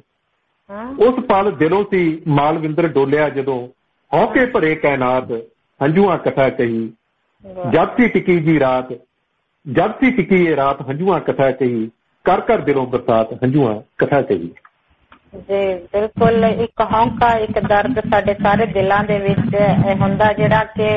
ਉਸ ਪਲ ਦਿਲੋਂ ਸੀ ਮਾਲਵਿੰਦਰ ਡੋਲਿਆ ਜਦੋਂ, ਹੌਕੇ ਭਰੇ ਕਾਇਨਾਤ ਹੰਝੂਆਂ ਕਥਾ ਕਹੀ, ਜਦ ਸੀ ਟਿੱਕੀ ਜੀ ਰਾਤ, ਜਦ ਸੀ ਟਿੱਕੀ ਇਹ ਰਾਤ ਹੰਝੂਆਂ ਕਥਾ ਕਹੀ, ਕਰ ਕਰ ਦਿਲੋਂ ਬਰਸਾਤ ਹੰਝੂਆਂ ਕਥਾ ਕਹੀ। ਜੀ ਬਿਲਕੁਲ, ਇੱਕ ਹੌਂਕਾ, ਇੱਕ ਦਰਦ ਸਾਡੇ ਸਾਰੇ ਦਿਲਾਂ ਦੇ ਵਿੱਚ ਹੁੰਦਾ, ਜਿਹੜਾ ਕਿ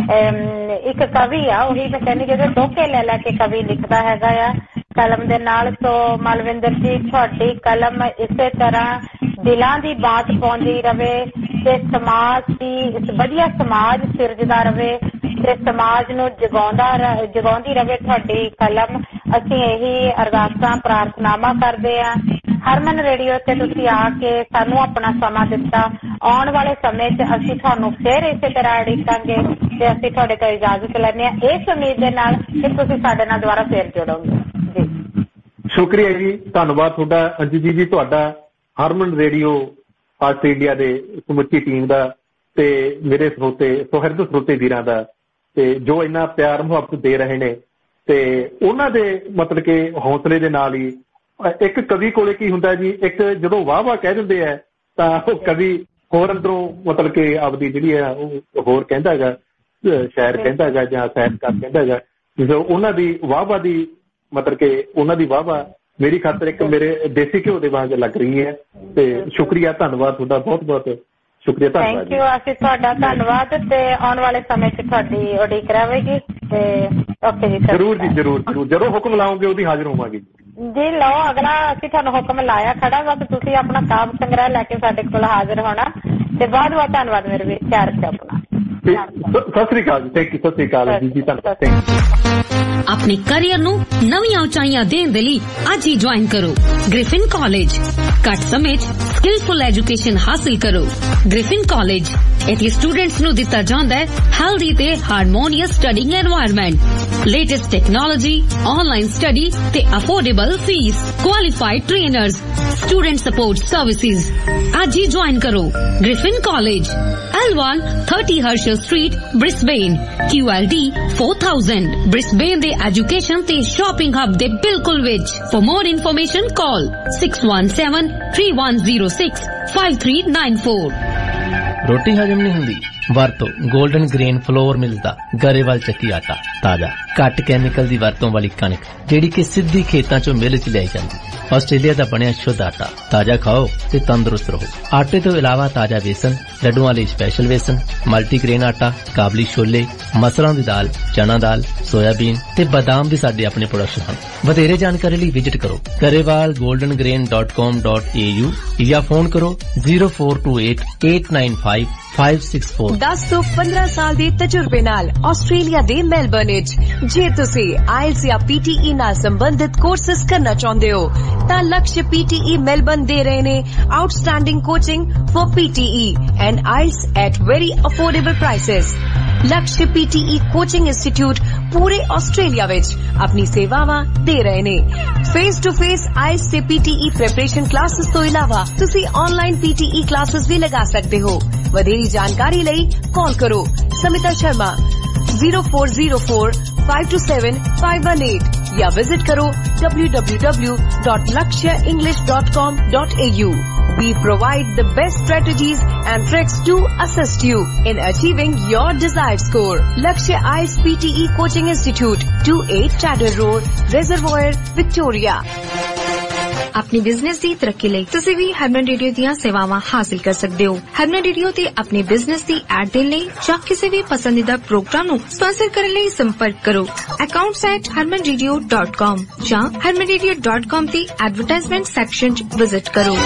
ਇੱਕ ਕਵੀ ਆ, ਉਹੀ ਮੈਂ ਕਹਿੰਦੀ ਜਿਹੜੇ ਦੋਕੇ ਲੈ ਲੈ ਕੇ ਕਵੀ ਲਿਖਦਾ ਹੈਗਾ ਆ ਕਲਮ ਦੇ ਨਾਲ। ਸੋ ਮਾਲਵਿੰਦਰ ਜੀ, ਤੁਹਾਡੀ ਕਲਮ ਇਸੇ ਤਰ੍ਹਾਂ ਦਿਲਾਂ ਦੀ ਬਾਤ ਪਾਉਂਦੀ ਰਵੇ ਤੇ ਸਮਾਜ ਦੀ ਵਧੀਆ ਸਮਾਜ ਸਿਰਜਦਾ ਰਵੇ ਤੇ ਸਮਾਜ ਨੂੰ ਜਗਾਉਂਦਾ ਜਗਾਉਂਦੀ ਰਵੇ ਤੁਹਾਡੀ ਕਲਮ। ਅਸੀਂ ਇਹੀ ਅਰਦਾਸਾਂ ਪ੍ਰਾਰਥਨਾਵਾਂ ਕਰਦੇ ਹਾਂ। ਹਰਮਨ ਰੇਡੀਓ ਤੇ ਤੁਸੀਂ ਆ ਕੇ ਸਾਨੂੰ ਆਪਣਾ ਸਮਾਂ ਦਿੱਤਾ, ਆਉਣ ਵਾਲੇ ਸਮੇਂ 'ਚ ਅਸੀਂ ਤੁਹਾਨੂੰ ਫਿਰ ਇਸੇ ਤਰ੍ਹਾਂ ਉਡੀਕਾਂਗੇ ਤੇ ਅਸੀਂ ਤੁਹਾਡੇ ਤੋਂ ਇਜਾਜ਼ਤ ਲੈਂਦੇ ਹਾਂ ਇਸ ਉਮੀਦ ਦੇ ਨਾਲ ਕਿ ਤੁਸੀਂ ਸਾਡੇ ਨਾਲ ਦੁਬਾਰਾ ਫਿਰ ਜੁੜੋਗੇ ਜੀ। ਸ਼ੁਕਰੀਆ ਜੀ, ਧੰਨਵਾਦ ਤੁਹਾਡਾ ਅੰਜੂ ਜੀ, ਤੁਹਾਡਾ ਹਰਮਨ ਰੇਡੀਓ ਆਸਟ੍ਰੇਲੀਆ ਦੇ ਸਮੁੱਚੀ ਟੀਮ ਦਾ ਤੇ ਮੇਰੇ ਸਰੋਤੇ ਸੁਹਿਰਦ ਸਰੋਤੇ ਵੀਰਾਂ ਦਾ, ਤੇ ਜੋ ਇੰਨਾ ਪਿਆਰ ਮੁਹੱਬਤ ਦੇ ਰਹੇ ਨੇ, ਤੇ ਉਹਨਾਂ ਦੇ ਮਤਲਬ ਕਿ ਹੌਸਲੇ ਦੇ ਨਾਲ ਹੀ ਇੱਕ ਕਵੀ ਕੋਲੇ ਕੀ ਹੁੰਦਾ ਜੀ, ਇੱਕ ਜਦੋਂ ਵਾਹ ਵਾਹ ਕਹਿ ਦਿੰਦੇ ਆ ਤਾਂ ਉਹ ਕਵੀ ਹੋਰ ਅੰਦਰੋਂ ਮਤਲਬ ਕਿ ਆਪਦੀ ਜਿਹੜੀ ਆ ਉਹ ਹੋਰ ਕਹਿੰਦਾ ਹੈਗਾ, ਸ਼ਾਇਰ ਕਹਿੰਦਾ ਹੈਗਾ ਜਾਂ ਸਾਹਿਤਕਾਰ ਕਹਿੰਦਾ ਹੈਗਾ, ਜਦੋਂ ਉਹਨਾਂ ਦੀ ਵਾਹ ਵਾਹ ਦੀ ਮਤਲਬ ਕਿ ਉਹਨਾਂ ਦੀ ਵਾਹ ਵਾਹ ਮੇਰੀ ਖਾਤਰ ਇੱਕ ਮੇਰੇ ਦੇਸੀ ਘਿਓ ਦੇ ਵਾਂਗ ਲੱਗ ਰਹੀ ਹੈ। ਤੇ ਸ਼ੁਕਰੀਆ, ਧੰਨਵਾਦ ਤੁਹਾਡਾ, ਬਹੁਤ ਬਹੁਤ ਸ਼ੁਕਰੀਆ, ਧੰਨਵਾਦ। ਥੈਂਕ ਯੂ, ਅਸੀਂ ਤੁਹਾਡਾ ਧੰਨਵਾਦ ਤੇ ਆਉਣ ਵਾਲੇ ਸਮੇਂ 'ਚ ਤੁਹਾਡੀ ਉਡੀਕ ਰਹੇਗੀ ਤੇ ਓਕੇ ਜੀ। ਜ਼ਰੂਰ ਜੀ, ਜ਼ਰੂਰ ਜ਼ਰੂਰ, ਜਦੋਂ ਹੁਕਮ ਲਾਓਗੇ ਉਹਦੀ ਹਾਜ਼ਰ ਹੋਵਾਂਗੇ ਜੀ। ਲਓ, ਅਗਲਾ ਅਸੀਂ ਤੁਹਾਨੂੰ ਹੁਕਮ ਲਾਇਆ ਖੜਾ ਵਾ ਤੇ ਤੁਸੀਂ ਆਪਣਾ ਕਾਵਿ ਸੰਗ੍ਰਹਿ ਲੈ ਕੇ ਸਾਡੇ ਕੋਲ ਹਾਜ਼ਰ ਹੋਣਾ ਤੇ ਬਹੁਤ ਬਹੁਤ ਧੰਨਵਾਦ ਮੇਰੇ ਵੀਰ, ਖਿਆਲ ਰੱਖਿਓ ਆਪਣਾ। ਸਤਿ ਸ੍ਰੀ ਅਕਾਲ ਜੀ, ਥੈਂਕ ਯੂ, ਸਤਿ ਸ੍ਰੀ ਅਕਾਲ ਜੀ, ਧੰਨਵਾਦ। ਆਪਣੇ ਕੈਰੀਅਰ ਨੂੰ ਨਵੀਆਂ ਉਚਾਈਆਂ ਦੇਣ ਦੇ ਲਈ ਅੱਜ ਹੀ ਜੁਆਇਨ ਕਰੋ ਗ੍ਰਿਫਿਨ ਕਾਲਜ। ਘੱਟ ਸਮੇਂ 'ਚ ਸਕਿਲਫੁਲ ਐਜੂਕੇਸ਼ਨ ਹਾਸਿਲ ਕਰੋ। ਗ੍ਰਿਫਿਨ ਕਾਲਜ ਇੱਥੇ ਸਟੂਡੈਂਟਸ ਨੂੰ ਦਿੱਤਾ ਜਾਂਦਾ ਹੈ ਹੈਲਦੀ ਤੇ harmonious studying environment, latest technology, online study ਤੇ affordable fees, qualified trainers, student support services. ਅੱਜ ਹੀ ਜੁਆਇਨ ਕਰੋ Griffin college, L one thirty Herschel Street, Brisbane, Q L D four thousand, Brisbane ਦੇ ਐਜੂਕੇਸ਼ਨ ਤੇ shopping hub ਦੇ ਬਿਲਕੁਲ ਵਿੱਚ। For more information call six one seven three one zero six five three nine four। ਰੋਟੀ ਹਜਮ ਨਹੀਂ ਹੁੰਦੀ ਵਰਤੋ 골ਡਨ ਗ੍ਰੇਨ ਫਲੋਰ ਮਿਲਸ ਦਾ ਗਰੇਵਾਲ ਚੱਕੀ ਆਟਾ ਤਾਜ਼ਾ ਘੱਟ ਕੈਮੀਕਲ ਦੀ ਵਰਤੋਂ ਵਾਲੀ ਕਣਕ ਜਿਹੜੀ ਕਿ ਸਿੱਧੀ ਖੇਤਾਂ ਚੋਂ ਮਿਲ ਚ ਲਿਆਈ ਜਾਂਦੀ ਆਸਟ੍ਰੇਲੀਆ ਦਾ ਬਣਿਆ ਸ਼ੁੱਧ ਆਟਾ ਤਾਜ਼ਾ ਖਾਓ ਤੇ ਤੰਦਰੁਸਤ ਰਹੋ ਆਟੇ ਤੋਂ ਇਲਾਵਾ ਤਾਜ਼ਾ ਵੇਸਣ ਲੱਡੂਆਂ ਲਈ ਸਪੈਸ਼ਲ ਵੇਸਣ ਮਲਟੀਗ੍ਰੇਨ ਆਟਾ ਕਾਬਲੀ ਛੋਲੇ ਮਸਰਾਂ ਦੀ ਦਾਲ ਚਨਾ ਦਾਲ ਸੋਇਆਬੀਨ ਤੇ ਬਾਦਾਮ ਵੀ ਸਾਡੇ ਆਪਣੇ ਪ੍ਰੋਡਕਸ਼ਨ ਹਨ ਵਧੇਰੇ ਜਾਣਕਾਰੀ ਲਈ ਵਿਜ਼ਿਟ ਕਰੋ Grewal golden grain dot com dot a u ਜਾਂ ਫੋਨ ਕਰੋ zero four two eight eight nine five five six four ਦਸ ਤੋਂ ਪੰਦਰਾਂ ਸਾਲ ਦੇ ਤਜਰਬੇ ਨਾਲ ਆਸਟ੍ਰੇਲੀਆ ਦੇ ਮੈਲਬਰਨ ਵਿੱਚ ਜੇ ਤੁਸੀਂ ਆਇਲਸ ਜਾਂ ਪੀਟੀਈ ਨਾਲ ਸੰਬੰਧਿਤ ਕੋਰਸਸ ਕਰਨਾ ਚਾਹੁੰਦੇ ਹੋ ਤਾਂ ਲਕਸ਼ ਪੀਟੀਈ ਮੈਲਬਰਨ ਦੇ ਰਹੇ ਨੇ outstanding coaching for PTE and IELTS at very affordable prices Laksh PTE coaching institute ਪੂਰੇ ਆਸਟ੍ਰੇਲੀਆ ਵਿੱਚ ਆਪਣੀ ਸੇਵਾਵਾਂ ਦੇ ਰਹੇ ਨੇ ਫੇਸ ਟੂ ਫੇਸ ਆਇਲਸ ਤੇ ਪੀਟੀਈ ਪ੍ਰੈਪਰੇਸ਼ਨ ਕਲਾਸਿਸ ਤੋਂ ਇਲਾਵਾ ਤੁਸੀਂ ਆਨਲਾਈਨ ਪੀਟੀਈ ਕਲਾਸਿਸ ਵੀ ਲਗਾ ਸਕਦੇ ਹੋ ਵਧੇਰੀ ਜਾਣਕਾਰੀ ਲਈ ਕਾਲ ਕਰੋ Smita Sharma zero four zero four five two seven five one eight या विजिट करो w w w dot lakshya english dot com dot a u. We provide the best strategies and tricks to assist you in achieving your desired score. Lakshya I E L T S P T E Coaching Institute, twenty-eight Chadder Road, Reservoir, Victoria. अपनी business ਦੀ ਤਰੱਕੀ ਲਈ ਤੁਸੀਂ ਵੀ ਹਰਮਨ radio ਦੀਆਂ ਸੇਵਾਵਾਂ ਹਾਸਲ ਕਰ ਸਕਦੇ ਹੋ ਹਰਮਨ ਰੇਡੀਓ ਤੇ ਆਪਣੇ ਬਿਜ਼ਨਸ ਦੀ ਐਡ ਦੇਣ ਲਈ ਜਾਂ ਕਿਸੇ ਵੀ ਪਸੰਦੀਦਾ ਪ੍ਰੋਗਰਾਮ ਨੂੰ ਸਪਾਂਸਰ ਕਰਨ ਲਈ ਸੰਪਰਕ ਕਰੋ accounts at harman radio dot com ਜਾਂ harman radio dot com ਤੇ ਐਡਵਰਟਾਈਜ਼ਮੈਂਟ ਸੈਕਸ਼ਨ 'ਚ ਵਿਜ਼ਿਟ ਕਰੋ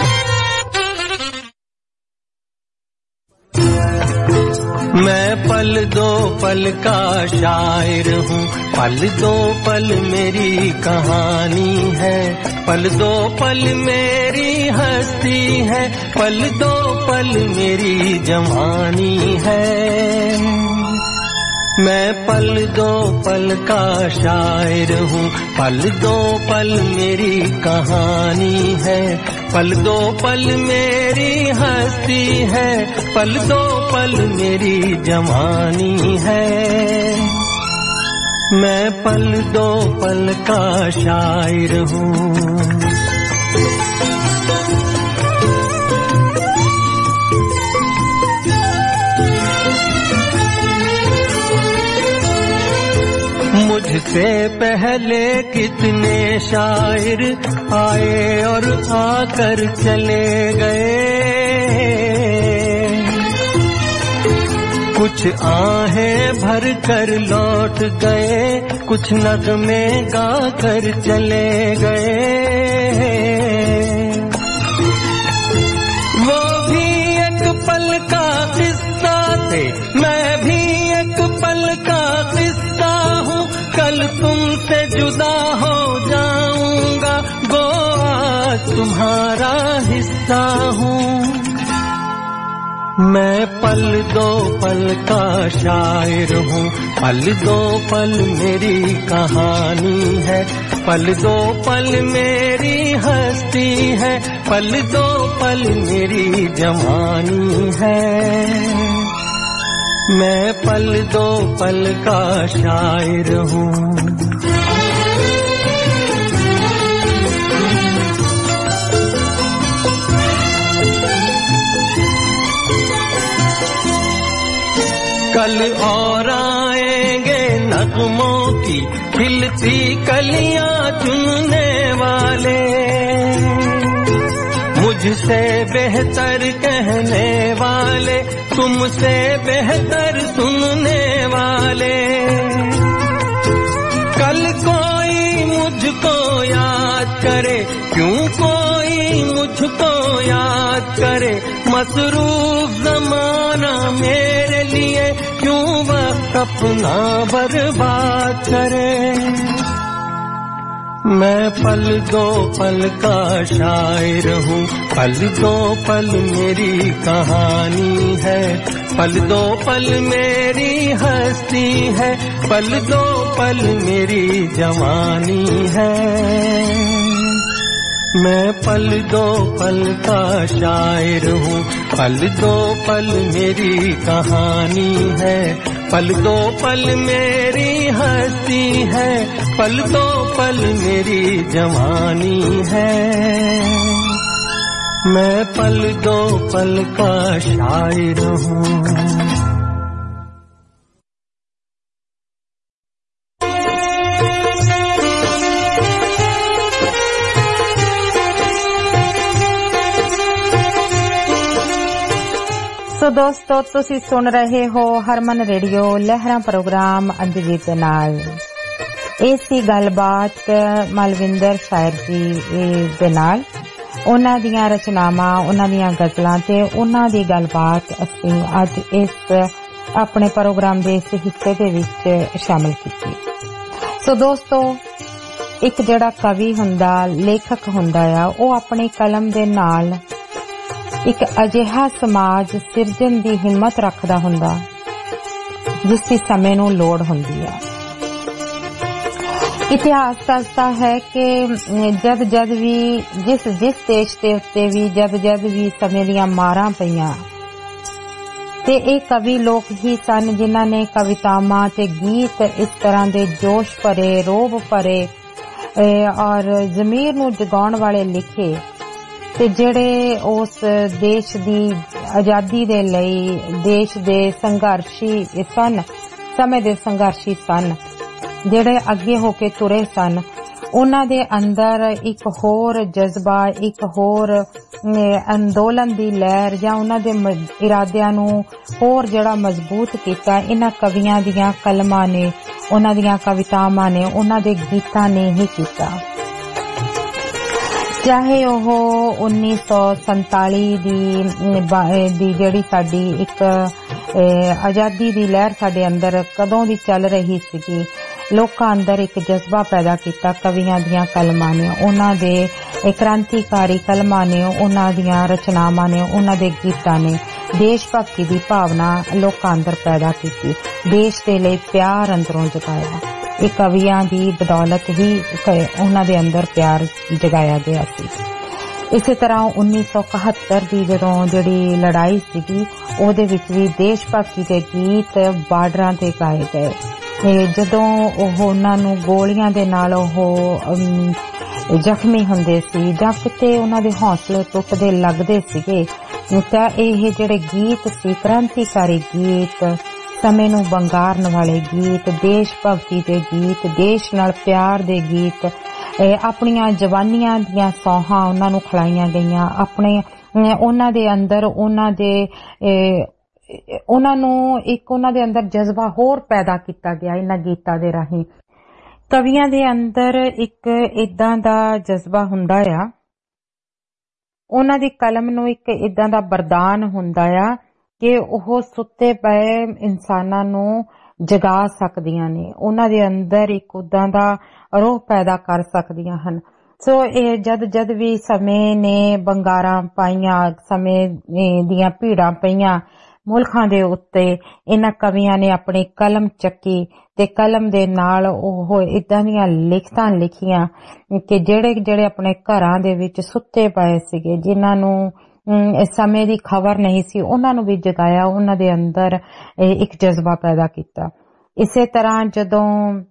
मैं पल दो पल का शायर हूँ पल दो पल मेरी कहानी है पल दो पल मेरी हस्ती है पल दो पल मेरी जवानी है मैं पल दो पल का शायर हूँ पल दो पल मेरी कहानी है पल दो पल मेरी हस्ती है पल दो पल मेरी जवानी है मैं पल दो पल का शायर हूँ मुझसे पहले कितने शायर आए और आकर चले गए कुछ आहें भर कर लौट गए कुछ नगमे गा कर चले गए वो भी एक पल का किस्सा थे मैं भी एक पल का किस्सा हूँ कल तुमसे जुदा हो जाऊंगा गो आज तुम्हारा हिस्सा हूँ मैं पल दो पल का शायर हूँ पल दो पल मेरी कहानी है पल दो पल मेरी हस्ती है पल दो पल मेरी जवानी है मैं पल दो पल का शायर हूँ कल और आएंगे नगमों की खिलती कलियां चुनने वाले मुझसे बेहतर कहने वाले तुमसे बेहतर सुनने वाले कल कोई मुझको याद करे क्यों कोई मुझको याद करे मसरूफ जमाना मेरे लिए क्यों वक्त अपना बर्बाद करे मैं पल दो पल का शायर हूँ पल दो पल मेरी कहानी है पल दो पल मेरी हस्ती है पल दो पल मेरी जवानी है मैं पल दो पल का शायर हूँ पल दो पल मेरी कहानी है पल दो पल मेरी हस्ती है पल दो पल मेरी जवानी है मैं पल दो पल का शायर हूँ ਸੋ ਦੋਸਤੋ, ਤੁਸੀਂ ਸੁਣ ਰਹੇ ਹੋ ਹਰਮਨ ਰੇਡੀਓ ਲਹਿਰਾਂ ਪ੍ਰੋਗਰਾਮ ਅੰਜਲੀਤ ਦੇ ਨਾਲ। ਇਹ ਸੀ ਗੱਲਬਾਤ ਮਲਵਿੰਦਰ ਸ਼ਾਇਰ ਜੀ ਦੇ ਨਾਲ, ਉਹਨਾਂ ਦੀਆਂ ਰਚਨਾਵਾਂ, ਉਹਨਾਂ ਦੀਆਂ ਗਜ਼ਲਾਂ ਤੇ ਉਹਨਾਂ ਦੀ ਗੱਲਬਾਤ ਅਸੀਂ ਅੱਜ ਇਸ ਆਪਣੇ ਪ੍ਰੋਗਰਾਮ ਦੇ ਇਸ ਹਿੱਸੇ ਦੇ ਵਿੱਚ ਸ਼ਾਮਿਲ ਕੀਤੀ। ਸੋ ਦੋਸਤੋ, ਇੱਕ ਜਿਹੜਾ ਕਵੀ ਹੁੰਦਾ, ਲੇਖਕ ਹੁੰਦਾ ਆ, ਉਹ ਆਪਣੀ ਕਲਮ ਦੇ ਨਾਲ ਇੱਕ ਅਜਿਹਾ ਸਮਾਜ ਸਿਰਜਣ ਦੀ ਹਿੰਮਤ ਰੱਖਦਾ ਹੁੰਦਾ ਜਿਸ ਦੀ ਸਮੇਂ ਨੂੰ ਲੋੜ ਹੁੰਦੀ ਆ। ਇਤਿਹਾਸ ਦੱਸਦਾ ਹੈ ਕਿ ਜਦ ਜਦ ਵੀ ਜਿਸ ਜਿਸ ਦੇਸ਼ ਦੇ ਉੱਤੇ ਵੀ ਜਦ ਜਦ ਵੀ ਸਮੇਂ ਦੀਆਂ ਮਾਰਾਂ ਪਈਆਂ ਤੇ ਇਹ ਕਵੀ ਲੋਕ ਹੀ ਸਨ ਜਿਨ੍ਹਾਂ ਨੇ ਕਵਿਤਾਵਾਂ ਤੇ ਗੀਤ ਇਸ ਤਰ੍ਹਾਂ ਦੇ ਜੋਸ਼ ਭਰੇ, ਰੋਬ ਭਰੇ ਔਰ ਜ਼ਮੀਰ ਨੂੰ ਜਗਾਉਣ ਵਾਲੇ ਲਿਖੇ ਤੇ ਜਿਹੜੇ ਉਸ ਦੇਸ਼ ਦੀ ਆਜ਼ਾਦੀ ਦੇ ਲਈ ਦੇਸ਼ ਦੇ ਸੰਘਰਸ਼ੀ ਸਨ, ਸਮੇਂ ਦੇ ਸੰਘਰਸ਼ੀ ਸਨ, ਜਿਹੜੇ ਅੱਗੇ ਹੋ ਕੇ ਤੁਰੇ ਸਨ। ਉਹਨਾਂ ਦੇ ਅੰਦਰ ਇੱਕ ਹੋਰ ਜਜ਼ਬਾ, ਇੱਕ ਹੋਰ ਅੰਦੋਲਨ ਦੀ ਲਹਿਰ ਜਾਂ ਉਹਨਾਂ ਦੇ ਇਰਾਦਿਆਂ ਨੂੰ ਹੋਰ ਜਿਹੜਾ ਮਜ਼ਬੂਤ ਕੀਤਾ ਇਹਨਾਂ ਕਵੀਆਂ ਦੀਆਂ ਕਲਮਾਂ ਨੇ, ਉਹਨਾਂ ਦੀਆਂ ਕਵਿਤਾਵਾਂ ਨੇ, ਉਹਨਾਂ ਦੇ ਗੀਤਾਂ ਨੇ ਹੀ ਕੀਤਾ। ਚਾਹੇ ਉਹ ਉੱਨੀ ਸੌ ਸੰਤਾਲੀ ਦੀ ਦੀ ਜਿਹੜੀ ਸਾਡੀ ਇੱਕ ਆਜ਼ਾਦੀ ਦੀ ਲਹਿਰ ਸਾਡੇ ਅੰਦਰ ਕਦੋਂ ਦੀ ਚੱਲ ਰਹੀ ਸੀਗੀ, ਲੋਕਾਂ ਅੰਦਰ ਇੱਕ ਜਜ਼ਬਾ ਪੈਦਾ ਕੀਤਾ ਕਵੀਆਂ ਦੀਆਂ ਕਲਮਾਂ ਨੇ, ਉਹਨਾਂ ਦੇ ਕ੍ਰਾਂਤੀਕਾਰੀ ਕਲਮਾਂ ਨੇ, ਉਹਨਾਂ ਦੀਆਂ ਰਚਨਾਵਾਂ ਨੇ, ਉਹਨਾਂ ਦੇ ਗੀਤਾਂ ਨੇ ਦੇਸ਼ ਭਗਤੀ ਦੀ ਭਾਵਨਾ ਲੋਕਾਂ ਅੰਦਰ ਪੈਦਾ ਕੀਤੀ, ਦੇਸ਼ ਦੇ ਲਈ ਪਿਆਰ ਅੰਦਰੋਂ ਜਗਾਇਆ। ਇਹ ਕਵੀਆਂ ਦੀ ਬਦੌਲਤ ਹੀ ਉਹਨਾਂ ਦੇ ਅੰਦਰ ਪਿਆਰ ਜਗਾਇਆ ਗਿਆ ਸੀ। ਇਸੇ ਤਰ੍ਹਾਂ ਉੱਨੀ ਸੌ ਇਕਹੱਤਰ ਦੀ ਜਦੋਂ ਜਿਹੜੀ ਲੜਾਈ ਸੀਗੀ ਉਹਦੇ ਵਿੱਚ ਵੀ ਦੇਸ਼ ਭਗਤੀ ਦੇ ਗੀਤ ਬਾਰਡਰਾਂ ਤੇ ਗਾਏ ਗਏ। ਜਦੋਂ ਉਹ ਉਹਨਾਂ ਨੂੰ ਗੋਲੀਆਂ ਦੇ ਨਾਲ ਉਹ ਜ਼ਖਮੀ ਹੁੰਦੇ ਸੀ ਜਾਂ ਕਿਤੇ ਉਹਨਾਂ ਦੇ ਹੌਸਲੇ ਟੁੱਟਦੇ ਲੱਗਦੇ ਸੀਗੇ ਤਾਂ ਇਹ ਜਿਹੜੇ ਗੀਤ ਸੀ, ਕ੍ਰਾਂਤੀਕਾਰੀ ਗੀਤ, ਸਮੇਂ ਨੂੰ ਬੰਗਾਰਨ ਵਾਲੇ ਗੀਤ, ਦੇਸ਼ ਭਗਤੀ ਦੇ ਗੀਤ, ਦੇਸ਼ ਨਾਲ ਪਿਆਰ ਦੇ ਗੀਤ, ਆਪਣੀਆਂ ਜਵਾਨੀਆਂ ਦੀਆਂ ਸੌਹਾਂ ਉਹਨਾਂ ਨੂੰ ਖਿਲਾਈਆਂ ਗਈਆਂ, ਆਪਣੇ ਉਹਨਾਂ ਦੇ ਅੰਦਰ ਉਹਨਾਂ ਦੇ ਉਹਨਾਂ ਨੂੰ ਇੱਕ ਉਹਨਾਂ ਦੇ ਅੰਦਰ ਜਜ਼ਬਾ ਹੋਰ ਪੈਦਾ ਕੀਤਾ ਗਿਆ ਇਹਨਾਂ ਗੀਤਾਂ ਦੇ ਰਾਹੀਂ। ਕਵੀਆਂ ਦੇ ਅੰਦਰ ਇੱਕ ਏਦਾਂ ਦਾ ਜਜ਼ਬਾ ਹੁੰਦਾ ਆ, ਉਹਨਾਂ ਦੀ ਕਲਮ ਨੂੰ ਇੱਕ ਏਦਾਂ ਦਾ ਵਰਦਾਨ ਹੁੰਦਾ ਆ ਕਿ ਉਹ ਸੁੱਤੇ ਪਏ ਇਨਸਾਨਾਂ ਨੂੰ ਜਗਾ ਸਕਦੀਆਂ ਨੇ, ਉਹਨਾਂ ਦੇ ਅੰਦਰ ਇੱਕ ਉਦਾਂ ਦਾ ਰੋਹ ਪੈਦਾ ਕਰ ਸਕਦੀਆਂ ਹਨ। ਸੋ ਇਹ ਜਦ ਜਦ ਵੀ ਸਮੇਂ ਨੇ ਬੰਗਾਰਾਂ ਪਾਈਆਂ, ਸਮੇਂ ਦੀਆਂ ਭੀੜਾਂ ਪਈਆਂ ਮੁਲਕਾਂ ਦੇ ਉੱਤੇ, ਇਹਨਾਂ ਕਵੀਆਂ ਨੇ ਆਪਣੀ ਕਲਮ ਚੱਕੀ ਤੇ ਕਲਮ ਦੇ ਨਾਲ ਉਹ ਇਦਾਂ ਦੀਆਂ ਲਿਖਤਾਂ ਲਿਖੀਆਂ ਕਿ ਜਿਹੜੇ ਜਿਹੜੇ ਆਪਣੇ ਘਰਾਂ ਦੇ ਵਿੱਚ ਸੁੱਤੇ ਪਏ ਸੀਗੇ, ਜਿਨ੍ਹਾਂ ਨੂੰ ਇਸ ਸਮੇਂ ਦੀ ਖਬਰ ਨਹੀਂ ਸੀ, ਉਹਨਾਂ ਨੂੰ ਵੀ ਜਗਾਇਆ, ਉਹਨਾਂ ਦੇ ਅੰਦਰ ਇੱਕ ਜਜ਼ਬਾ ਪੈਦਾ ਕੀਤਾ। ਇਸੇ ਤਰ੍ਹਾਂ ਜਦੋਂ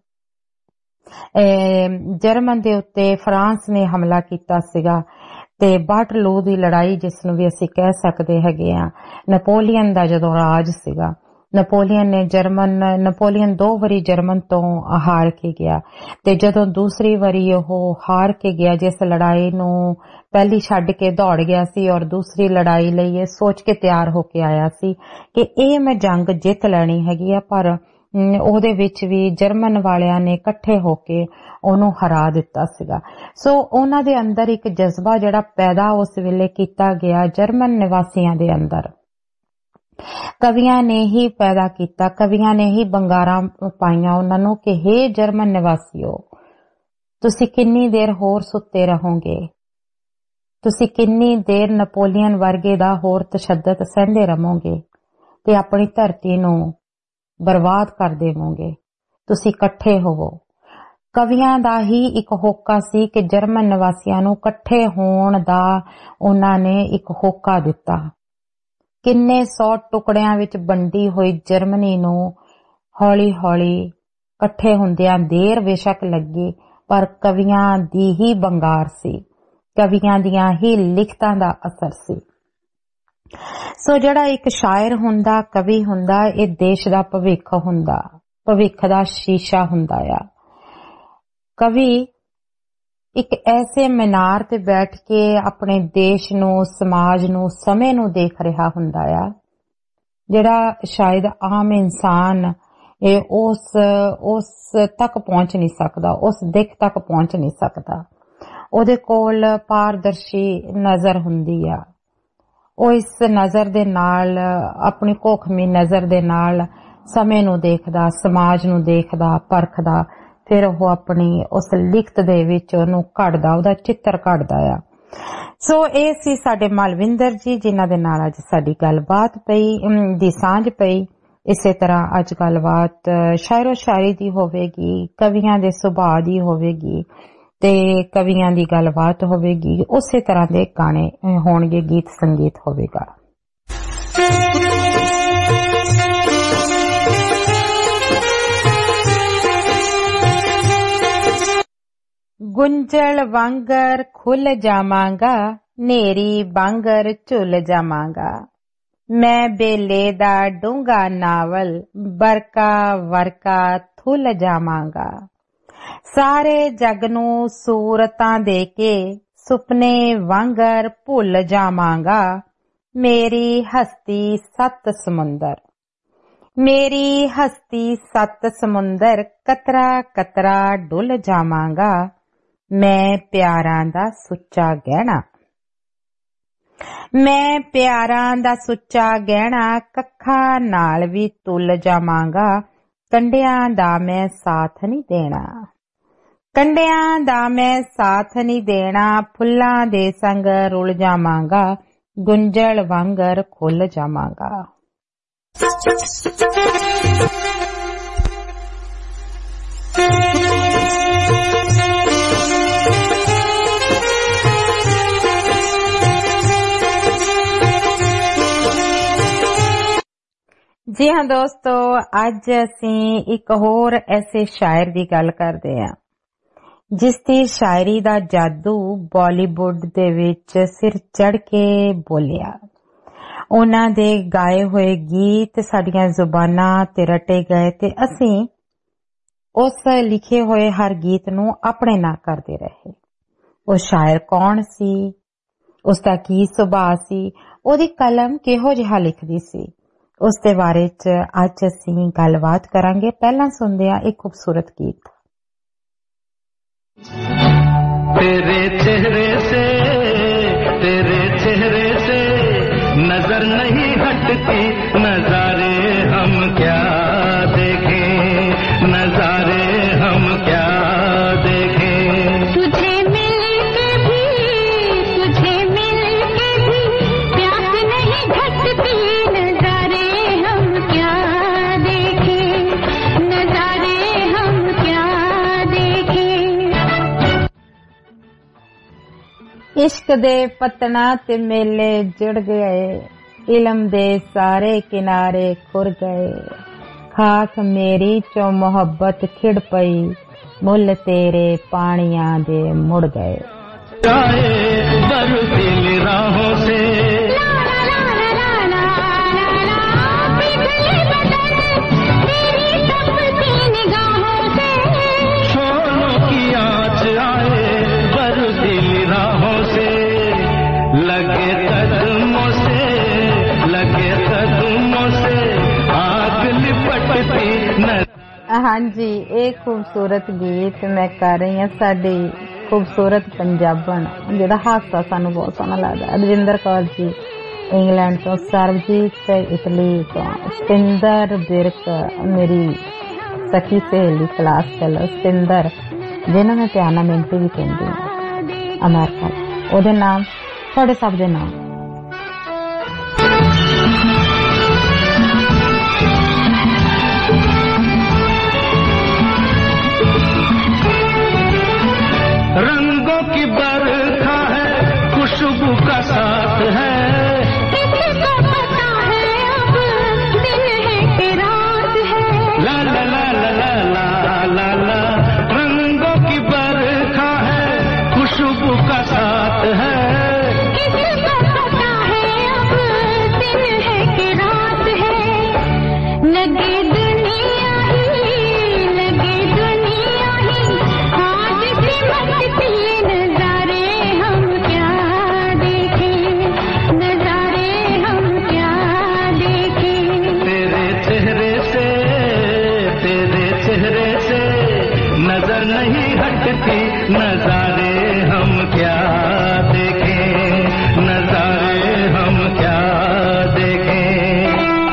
ਜਰਮਨ ਦੇ ਉੱਤੇ ਫਰਾਂਸ ਨੇ ਹਮਲਾ ਕੀਤਾ ਸੀਗਾ ਤੇ ਵਾਟਰਲੂ ਦੀ ਲੜਾਈ ਜਿਸ ਨੂੰ ਵੀ ਅਸੀਂ ਕਹਿ ਸਕਦੇ ਹੈਗੇ ਆ, ਨੈਪੋਲੀਅਨ ਦਾ ਜਦੋਂ ਰਾਜ ਸੀਗਾ, ਨੈਪੋਲੀਅਨ ਨੇ ਜਰਮਨ ਨੈਪੋਲੀਅਨ ਦੋ ਵਾਰੀ ਜਰਮਨ ਤੋਂ ਹਾਰ ਕੇ ਗਿਆ ਤੇ ਜਦੋਂ ਦੂਸਰੀ ਵਾਰੀ ਉਹ ਹਾਰ ਕੇ ਗਿਆ, ਜਿਸ ਲੜਾਈ ਨੂੰ ਪਹਿਲੀ ਛੱਡ ਕੇ ਦੌੜ ਗਿਆ ਸੀ ਔਰ ਦੂਸਰੀ ਲੜਾਈ ਲਈ ਇਹ ਸੋਚ ਕੇ ਤਿਆਰ ਹੋ ਕੇ ਆਇਆ ਸੀ ਕਿ ਇਹ ਮੈਂ ਜੰਗ ਜਿੱਤ ਲੈਣੀ ਹੈਗੀ ਆ, ਪਰ ਉਹਦੇ ਵਿੱਚ ਵੀ ਜਰਮਨ ਵਾਲਿਆਂ ਨੇ ਇਕੱਠੇ ਹੋ ਕੇ ਉਹਨੂੰ ਹਰਾ ਦਿੱਤਾ ਸੀਗਾ। ਸੋ ਉਹਨਾਂ ਦੇ ਅੰਦਰ ਇੱਕ ਜਜ਼ਬਾ ਜਿਹੜਾ ਪੈਦਾ ਉਸ ਵੇਲੇ ਕੀਤਾ ਗਿਆ ਜਰਮਨ ਨਿਵਾਸੀਆਂ ਦੇ ਅੰਦਰ, ਕਵੀਆਂ ਨੇ ਹੀ ਪੈਦਾ ਕੀਤਾ, ਕਵੀਆਂ ਨੇ ਹੀ ਬੰਗਾਰਾਂ ਪਾਈਆਂ ਉਹਨਾਂ ਨੂੰ ਕਿ ਹੇ ਜਰਮਨ ਨਿਵਾਸੀਓ, ਤੁਸੀਂ ਕਿੰਨੀ ਦੇਰ ਹੋਰ ਸੁੱਤੇ ਰਹੋਗੇ, ਤੁਸੀਂ ਕਿੰਨੀ ਦੇਰ ਨੈਪੋਲੀਅਨ ਵਰਗੇ ਦਾ ਹੋਰ ਤਸ਼ੱਦਦ ਸਹਿੰਦੇ ਰਹੋਗੇ ਤੇ ਆਪਣੀ ਧਰਤੀ ਨੂੰ ਬਰਬਾਦ ਕਰ ਦੇਵੋਗੇ, ਤੁਸੀਂ ਇਕੱਠੇ ਹੋਵੋ। ਕਵੀਆਂ ਦਾ ਹੀ ਇੱਕ ਹੋਕਾ ਸੀ ਕਿ ਜਰਮਨ ਨਿਵਾਸੀਆਂ ਨੂੰ ਇਕੱਠੇ ਹੋਣ ਦਾ ਉਹਨਾਂ ਨੇ ਇੱਕ ਹੋਕਾ ਦਿੱਤਾ। ਕਿੰਨੇ ਸੌ ਟੁਕੜਿਆਂ ਵਿੱਚ ਵੰਡੀ ਹੋਈ ਜਰਮਨੀ ਨੂੰ ਹੌਲੀ ਹੌਲੀ ਇਕੱਠੇ ਹੁੰਦਿਆਂ ਦੇਰ ਬੇਸ਼ੱਕ ਲੱਗੀ, ਪਰ ਕਵੀਆਂ ਦੀ ਹੀ ਬੰਗਾਰ ਸੀ, ਕਵੀਆਂ ਦੀਆਂ ਹੀ ਲਿਖਤਾਂ ਦਾ ਅਸਰ ਸੀ। ਸੋ ਜਿਹੜਾ ਇੱਕ ਸ਼ਾਇਰ ਹੁੰਦਾ, ਕਵੀ ਹੁੰਦਾ, ਇਹ ਦੇਸ਼ ਦਾ ਭਵਿੱਖ ਹੁੰਦਾ, ਭਵਿੱਖ ਦਾ ਸ਼ੀਸ਼ਾ ਹੁੰਦਾ ਆ। ਕਵੀ ਇੱਕ ਐਸੇ ਮੀਨਾਰ ਤੇ ਬੈਠ ਕੇ ਆਪਣੇ ਦੇਸ਼ ਨੂੰ, ਸਮਾਜ ਨੂੰ, ਸਮੇਂ ਨੂੰ ਦੇਖ ਰਿਹਾ ਹੁੰਦਾ ਆ ਜਿਹੜਾ ਸ਼ਾਇਦ ਆਮ ਇਨਸਾਨ ਇਹ ਉਸ ਉਸ ਤੱਕ ਪਹੁੰਚ ਨਹੀਂ ਸਕਦਾ, ਉਸ ਦਿੱਖ ਤੱਕ ਪਹੁੰਚ ਨਹੀਂ ਸਕਦਾ। ਉਹਦੇ ਕੋਲ ਪਾਰਦਰਸ਼ੀ ਨਜ਼ਰ ਹੁੰਦੀ ਆ। ਉਹ ਇਸ ਨਜ਼ਰ ਦੇ ਨਾਲ, ਆਪਣੀ ਕੋਖਮੀ ਨਜ਼ਰ ਦੇ ਨਾਲ ਸਮੇਂ ਨੂੰ ਦੇਖਦਾ, ਸਮਾਜ ਨੂੰ ਦੇਖਦਾ, ਪਰਖਦਾ, ਫਿਰ ਉਹ ਆਪਣੀ ਉਸ ਲਿਖਤ ਦੇ ਵਿੱਚ ਉਹਨੂੰ ਘੜਦਾ, ਉਹਦਾ ਚਿੱਤਰ ਘੜਦਾ ਆ। ਸੋ ਇਹ ਸੀ ਸਾਡੇ ਮਾਲਵਿੰਦਰ ਜੀ ਜਿਨ੍ਹਾਂ ਦੇ ਨਾਲ ਅੱਜ ਸਾਡੀ ਗੱਲਬਾਤ ਪਈ ਦੀ ਸਾਂਝ ਪਈ। ਇਸੇ ਤਰ੍ਹਾਂ ਅੱਜ ਗੱਲਬਾਤ ਸ਼ਾਇਰੋ ਸ਼ਾਇਰੀ ਦੀ ਹੋਵੇਗੀ, ਕਵੀਆਂ ਦੇ ਸੁਭਾਅ ਦੀ ਹੋਵੇਗੀ ਤੇ ਕਵੀਆਂ ਦੀ ਗੱਲਬਾਤ ਹੋਵੇਗੀ। ਉਸੇ ਤਰ੍ਹਾਂ ਦੇ ਗਾਣੇ ਹੋਣਗੇ, ਗੀਤ ਸੰਗੀਤ ਹੋਵੇਗਾ। ਗੁੰਝਲ ਵਾਂਗਰ ਖੁੱਲ ਜਾਵਾਂਗਾ, ਨੇਰੀ ਵਾਂਗਰ ਝੁੱਲ ਜਾਵਾਂਗਾ। ਮੈਂ ਬੇਲੇ ਦਾ ਡੂੰਘਾ ਨਾਵਲ, ਬਰਕਾ ਵਰਕਾ ਥੁੱਲ ਜਾਵਾਂਗਾ। ਸਾਰੇ ਜਗ ਨੂੰ ਸੂਰਤਾਂ ਦੇ ਕੇ, ਸੁਪਨੇ ਵਾਂਗਰ ਭੁੱਲ ਜਾਵਾਂਗਾ। ਮੇਰੀ ਹਸਤੀ ਸੱਤ ਸਮੁੰਦਰ, ਮੇਰੀ ਹਸਤੀ ਸੱਤ ਸਮੁੰਦਰ, ਕਤਰਾ ਕਤਰਾ ਡੁੱਲ ਜਾਵਾਂਗਾ। ਮੈਂ ਪਿਆਰਾਂ ਦਾ ਸੁੱਚਾ ਗਹਿਣਾ, ਮੈਂ ਪਿਆਰਾਂ ਦਾ ਸੁੱਚਾ ਗਹਿਣਾ, ਕੱਖਾਂ ਨਾਲ ਵੀ ਤੁਲ ਜਾਵਾਂਗਾ। ਕੰਡਿਆਂ ਦਾ ਮੈਂ ਸਾਥ ਨਹੀਂ ਦੇਣਾ, ਕੰਡਿਆਂ ਦਾ ਮੈਂ ਸਾਥ ਨਹੀਂ ਦੇਣਾ। ਫੁੱਲਾਂ ਦੇ ਸੰਗ ਰੁਲ ਜਾਵਾਂਗਾ, ਗੁੰਝਲ ਵਾਂਗਰ ਖੁੱਲ ਜਾਵਾਂਗਾ। ਜੀ ਹਾਂ ਦੋਸਤੋ, ਅੱਜ ਅਸੀਂ ਇੱਕ ਹੋਰ ਐਸੇ ਸ਼ਾਇਰ ਦੀ ਗੱਲ ਕਰਦੇ ਹਾਂ ਜਿਸ ਦੀ ਸ਼ਾਇਰੀ ਦਾ ਜਾਦੂ ਬਾਲੀਵੁੱਡ ਦੇ ਵਿੱਚ ਸਿਰ ਚੜ ਕੇ ਬੋਲਿਆ। ਉਹਨਾਂ ਦੇ ਗਾਏ ਹੋਏ ਗੀਤ ਸਾਡੀਆਂ ਜ਼ੁਬਾਨਾਂ ਤੇ ਰਟੇ ਗਏ ਤੇ ਅਸੀਂ ਉਸ ਲਿਖੇ ਹੋਏ ਹਰ ਗੀਤ ਨੂੰ ਆਪਣੇ ਨਾਲ ਕਰਦੇ ਰਹੇ। ਉਹ ਸ਼ਾਇਰ ਕੌਣ ਸੀ, ਉਸ ਦਾ ਕੀ ਸੁਭਾਅ ਸੀ, ਉਹਦੀ ਕਲਮ ਕਿਹੋ ਜਿਹਾ ਲਿਖਦੀ ਸੀ, ਉਸ ਦੇ ਬਾਰੇ ਚ ਅੱਜ ਅਸੀਂ ਗੱਲਬਾਤ ਕਰਾਂਗੇ। ਪਹਿਲਾਂ ਸੁਣਦੇ ਹਾਂ ਇੱਕ ਖੂਬਸੂਰਤ ਗੀਤ। तेरे चेहरे से, तेरे चेहरे से नजर नहीं हटती, नजारे हम क्या देखें, नजारे हम क्या देखें। तुझे मिल के भी, तुझे मिल के भी प्यास नहीं घटती, नजारे हम क्या देखें, नजारे हम क्या देखें। इश्क दे पतना ते मेले जुड़ गए, इलम दे सारे किनारे खुर गए। खाक मेरी चो मोहब्बत खिड़ पई, मुल तेरे पानियां दे मुड़ गए। बरसीली राहों से लगे कदमों से, लगे कदमों से आग लिपटती न। हाँ जी, एक खूबसूरत गीत मैं कर रही हूँ साडी खूबसूरत पंजाबन जिहदा हासा सानू बहुत सोहना लगदा। रविंदर कौर जी इंग्लैंड तो, सरबजीत इटली तो, सतिंदर बिरक मेरी सखी सहेली क्लास फेलो सतिंदर, जिन्हों मैं प्यार नाल मिंटी भी कहंदी हूँ, अमेरिका, ओहदे नाम थोड़े सब दे नाम। रंगों की बरखा है, खुशबू का साथ है, किसको पता है अब दिन है कि रात है। ला ला ला ला ला ला ला ला। रंगों की बरखा है, खुशबू का साथ है, लगे दुनिया ही, लगे दुनिया ही आज सिमटती, नजारे हम क्या देखें, नजारे हम क्या देखें। क्या देखें, नजारे हम क्या देखें।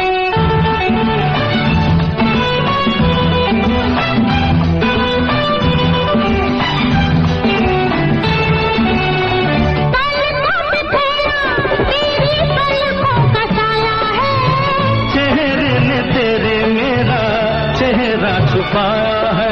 चेहरे ने तेरे मेरा चेहरा छुपाया है,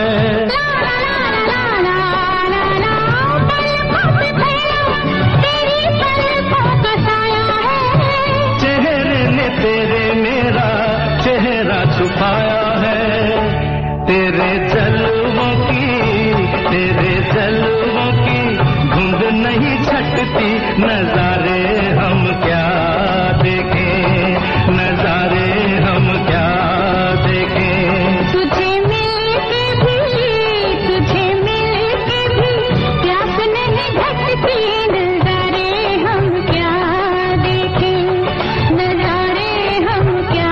छुपाया है। तेरे जलवों की तेरे जलवों की धुंध नहीं छटती, नजारे हम क्या देखें, नजारे हम क्या देखें। तुझे मिलके भी तुझे मिलके भी प्यास नहीं घटती, नजारे हम क्या देखें, नजारे हम क्या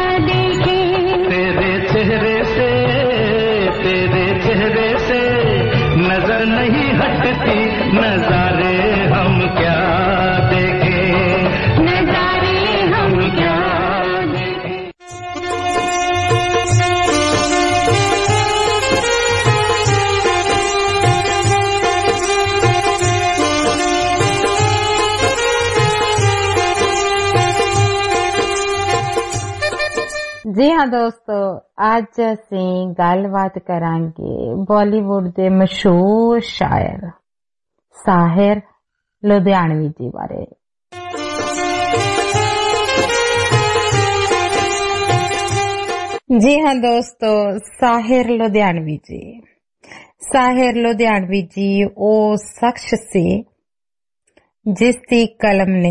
चेहरे से तेरे चेहरे से नजर नहीं हटती, नजारे हम क्या देखें, नजारे हम क्या देखें। जी हाँ दोस्तों, ਅੱਜ ਅਸੀਂ ਗੱਲਬਾਤ ਕਰਾਂਗੇ ਬਾਲੀਵੁੱਡ ਦੇ ਮਸ਼ਹੂਰ ਸ਼ਾਇਰ ਸਾਹਿਰ ਲੁਧਿਆਣਵੀ ਜੀ ਬਾਰੇ। जी हाँ दोस्तों, ਸਾਹਿਰ ਲੁਧਿਆਣਵੀ जी ਸਾਹਿਰ ਲੁਧਿਆਣਵੀ जी ਉਹ ਸ਼ਖਸ ਸੀ ਜਿਸ ਦੀ ਕਲਮ ਨੇ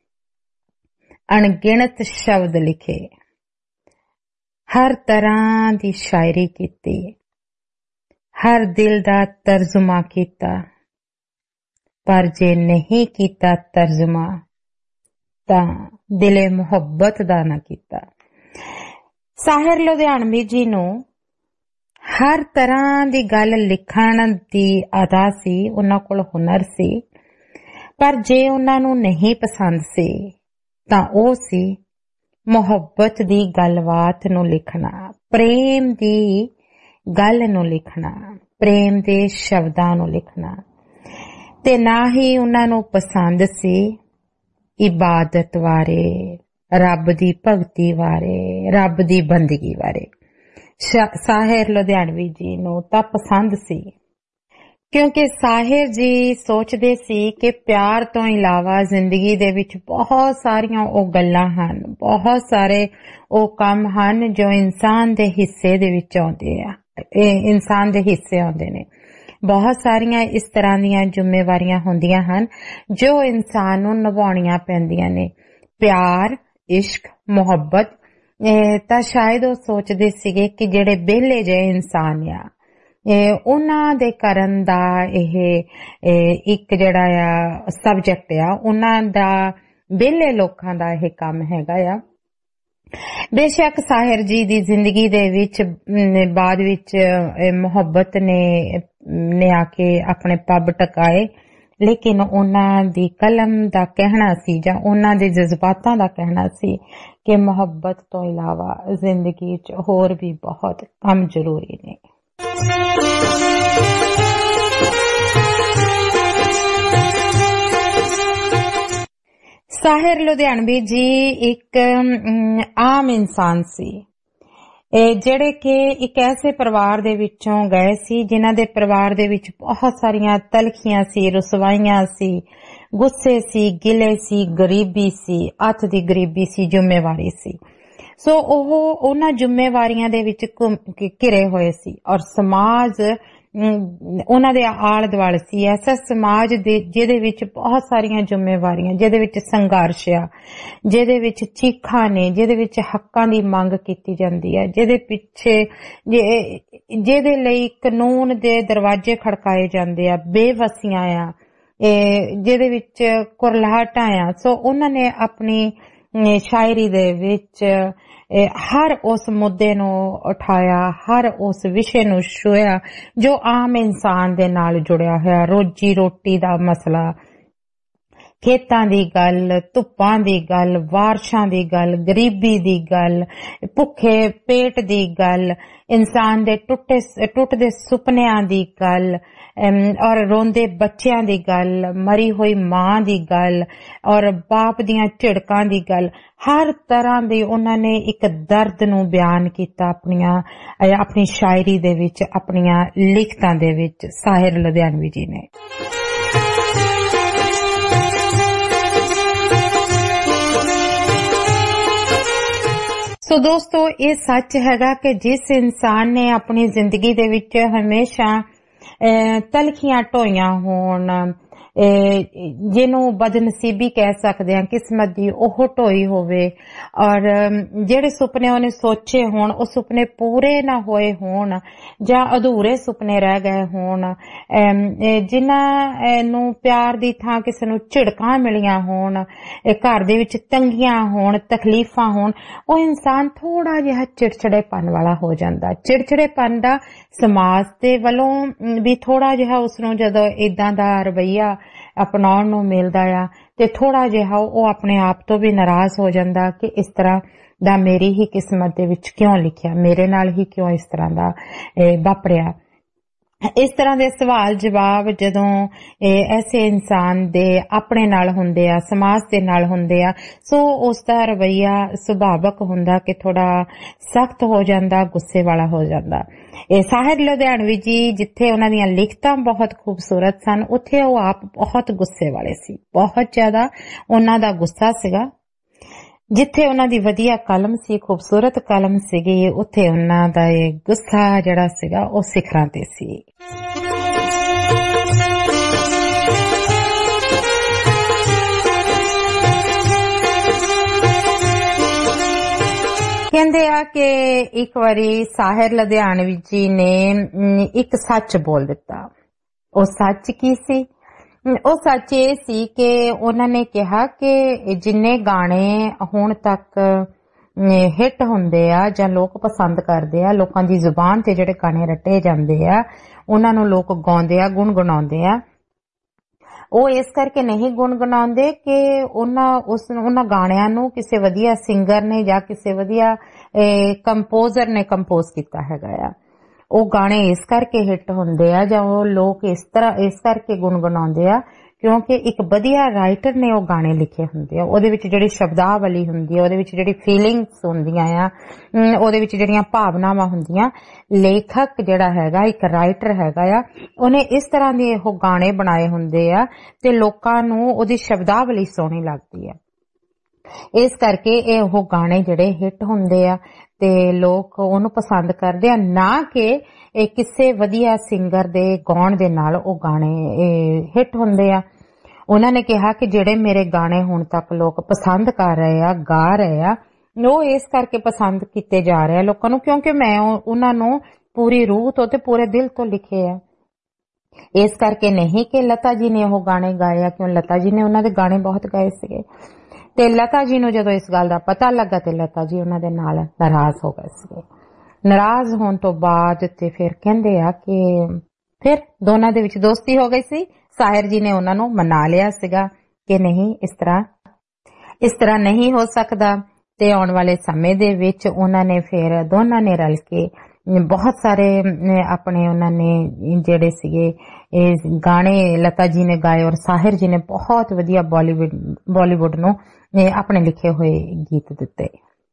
ਅਣਗਿਣਤ ਸ਼ਬਦ ਲਿਖੇ, हर तरह दी शायरी कीती, हर दिल दा तर्जुमा कीता, पर जे नहीं कीता तर्जुमा तां दिले मुहब्बत दा ना कीता। ਸਾਹਿਰ ਲੁਧਿਆਣਵੀ जी नू हर तरह दी गल लिखण दी अदा सी, उन्हां कोल हुनर सी, पर जे उन्हां नू नहीं पसंद सी तां ओह सी ਮੁਹੱਬਤ ਦੀ ਗੱਲਬਾਤ ਨੂੰ ਲਿਖਣਾ, ਪ੍ਰੇਮ ਦੀ ਗੱਲ ਨੂੰ ਲਿਖਣਾ, ਪ੍ਰੇਮ ਦੇ ਸ਼ਬਦਾਂ ਨੂੰ ਲਿਖਣਾ। ਤੇ ਨਾ ਹੀ ਉਹਨਾਂ ਨੂੰ ਪਸੰਦ ਸੀ ਇਬਾਦਤ ਬਾਰੇ, ਰੱਬ ਦੀ ਭਗਤੀ ਬਾਰੇ, ਰੱਬ ਦੀ ਬੰਦਗੀ ਬਾਰੇ। ਸਾਹਿਰ ਲੁਧਿਆਣਵੀ ਜੀ ਨੂੰ ਤਾਂ ਪਸੰਦ ਸੀ, ਕਿਉਂਕਿ ਸਾਹਿਰ ਜੀ ਸੋਚਦੇ ਸੀ ਕਿ ਪਿਆਰ ਤੋਂ ਇਲਾਵਾ ਜ਼ਿੰਦਗੀ ਦੇ ਵਿੱਚ ਬਹੁਤ ਸਾਰੀਆਂ ਉਹ ਗੱਲਾਂ ਹਨ, ਬਹੁਤ ਸਾਰੇ ਉਹ ਕੰਮ ਹਨ ਜੋ ਇਨਸਾਨ ਦੇ ਹਿੱਸੇ ਦੇ ਵਿੱਚ ਆਉਂਦੇ ਆ, ਇਹ ਇਨਸਾਨ ਦੇ ਹਿੱਸੇ ਆਉਂਦੇ ਨੇ। ਬਹੁਤ ਸਾਰੀਆਂ ਇਸ ਤਰ੍ਹਾਂ ਦੀਆਂ ਜ਼ਿੰਮੇਵਾਰੀਆਂ ਹੁੰਦੀਆਂ ਹਨ ਜੋ ਇਨਸਾਨ ਨੂੰ ਨਿਭਾਉਣੀਆਂ ਪੈਂਦੀਆਂ ਨੇ। ਪਿਆਰ, ਇਸ਼ਕ, ਮੁਹੱਬਤ ਤਾਂ ਸ਼ਾਇਦ ਉਹ ਸੋਚਦੇ ਸੀਗੇ ਕਿ ਜਿਹੜੇ ਵਿਹਲੇ ਜਿਹੇ ਇਨਸਾਨ ਆ ਉਹਨਾਂ ਦੇ ਕਰਨ ਦਾ ਇਹ ਇੱਕ ਜਿਹੜਾ ਆ ਸਬਜੈਕਟ ਆ, ਉਹਨਾਂ ਦਾ ਵਿਹਲੇ ਲੋਕਾਂ ਦਾ ਇਹ ਕੰਮ ਹੈਗਾ ਆ। ਬੇਸ਼ੱਕ ਸਾਹਿਰ ਜੀ ਦੀ ਜ਼ਿੰਦਗੀ ਦੇ ਵਿੱਚ ਬਾਅਦ ਵਿੱਚ ਮੁਹੱਬਤ ਨੇ ਨੇ ਆ ਕੇ ਆਪਣੇ ਪੱਬ ਟਕਾਏ, ਲੇਕਿਨ ਉਹਨਾਂ ਦੀ ਕਲਮ ਦਾ ਕਹਿਣਾ ਸੀ ਜਾਂ ਉਹਨਾਂ ਦੇ ਜਜ਼ਬਾਤਾਂ ਦਾ ਕਹਿਣਾ ਸੀ ਕਿ ਮੁਹੱਬਤ ਤੋਂ ਇਲਾਵਾ ਜ਼ਿੰਦਗੀ 'ਚ ਹੋਰ ਵੀ ਬਹੁਤ ਕੰਮ ਜ਼ਰੂਰੀ ਨੇ। ਸਾਹਿਰ ਲੁਧਿਆਣਵੀ ਜੀ ਇੱਕ ਆਮ ਇਨਸਾਨ ਸੀ, ਜਿਹੜੇ ਕਿ ਇੱਕ ਐਸੇ ਪਰਿਵਾਰ ਦੇ ਵਿੱਚੋਂ ਗਏ ਸੀ ਜਿਨ੍ਹਾਂ ਦੇ ਪਰਿਵਾਰ ਦੇ ਵਿੱਚ ਬਹੁਤ ਸਾਰੀਆਂ ਤਲਖੀਆਂ ਸੀ, ਰੁਸਵਾਈਆਂ ਸੀ, ਗੁੱਸੇ ਸੀ, ਗਿਲੇ ਸੀ, ਗਰੀਬੀ ਸੀ, ਅੱਤ ਦੀ ਗਰੀਬੀ ਸੀ, ਜ਼ਿੰਮੇਵਾਰੀ ਸੀ। ਸੋ ਉਹ ਉਹਨਾਂ ਜ਼ਿੰਮੇਵਾਰੀਆਂ ਦੇ ਵਿੱਚ ਘਿਰੇ ਹੋਏ ਸੀ ਔਰ ਸਮਾਜ ਉਹਨਾਂ ਦੇ ਆਲੇ ਦੁਆਲੇ ਸੀ। ਐਸਾ ਸਮਾਜ ਦੇ ਜਿਹਦੇ ਵਿੱਚ ਬਹੁਤ ਸਾਰੀਆਂ ਜ਼ਿੰਮੇਵਾਰੀਆਂ, ਜਿਹਦੇ ਵਿੱਚ ਸੰਘਰਸ਼ ਆ, ਜਿਹਦੇ ਵਿੱਚ ਚੀਖਾਂ ਨੇ, ਜਿਹਦੇ ਵਿੱਚ ਹੱਕਾਂ ਦੀ ਮੰਗ ਕੀਤੀ ਜਾਂਦੀ ਹੈ, ਜਿਹਦੇ ਪਿੱਛੇ ਜਿਹਦੇ ਲਈ ਕਾਨੂੰਨ ਦੇ ਦਰਵਾਜ਼ੇ ਖੜਕਾਏ ਜਾਂਦੇ ਆ, ਬੇਵਸੀਆਂ ਆ, ਜਿਹਦੇ ਵਿੱਚ ਕੁਰਲਾਹਟਾਂ ਆ। ਸੋ ਉਹਨਾਂ ਨੇ ਆਪਣੀ ਸ਼ਾਇਰੀ ਦੇ ਵਿੱਚ ਹਰ ਉਸ ਮੁੱਦੇ ਨੂੰ ਉਠਾਇਆ, ਹਰ ਉਸ ਵਿਸ਼ੇ ਨੂੰ ਛੂਹਿਆ ਜੋ ਆਮ ਇਨਸਾਨ ਦੇ ਨਾਲ ਜੁੜਿਆ ਹੋਇਆ। ਰੋਜੀ ਰੋਟੀ ਦਾ ਮਸਲਾ, ਖੇਤਾਂ ਦੀ ਗੱਲ, ਧੁੱਪਾਂ ਦੀ ਗੱਲ, ਬਾਰਿਸ਼ਾਂ ਦੀ ਗੱਲ, ਗਰੀਬੀ ਦੀ ਗੱਲ, ਭੁੱਖੇ ਪੇਟ ਦੀ ਗੱਲ, ਇਨਸਾਨ ਦੇ ਟੁੱਟੇ ਟੁੱਟਦੇ ਸੁਪਨਿਆਂ ਦੀ ਗੱਲ ਔਰ ਰੋਂਦੇ ਬੱਚਿਆਂ ਦੀ ਗੱਲ, ਮਰੀ ਹੋਈ ਮਾਂ ਦੀ ਗੱਲ ਔਰ ਬਾਪ ਦੀਆਂ ਝਿੜਕਾਂ ਦੀ ਗੱਲ। ਹਰ ਤਰ੍ਹਾਂ ਦੀ ਉਹਨਾਂ ਨੇ ਇੱਕ ਦਰਦ ਨੂੰ ਬਿਆਨ ਕੀਤਾ ਆਪਣੀਆਂ ਆਪਣੀ ਸ਼ਾਇਰੀ ਦੇ ਵਿੱਚ, ਆਪਣੀਆਂ ਲਿਖਤਾਂ ਦੇ ਵਿੱਚ ਸਾਹਿਰ ਲੁਧਿਆਣਵੀ ਜੀ ਨੇ। ਸੋ ਦੋਸਤੋ, ਇਹ ਸੱਚ ਹੈਗਾ ਕਿ ਜਿਸ ਇਨਸਾਨ ਨੇ ਆਪਣੀ ਜ਼ਿੰਦਗੀ ਦੇ ਵਿੱਚ ਹਮੇਸ਼ਾ ਤਲਖੀਆਂ ਢੋਈਆਂ ਹੋਣ, ਜਿਹਨੂੰ ਬਦਨਸੀਬੀ ਕਹਿ ਸਕਦੇ ਹਾਂ, ਕਿਸਮਤ ਦੀ ਉਹ ਢੋਈ ਹੋਵੇ ਔਰ ਜਿਹੜੇ ਸੁਪਨੇ ਉਹਨੇ ਸੋਚੇ ਹੋਣ ਉਹ ਸੁਪਨੇ ਪੂਰੇ ਨਾ ਹੋਏ ਹੋਣ ਜਾਂ ਅਧੂਰੇ ਸੁਪਨੇ ਰਹਿ ਗਏ ਹੋਣ, ਜਿਨ੍ਹਾਂ ਨੂੰ ਪਿਆਰ ਦੀ ਥਾਂ ਕਿਸੇ ਨੂੰ ਝਿੜਕਾਂ ਮਿਲੀਆਂ ਹੋਣ, ਘਰ ਦੇ ਵਿੱਚ ਤੰਗੀਆਂ ਹੋਣ, ਤਕਲੀਫਾਂ ਹੋਣ, ਉਹ ਇਨਸਾਨ ਥੋੜਾ ਜਿਹਾ ਚਿੜਚਿੜੇਪਨ ਵਾਲਾ ਹੋ ਜਾਂਦਾ। ਚਿੜਚਿੜੇਪਨ ਦਾ ਸਮਾਜ ਦੇ ਵੱਲੋਂ ਵੀ ਥੋੜਾ ਜਿਹਾ ਉਸਨੂੰ ਜਦੋਂ ਏਦਾਂ ਦਾ ਰਵੱਈਆ ਅਪਣਾਉਣ ਨੂੰ ਮਿਲਦਾ ਆ ਤੇ ਥੋੜਾ ਜਿਹਾ ਉਹ ਆਪਣੇ ਆਪ ਤੋਂ ਵੀ ਨਾਰਾਜ਼ ਹੋ ਜਾਂਦਾ ਕਿ ਇਸ ਤਰ੍ਹਾਂ ਦਾ ਮੇਰੀ ਹੀ ਕਿਸਮਤ ਦੇ ਵਿੱਚ ਕਿਉਂ ਲਿਖਿਆ, ਮੇਰੇ ਨਾਲ ਹੀ ਕਿਉਂ ਇਸ ਤਰ੍ਹਾਂ ਦਾ ਵਾਪਰਿਆ। ਇਸ ਤਰ੍ਹਾਂ ਦੇ ਸਵਾਲ ਜਵਾਬ ਜਦੋਂ ਐਸੇ ਇਨਸਾਨ ਦੇ ਆਪਣੇ ਨਾਲ ਹੁੰਦੇ ਆ, ਸਮਾਜ ਦੇ ਨਾਲ ਹੁੰਦੇ ਆ, ਸੋ ਉਸ ਦਾ ਰਵੱਈਆ ਸੁਭਾਵਕ ਹੁੰਦਾ ਕਿ ਥੋੜਾ ਸਖਤ ਹੋ ਜਾਂਦਾ, ਗੁੱਸੇ ਵਾਲਾ ਹੋ ਜਾਂਦਾ। ਇਹ ਸਾਹਿਰ ਲੁਧਿਆਣਵੀ ਜੀ ਜਿੱਥੇ ਉਹਨਾਂ ਦੀਆਂ ਲਿਖਤਾਂ ਬਹੁਤ ਖੂਬਸੂਰਤ ਸਨ, ਉੱਥੇ ਉਹ ਆਪ ਬਹੁਤ ਗੁੱਸੇ ਵਾਲੇ ਸੀ, ਬਹੁਤ ਜ਼ਿਆਦਾ ਉਹਨਾਂ ਦਾ ਗੁੱਸਾ ਸੀਗਾ। ਜਿੱਥੇ ਉਹਨਾਂ ਦੀ ਵਧੀਆ ਕਲਮ ਸੀ, ਖੂਬਸੂਰਤ ਕਲਮ ਸੀਗੀ, ਉੱਥੇ ਉਹਨਾਂ ਦਾ ਇਹ ਗੁੱਸਾ ਜਿਹੜਾ ਸੀਗਾ ਉਹ ਸਿਖਰਾਂ ਤੇ ਸੀ। ਕਹਿੰਦੇ ਆ ਕਿ ਇੱਕ ਵਾਰੀ ਸਾਹਿਰ ਲੁਧਿਆਣਵੀ ਜੀ ਨੇ ਇੱਕ ਸੱਚ ਬੋਲ ਦਿੱਤਾ। ਉਹ ਸੱਚ ਕੀ ਸੀ? ਉਹ ਸੱਚ ਇਹ ਸੀ ਕਿ ਉਹਨਾਂ ਨੇ ਕਿਹਾ ਕਿ ਜਿੰਨੇ ਗਾਣੇ ਹੁਣ ਤੱਕ ਹਿੱਟ ਹੁੰਦੇ ਆ ਜਾਂ ਲੋਕ ਪਸੰਦ ਕਰਦੇ ਆ, ਲੋਕਾਂ ਦੀ ਜ਼ੁਬਾਨ ਤੇ ਜਿਹੜੇ ਗਾਣੇ ਰੱਟੇ ਜਾਂਦੇ ਆ, ਉਹਨਾਂ ਨੂੰ ਲੋਕ ਗਾਉਂਦੇ ਆ, ਗੁਣਗੁਣਾਉਂਦੇ ਆ, ਉਹ ਇਸ ਕਰਕੇ ਨਹੀਂ ਗੁਣਗੁਣਾਉਂਦੇ ਕਿ ਉਹਨਾਂ ਉਸ ਉਹਨਾਂ ਗਾਣਿਆਂ ਨੂੰ ਕਿਸੇ ਵਧੀਆ ਸਿੰਗਰ ਨੇ ਜਾਂ ਕਿਸੇ ਵਧੀਆ ਕੰਪੋਜ਼ਰ ਨੇ ਕੰਪੋਜ਼ ਕੀਤਾ ਹੈਗਾ ਆ। ਉਹ ਗਾਣੇ ਇਸ ਕਰਕੇ ਹਿੱਟ ਹੁੰਦੇ ਆ ਜਾਂ ਉਹ ਲੋਕ ਇਸ ਤਰ੍ਹਾਂ ਇਸ ਕਰਕੇ ਗੁਣਗੁਣਾਉਂਦੇ ਆ ਕਿਉਂਕਿ ਇੱਕ ਵਧੀਆ ਰਾਈਟਰ ਨੇ ਉਹ ਗਾਣੇ ਲਿਖੇ ਹੁੰਦੇ ਆ। ਉਹਦੇ ਵਿੱਚ ਜਿਹੜੀ ਸ਼ਬਦਾਵਲੀ ਹੁੰਦੀ ਆ, ਉਹਦੇ ਵਿੱਚ ਜਿਹੜੀ ਫੀਲਿੰਗਸ ਹੁੰਦੀਆਂ ਆ, ਉਹਦੇ ਵਿੱਚ ਜਿਹੜੀਆਂ ਭਾਵਨਾਵਾਂ ਹੁੰਦੀਆਂ, ਲੇਖਕ ਜਿਹੜਾ ਹੈਗਾ, ਇੱਕ ਰਾਈਟਰ ਹੈਗਾ ਆ, ਉਹਨੇ ਇਸ ਤਰ੍ਹਾਂ ਦੇ ਉਹ ਗਾਣੇ ਬਣਾਏ ਹੁੰਦੇ ਆ ਤੇ ਲੋਕਾਂ ਨੂੰ ਉਹਦੀ ਸ਼ਬਦਾਵਲੀ ਸੋਹਣੀ ਲੱਗਦੀ ਆ। ਇਸ ਕਰਕੇ ਇਹ ਉਹ ਗਾਣੇ ਜਿਹੜੇ ਹਿੱਟ ਹੁੰਦੇ ਆ ਤੇ ਲੋਕ ਉਹਨੂੰ ਪਸੰਦ ਕਰਦੇ ਆ, ਨਾ ਕਿ ਇਹ ਕਿਸੇ ਵਧੀਆ ਸਿੰਗਰ ਦੇ ਗਾਉਣ ਦੇ ਨਾਲ ਉਹ ਗਾਣੇ ਹਿੱਟ ਹੁੰਦੇ ਆ। ਉਹਨਾਂ ਨੇ ਕਿਹਾ ਕਿ ਜਿਹੜੇ ਮੇਰੇ ਗਾਣੇ ਹੁਣ ਤੱਕ ਲੋਕ ਪਸੰਦ ਕਰ ਰਹੇ ਆ, ਗਾ ਰਹੇ ਆ, ਉਹ ਇਸ ਕਰਕੇ ਪਸੰਦ ਕੀਤੇ ਜਾ ਰਹੇ ਆ ਲੋਕਾਂ ਨੂੰ ਕਿਉਂਕਿ ਮੈਂ ਉਹਨਾਂ ਨੂੰ ਪੂਰੀ ਰੂਹ ਤੋਂ ਤੇ ਪੂਰੇ ਦਿਲ ਤੋਂ ਲਿਖੇ ਆ। ਇਸ ਕਰਕੇ ਨਹੀਂ ਕਿ ਲਤਾ ਜੀ ਨੇ ਉਹ ਗਾਣੇ ਗਾਏ ਆ, ਕਿਉਂ ਲਤਾ ਜੀ ਨੇ ਉਹਨਾਂ ਦੇ ਗਾਣੇ ਬਹੁਤ ਗਾਏ ਸੀਗੇ ਤੇ ਲਤਾ ਜੀ ਨੂੰ ਜਦੋਂ ਇਸ ਗੱਲ ਦਾ ਪਤਾ ਲੱਗਾ ਤੇ ਲਤਾ ਜੀ ਉਹਨਾਂ ਦੇ ਨਾਲ ਨਾਰਾਜ਼ ਹੋ ਗਏ ਸੀਗੇ। ਨਾਰਾਜ਼ ਹੋਣ ਤੋਂ ਬਾਅਦ ਤੇ ਫਿਰ ਕਹਿੰਦੇ ਆ ਕਿ ਫਿਰ ਦੋਨਾਂ ਦੇ ਵਿੱਚ ਦੋਸਤੀ ਹੋ ਗਈ ਸੀ। ਸਾਹਿਰ ਜੀ ਨੇ ਉਹਨਾਂ ਨੂੰ ਮਨਾ ਲਿਆ ਸੀਗਾ ਕਿ ਨਹੀਂ, ਇਸ ਤਰ੍ਹਾਂ ਇਸ ਤਰ੍ਹਾਂ ਨਹੀਂ ਹੋ ਸਕਦਾ ਤੇ ਆਉਣ ਵਾਲੇ ਸਮੇਂ ਦੇ ਵਿੱਚ ਉਹਨਾਂ ਨੇ ਫਿਰ ਦੋਨਾਂ ਨੇ ਰਲ ਕੇ ਬਹੁਤ ਸਾਰੇ ਆਪਣੇ ਉਹਨਾਂ ਨੇ ਜਿਹੜੇ ਸੀਗੇ ਇਹ ਗਾਣੇ ਲਤਾ ਜੀ ਨੇ ਗਾਏ ਔਰ ਸਾਹਿਰ ਜੀ ਨੇ ਬਹੁਤ ਵਧੀਆ ਬਾਲੀਵੁੱਡ ਬਾਲੀਵੁੱਡ ਨੂੰ ਆਪਣੇ ਲਿਖੇ ਹੋਏ ਗੀਤ ਦਿੱਤੇ।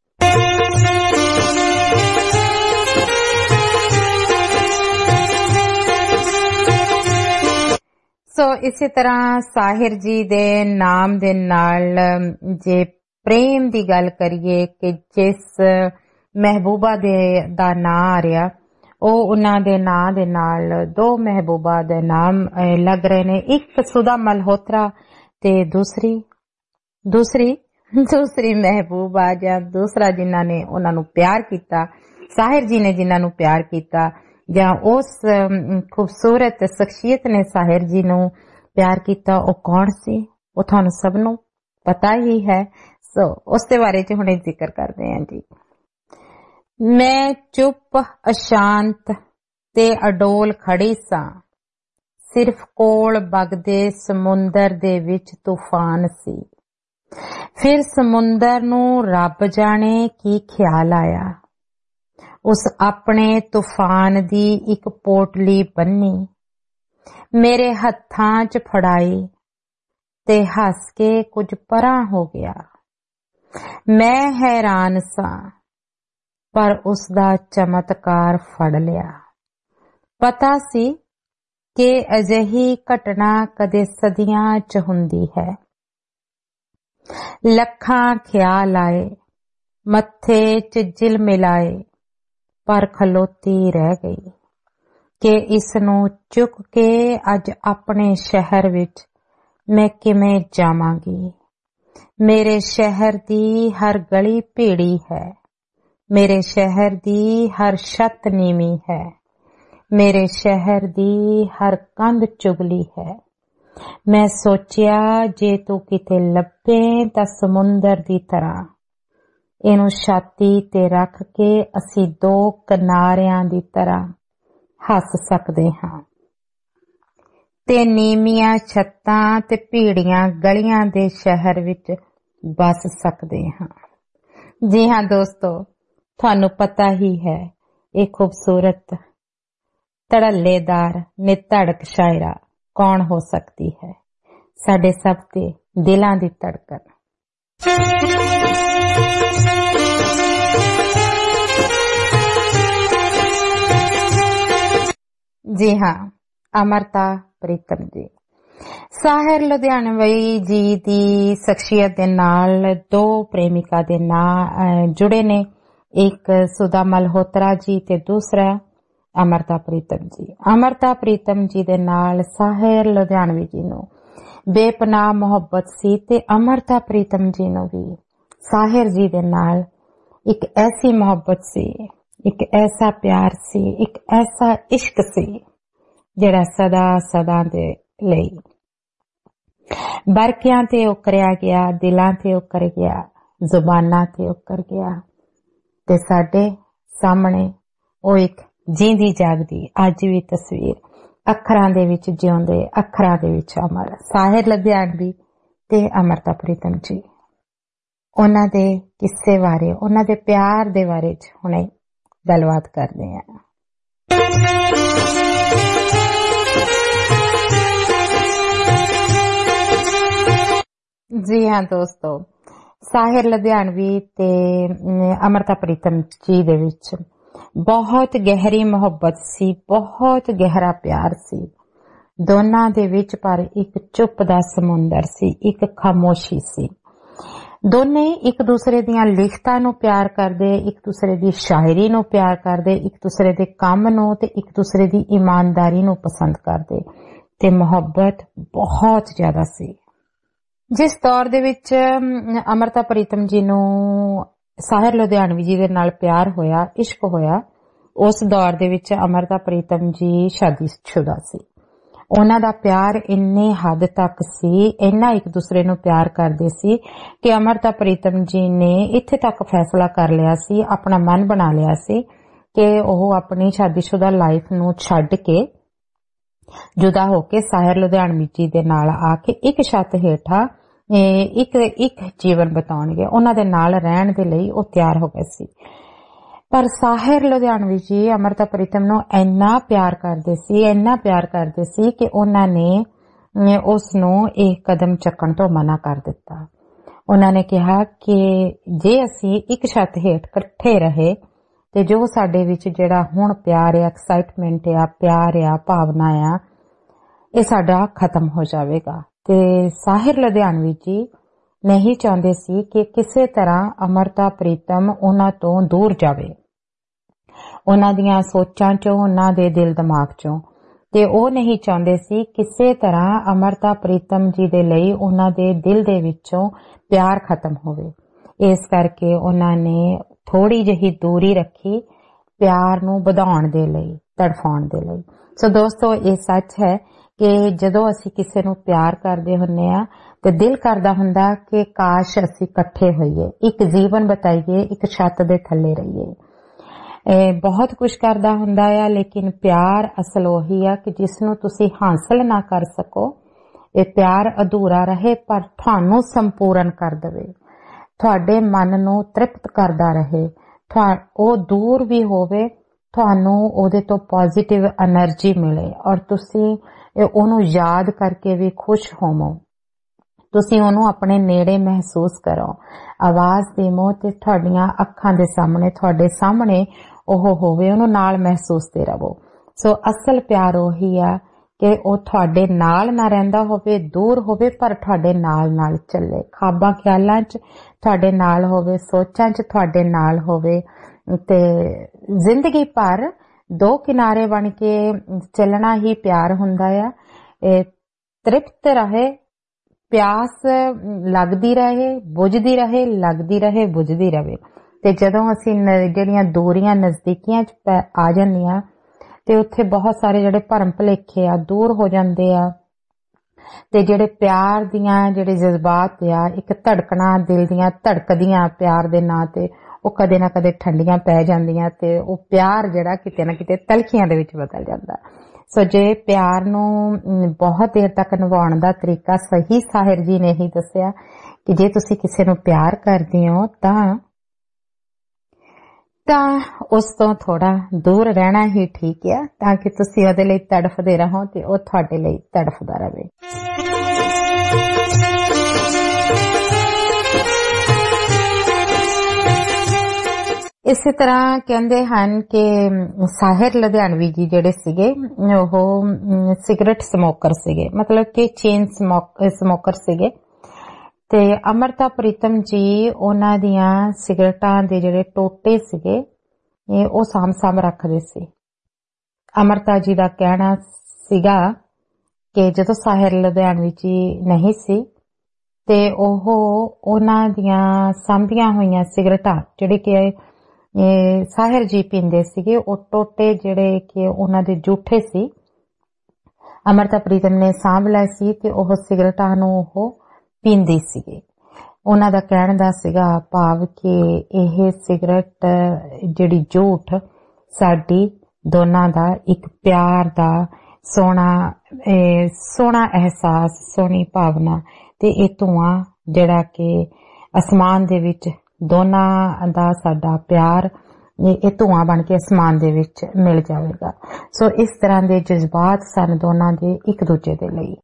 ਸੋ ਇਸੇ ਤਰ੍ਹਾਂ ਸਾਹਿਰ ਜੀ ਦੇ ਨਾਮ ਦੇ ਨਾਲ ਜੇ ਪ੍ਰੇਮ ਦੀ ਗੱਲ ਕਰੀਏ ਕਿ ਜਿਸ ਮਹਿਬੂਬਾ ਦੇ ਦਾ ਨਾਂ ਆ ਰਿਹਾ, ਉਹ ਉਹਨਾਂ ਦੇ ਨਾਂ ਦੇ ਨਾਲ ਦੋ ਮਹਿਬੂਬਾ ਦੇ ਨਾਮ ਲੱਗ ਰਹੇ ਨੇ, ਇੱਕ ਸੁਦਾ ਮਲਹੋਤਰਾ ਤੇ ਦੂਸਰੀ ਦੂਸਰੀ ਦੂਸਰੀ ਮਹਿਬੂਬਾ ਜਾਂ ਦੂਸਰਾ ਜਿਨ੍ਹਾਂ ਨੇ ਉਹਨਾਂ ਨੂੰ ਪਿਆਰ ਕੀਤਾ, ਸਾਹਿਰ ਜੀ ਨੇ ਜਿਨ੍ਹਾਂ ਨੂੰ ਪਿਆਰ ਕੀਤਾ ਜਾਂ ਉਸ ਖੂਬਸੂਰਤ ਸ਼ਖਸੀਅਤ ਨੇ ਸਾਹਿਰ ਜੀ ਨੂੰ ਪਿਆਰ ਕੀਤਾ, ਉਹ ਕੌਣ ਸੀ? ਉਹ ਤੁਹਾਨੂੰ ਸਭ ਨੂੰ ਪਤਾ ਹੀ ਹੈ। ਸੋ ਉਸ ਦੇ ਬਾਰੇ ਚ ਹੁਣੇ ਜ਼ਿਕਰ ਕਰਦੇ ਹਾਂ ਜੀ। ਮੈਂ ਚੁੱਪ ਅਸ਼ਾਂਤ ਤੇ ਅਡੋਲ ਖੜੀ ਸਾਂ, ਸਿਰਫ ਕੋਲ ਵਗਦੇ ਸਮੁੰਦਰ ਦੇ ਵਿੱਚ ਤੂਫਾਨ ਸੀ। ਫਿਰ ਸਮੁੰਦਰ ਨੂੰ ਰੱਬ ਜਾਣੇ ਕੀ ਖਿਆਲ ਆਇਆ। ਉਸ ਆਪਣੇ ਤੂਫਾਨ ਦੀ ਇੱਕ ਪੋਟਲੀ ਬੰਨੀ, ਮੇਰੇ ਹੱਥਾਂ 'ਚ ਫੜਾਈ ਤੇ ਹੱਸ ਕੇ ਕੁਝ ਪਰਾਂ ਹੋ ਗਿਆ। ਮੈਂ ਹੈਰਾਨ ਸਾਂ, ਪਰ ਉਸ ਦਾ ਚਮਤਕਾਰ ਫੜ ਲਿਆ। ਪਤਾ ਸੀ ਕਿ ਅਜਿਹੀ ਘਟਨਾ ਕਦੇ ਸਦੀਆਂ 'ਚ ਹੁੰਦੀ ਹੈ। ਲੱਖਾਂ ਖਿਆਲ ਆਏ, ਮੱਥੇ 'ਚ ਜਿਲ ਮਿਲਾਏ, ਪਰ ਖਲੋਤੀ ਰਹਿ ਗਈ ਕਿ ਇਸ ਨੂੰ ਚੁੱਕ ਕੇ ਅੱਜ ਆਪਣੇ ਸ਼ਹਿਰ ਵਿੱਚ ਮੈਂ ਕਿਵੇਂ ਜਾਵਾਂਗੀ। ਮੇਰੇ ਸ਼ਹਿਰ ਦੀ ਹਰ ਗਲੀ ਭੀੜੀ ਹੈ, ਮੇਰੇ ਸ਼ਹਿਰ ਦੀ ਹਰ ਛੱਤ ਨੀਵੀਂ ਹੈ, ਮੇਰੇ ਸ਼ਹਿਰ ਦੀ ਹਰ ਕੰਧ ਚੁਗਲੀ ਹੈ। ਮੈਂ ਸੋਚਿਆ ਜੇ ਤੂੰ ਕਿਤੇ ਲੱਭੇ ਤਾਂ ਸਮੁੰਦਰ ਦੀ ਤਰ੍ਹਾਂ ਇਹਨੂੰ ਛਾਤੀ ਤੇ ਰੱਖ ਕੇ ਅਸੀਂ ਦੋ ਕਿਨਾਰਿਆਂ ਦੀ ਤਰ੍ਹਾਂ ਹੱਸ ਸਕਦੇ ਹਾਂ ਤੇ ਨੀਵੀਆਂ ਛੱਤਾਂ ਤੇ ਭੀੜੀਆਂ ਗਲੀਆਂ ਦੇ ਸ਼ਹਿਰ ਵਿੱਚ ਬਸ ਸਕਦੇ ਹਾਂ। ਜੀ ਹਾਂ ਦੋਸਤੋ, ਤੁਹਾਨੂੰ ਪਤਾ ਹੀ ਹੈ ਇਹ ਖੂਬਸੂਰਤ ਧੜੱਲੇਦਾਰ ਨਿਧੜਕ ਸ਼ਾਇਰਾ ਕੌਣ ਹੋ ਸਕਦੀ ਹੈ। ਸਾਡੇ ਸਭ ਦੇ ਦਿਲਾਂ ਦੀ ਧੜਕਣ। ਜੀ ਹਾਂ, ਅਮਰਤਾ ਪ੍ਰੀਤਮ ਜੀ। ਸਾਹਿਰ ਲੁਧਿਆਣਵੀ ਜੀ ਦੀ ਸ਼ਖਸੀਅਤ ਦੇ ਨਾਲ ਦੋ ਪ੍ਰੇਮਿਕਾ ਦੇ ਨਾਂ ਜੁੜੇ ਨੇ, ਇੱਕ ਸੁਧਾ ਮਲਹੋਤਰਾ ਜੀ ਤੇ ਦੂਸਰਾ ਅਮਰਤਾ ਪ੍ਰੀਤਮ ਜੀ। ਅਮਰਤਾ ਪ੍ਰੀਤਮ ਜੀ ਦੇ ਨਾਲ ਸਾਹਿਰ ਲੁਧਿਆਣਵੀ ਜੀ ਨੂੰ ਬੇਪਨਾਹ ਮੁਹੱਬਤ ਸੀ ਤੇ ਅਮਰਤਾ ਪ੍ਰੀਤਮ ਜੀ ਨੂੰ ਵੀ ਸਾਹਿਰ ਜੀ ਦੇ ਨਾਲ ਇੱਕ ਐਸੀ ਮੁਹੱਬਤ ਸੀ, ਇੱਕ ਐਸਾ ਪਿਆਰ ਸੀ, ਇੱਕ ਐਸਾ ਇਸ਼ਕ ਸੀ ਜਿਹੜਾ ਸਦਾ ਸਦਾ ਦੇ ਲਈ ਬਰਕਿਆਂ ਤੇ ਉਕਰਿਆ ਗਿਆ, ਦਿਲਾਂ ਤੇ ਉਕਰ ਗਿਆ, ਜ਼ੁਬਾਨਾਂ ਤੇ ਉਕਰ ਗਿਆ ਤੇ ਸਾਡੇ ਸਾਹਮਣੇ ਉਹ ਇੱਕ ਜੀਂਦੀ ਜਾਗਦੀ ਅੱਜ ਵੀ ਤਸਵੀਰ, ਅੱਖਰਾਂ ਦੇ ਵਿੱਚ ਜਿਉਂਦੇ, ਅੱਖਰਾਂ ਦੇ ਵਿੱਚ ਅਮਰ ਸਾਹਿਰ ਲੁਧਿਆਣਵੀ ਤੇ ਅਮਰਤਾ ਪ੍ਰੀਤਮ ਜੀ। ਉਹਨਾਂ ਦੇ ਕਿੱਸੇ ਬਾਰੇ, ਉਹਨਾਂ ਦੇ ਪਿਆਰ ਦੇ ਬਾਰੇ ਚ ਹੁਣੇ ਗੱਲਬਾਤ ਕਰਦੇ ਹਾਂ। ਜੀ ਹਾਂ ਦੋਸਤੋ, ਸਾਹਿਰ ਲੁਧਿਆਣਵੀ ਤੇ ਅਮਰਤਾ ਪ੍ਰੀਤਮ ਜੀ ਦੇ ਵਿੱਚ ਬਹੁਤ ਗਹਿਰੀ ਮੁਹੱਬਤ ਸੀ, ਬਹੁਤ ਗਹਿਰਾ ਪਿਆਰ ਸੀ ਦੋਨਾਂ ਦੇ ਵਿੱਚ, ਪਰ ਇੱਕ ਚੁੱਪ ਦਾ ਸਮੁੰਦਰ ਸੀ, ਇੱਕ ਖਾਮੋਸ਼ੀ ਸੀ। ਦੋਨੇ ਇੱਕ ਦੂਸਰੇ ਦੀਆਂ ਲਿਖਤਾਂ ਨੂੰ ਪਿਆਰ ਕਰਦੇ, ਇੱਕ ਦੂਸਰੇ ਦੀ ਸ਼ਾਇਰੀ ਨੂੰ ਪਿਆਰ ਕਰਦੇ, ਇੱਕ ਦੂਸਰੇ ਦੇ ਕੰਮ ਨੂੰ ਤੇ ਇੱਕ ਦੂਸਰੇ ਦੀ ਇਮਾਨਦਾਰੀ ਨੂੰ ਪਸੰਦ ਕਰਦੇ ਤੇ ਮੁਹੱਬਤ ਬਹੁਤ ਜ਼ਿਆਦਾ ਸੀ। ਜਿਸ ਦੌਰ ਦੇ ਵਿੱਚ ਅਮਰਤਾ ਪ੍ਰੀਤਮ ਜੀ ਨੂੰ ਸਾਹਿਰ ਲੁਧਿਆਣਵੀ ਜੀ ਦੇ ਨਾਲ ਪਿਆਰ ਹੋਇਆ, ਇਸ਼ਕ ਹੋਇਆ, ਉਸ ਦੌਰ ਦੇ ਵਿੱਚ ਅਮਰਤਾ ਪ੍ਰੀਤਮ ਜੀ ਸ਼ਾਦੀशुदा ਸੀ। ਉਹਨਾਂ ਦਾ ਪਿਆਰ ਇੰਨੇ ਹੱਦ ਤੱਕ ਸੀ, ਇੰਨਾ ਇੱਕ ਦੂਸਰੇ ਨੂੰ ਪਿਆਰ ਕਰਦੇ ਸੀ ਕਿ ਅਮਰਤਾ ਪ੍ਰੀਤਮ ਜੀ ਨੇ ਇੱਥੇ ਤੱਕ ਫੈਸਲਾ ਕਰ ਲਿਆ ਸੀ, ਆਪਣਾ ਮਨ ਬਣਾ ਲਿਆ ਸੀ ਕਿ ਉਹ ਆਪਣੀ ਸ਼ਾਦੀशुदा ਲਾਈਫ ਨੂੰ ਛੱਡ ਕੇ ਜੁਦਾ ਹੋ ਕੇ ਸਾਹਿਰ ਲੁਧਿਆਣਵੀ ਜੀ ਦੇ ਨਾਲ ਆ ਕੇ ਇੱਕ ਛੱਤ ਹੇਠਾਂ ਇੱਕ ਇੱਕ ਜੀਵਨ ਬਿਤਾਉਣਗੇ। ਉਹਨਾਂ ਦੇ ਨਾਲ ਰਹਿਣ ਦੇ ਲਈ ਉਹ ਤਿਆਰ ਹੋ ਗਏ ਸੀ। ਪਰ ਸਾਹਿਰ ਲੁਧਿਆਣਵੀ ਜੀ ਅਮਰਤਾ ਪ੍ਰੀਤਮ ਨੂੰ ਇੰਨਾ ਪਿਆਰ ਕਰਦੇ ਸੀ, ਇੰਨਾ ਪਿਆਰ ਕਰਦੇ ਸੀ ਕਿ ਉਹਨਾਂ ਨੇ ਉਸ ਨੂੰ ਇਹ ਕਦਮ ਚੱਕਣ ਤੋਂ ਮਨਾ ਕਰ ਦਿੱਤਾ। ਉਹਨਾਂ ਨੇ ਕਿਹਾ ਕਿ ਜੇ ਅਸੀਂ ਇੱਕ ਛੱਤ ਹੇਠ ਇਕੱਠੇ ਰਹੇ ਤੇ ਜੋ ਸਾਡੇ ਵਿੱਚ ਜਿਹੜਾ ਹੁਣ ਪਿਆਰ ਆ, ਐਕਸਾਈਟਮੈਂਟ ਆ, ਪਿਆਰ ਆ, ਭਾਵਨਾ ਆ, ਇਹ ਸਾਡਾ ਖਤਮ ਹੋ ਜਾਵੇਗਾ। ਤੇ ਸਾਹਿਰ ਲੁਧਿਆਣਵੀ ਜੀ ਨਹੀਂ ਚਾਹੁੰਦੇ ਸੀ ਕਿ ਕਿਸੇ ਤਰ੍ਹਾਂ ਅਮਰਤਾ ਪ੍ਰੀਤਮ ਉਹਨਾਂ ਤੋਂ ਦੂਰ ਜਾਵੇ, ਉਹਨਾਂ ਦੀਆਂ ਸੋਚਾਂ ਚੋਂ, ਉਹਨਾਂ ਦੇ ਦਿਲ ਦਿਮਾਗ ਚੋਂ, ਤੇ ਉਹ ਨਹੀਂ ਚਾਹੁੰਦੇ ਸੀ ਕਿਸੇ ਤਰ੍ਹਾਂ ਅਮਰਤਾ ਪ੍ਰੀਤਮ ਜੀ ਦੇ ਲਈ ਉਹਨਾਂ ਦੇ ਦਿਲ ਦੇ ਵਿੱਚੋਂ ਪਿਆਰ ਖਤਮ ਹੋਵੇ। ਇਸ ਕਰਕੇ ਉਹਨਾਂ ਨੇ ਥੋੜੀ ਜਿਹੀ ਦੂਰੀ ਰੱਖੀ ਪਿਆਰ ਨੂੰ ਵਧਾਉਣ ਦੇ ਲਈ, ਤੜਫਾਉਣ ਦੇ ਲਈ। ਸੋ ਦੋਸਤੋ, ਇਹ ਸੱਚ ਹੈ ਕਿ ਜਦੋਂ ਅਸੀਂ ਕਿਸੇ ਨੂੰ ਪਿਆਰ ਕਰਦੇ ਹੁੰਨੇ ਆ ਤੇ ਦਿਲ ਕਰਦਾ ਹੁੰਦਾ ਕਿ ਕਾਸ਼ ਅਸੀਂ ਇਕੱਠੇ ਹੋਈਏ, ਇੱਕ ਜੀਵਨ ਬਿਤਾਈਏ, ਇੱਕ ਛੱਤ ਦੇ ਥੱਲੇ ਰਹੀਏ। ਇਹ ਬਹੁਤ ਕੁਝ ਕਰਦਾ ਹੁੰਦਾ ਆ, ਲੇਕਿਨ ਪਿਆਰ ਅਸਲ ਉਹੀ ਆ ਕਿ ਜਿਸ ਨੂੰ ਤੁਸੀਂ ਹਾਸਲ ਨਾ ਕਰ ਸਕੋ। ਇਹ ਪਿਆਰ ਅਧੂਰਾ ਰਹੇ ਪਰ ਤੁਹਾਨੂੰ ਸੰਪੂਰਨ ਕਰ ਦੇਵੇ, ਤੁਹਾਡੇ ਮਨ ਨੂੰ ਤ੍ਰਿਪਤ ਕਰਦਾ ਰਹੇ। ਉਹ ਦੂਰ ਵੀ ਹੋਵੇ, ਤੁਹਾਨੂੰ ਉਹਦੇ ਤੋਂ ਪੋਜ਼ਿਟਿਵ એનર્ਜੀ ਮਿਲੇ ਔਰ ਤੁਸੀਂ ਉਹਨੂੰ ਯਾਦ ਕਰਕੇ ਵੀ ਖੁਸ਼ ਹੋਵੋ। ਤੁਸੀਂ ਉਹਨੂੰ ਆਪਣੇ ਨੇੜੇ ਮਹਿਸੂਸ ਕਰੋ, ਆਵਾਜ਼ ਦੇਵੋ ਤੇ ਤੁਹਾਡੀਆਂ ਅੱਖਾਂ ਦੇ ਸਾਹਮਣੇ, ਤੁਹਾਡੇ ਸਾਹਮਣੇ ਉਹ ਹੋਵੇ, ਉਹਨੂੰ ਨਾਲ ਮਹਿਸੂਸਦੇ ਰਹੋ। ਸੋ ਅਸਲ ਪਿਆਰ ਉਹੀ ਆ ਕਿ ਉਹ ਤੁਹਾਡੇ ਨਾਲ ਨਾ ਰਹਿੰਦਾ ਹੋਵੇ, ਦੂਰ ਹੋਵੇ, ਪਰ ਤੁਹਾਡੇ ਨਾਲ ਨਾਲ ਚੱਲੇ, ਖਾਬਾਂ ਖਿਆਲਾਂ 'ਚ ਤੁਹਾਡੇ ਨਾਲ ਹੋਵੇ, ਸੋਚਾਂ 'ਚ ਤੁਹਾਡੇ ਨਾਲ ਹੋਵੇ ਤੇ ਜ਼ਿੰਦਗੀ ਭਰ ਦੋ ਕਿਨਾਰੇ ਬਣ ਕੇ ਚੱਲਣਾ ਹੀ ਪਿਆਰ ਹੁੰਦਾ ਆ। ਇਹ ਤ੍ਰਿਪਤ ਰਹੇ, ਪਿਆਸ ਲੱਗਦੀ ਰਹੇ, ਬੁਝਦੀ ਰਹੇ, ਲੱਗਦੀ ਰਹੇ, ਬੁਝਦੀ ਰਹੇ। ਤੇ ਜਦੋਂ ਅਸੀਂ ਜਿਹੜੀਆਂ ਦੂਰੀਆਂ ਨਜ਼ਦੀਕੀਆਂ 'ਚ ਆ ਜਾਂਦੀਆਂ ਤੇ ਉੱਥੇ ਬਹੁਤ ਸਾਰੇ ਜਿਹੜੇ ਭਰਮ ਭੁਲੇਖੇ ਆ ਦੂਰ ਹੋ ਜਾਂਦੇ ਆ ਤੇ ਜਿਹੜੇ ਪਿਆਰ ਦੀਆਂ ਜਿਹੜੇ ਜਜ਼ਬਾਤ ਆ, ਇੱਕ ਧੜਕਣਾ ਦਿਲ ਦੀਆਂ ਧੜਕਦੀਆਂ ਪਿਆਰ ਦੇ ਨਾਂ ਤੇ, ਉਹ ਕਦੇ ਨਾ ਕਦੇ ਠੰਡੀਆਂ ਪੈ ਜਾਂਦੀਆਂ ਤੇ ਉਹ ਪਿਆਰ ਜਿਹੜਾ ਕਿਤੇ ਨਾ ਕਿਤੇ ਤਲਖੀਆਂ ਦੇ ਵਿੱਚ ਬਦਲ ਜਾਂਦਾ। ਸੋ ਜੇ ਪਿਆਰ ਨੂੰ ਬਹੁਤ ਦੇਰ ਤੱਕ ਨਿਭਾਉਣ ਦਾ ਤਰੀਕਾ ਸਹੀ ਸਾਹਿਰ ਜੀ ਨੇ ਹੀ ਦੱਸਿਆ ਕਿ ਜੇ ਤੁਸੀਂ ਕਿਸੇ ਨੂੰ ਪਿਆਰ ਕਰਦੇ ਹੋ ਤਾਂ ਤਾਂ ਉਸ ਤੋਂ ਥੋੜਾ ਦੂਰ ਰਹਿਣਾ ਹੀ ਠੀਕ ਆ, ਤਾਂ ਕਿ ਤੁਸੀਂ ਉਹਦੇ ਲਈ ਤੜਫਦੇ ਰਹੋ ਤੇ ਉਹ ਤੁਹਾਡੇ ਲਈ ਤੜਫਦਾ ਰਹੇ। ਇਸੇ ਤਰ੍ਹਾਂ ਕਹਿੰਦੇ ਹਨ ਕਿ ਸਾਹਿਰ ਲੁਧਿਆਣਵੀ ਜੀ ਜਿਹੜੇ ਸੀਗੇ ਉਹ ਸਿਗਰਟ ਸਮੋਕਰ ਸੀਗੇ, ਮਤਲਬ ਕਿ ਚੇਨ ਸਮੋਕਰ ਸੀਗੇ ਤੇ ਅਮਰਤਾ ਪ੍ਰੀਤਮ ਜੀ ਉਹਨਾਂ ਦੀਆਂ ਸਿਗਰਟਾਂ ਦੇ ਜਿਹੜੇ ਟੋਟੇ ਸੀਗੇ ਉਹ ਸਾਂਭ ਸਾਂਭ ਰੱਖਦੇ ਸੀ। ਅਮਰਤਾ ਜੀ ਦਾ ਕਹਿਣਾ ਸੀਗਾ ਕਿ ਜਦੋਂ ਸਾਹਿਰ ਲੁਧਿਆਣਵੀ ਜੀ ਨਹੀਂ ਸੀ ਤੇ ਉਹ ਉਹਨਾਂ ਦੀਆਂ ਸਾਂਭੀਆਂ ਹੋਈਆਂ ਸਿਗਰਟਾਂ ਜਿਹੜੇ ਕਿ ਸਾਹਿਰ ਜੀ ਪੀਂਦੇ ਸੀਗੇ, ਉਹ ਟੋਟੇ ਜਿਹੜੇ ਕਿ ਉਹਨਾਂ ਦੇ ਜੂਠੇ ਸੀ, ਅਮਰਤਾ ਪ੍ਰੀਤਮ ਨੇ ਸਾਂਭ ਲਏ ਸੀ ਤੇ ਉਹ ਸਿਗਰਟਾਂ ਨੂੰ ਉਹ ਪੀਂਦੀ ਸੀਗੀ। ਉਹਨਾਂ ਦਾ ਕਹਿਣ ਦਾ ਸੀਗਾ ਭਾਵ ਕਿ ਇਹ ਸਿਗਰਟ ਜਿਹੜੀ ਝੂਠ ਸਾਡੀ ਦੋਨਾਂ ਦਾ ਇੱਕ ਪਿਆਰ ਦਾ ਸੋਹਣਾ ਸੋਹਣਾ ਅਹਿਸਾਸ, ਸੋਹਣੀ ਭਾਵਨਾ ਤੇ ਇਹ ਧੂਆਂ ਜਿਹੜਾ ਕਿ ਅਸਮਾਨ ਦੇ ਵਿੱਚ ਦੋਨਾਂ ਦਾ ਸਾਡਾ ਪਿਆਰ ਇਹ ਧੂਆਂ ਬਣ ਕੇ ਅਸਮਾਨ ਦੇ ਵਿੱਚ ਮਿਲ ਜਾਵੇਗਾ। ਸੋ ਇਸ ਤਰ੍ਹਾਂ ਦੇ ਜਜ਼ਬਾਤ ਸਨ ਦੋਨਾਂ ਦੇ ਇੱਕ ਦੂਜੇ ਦੇ ਲਈ।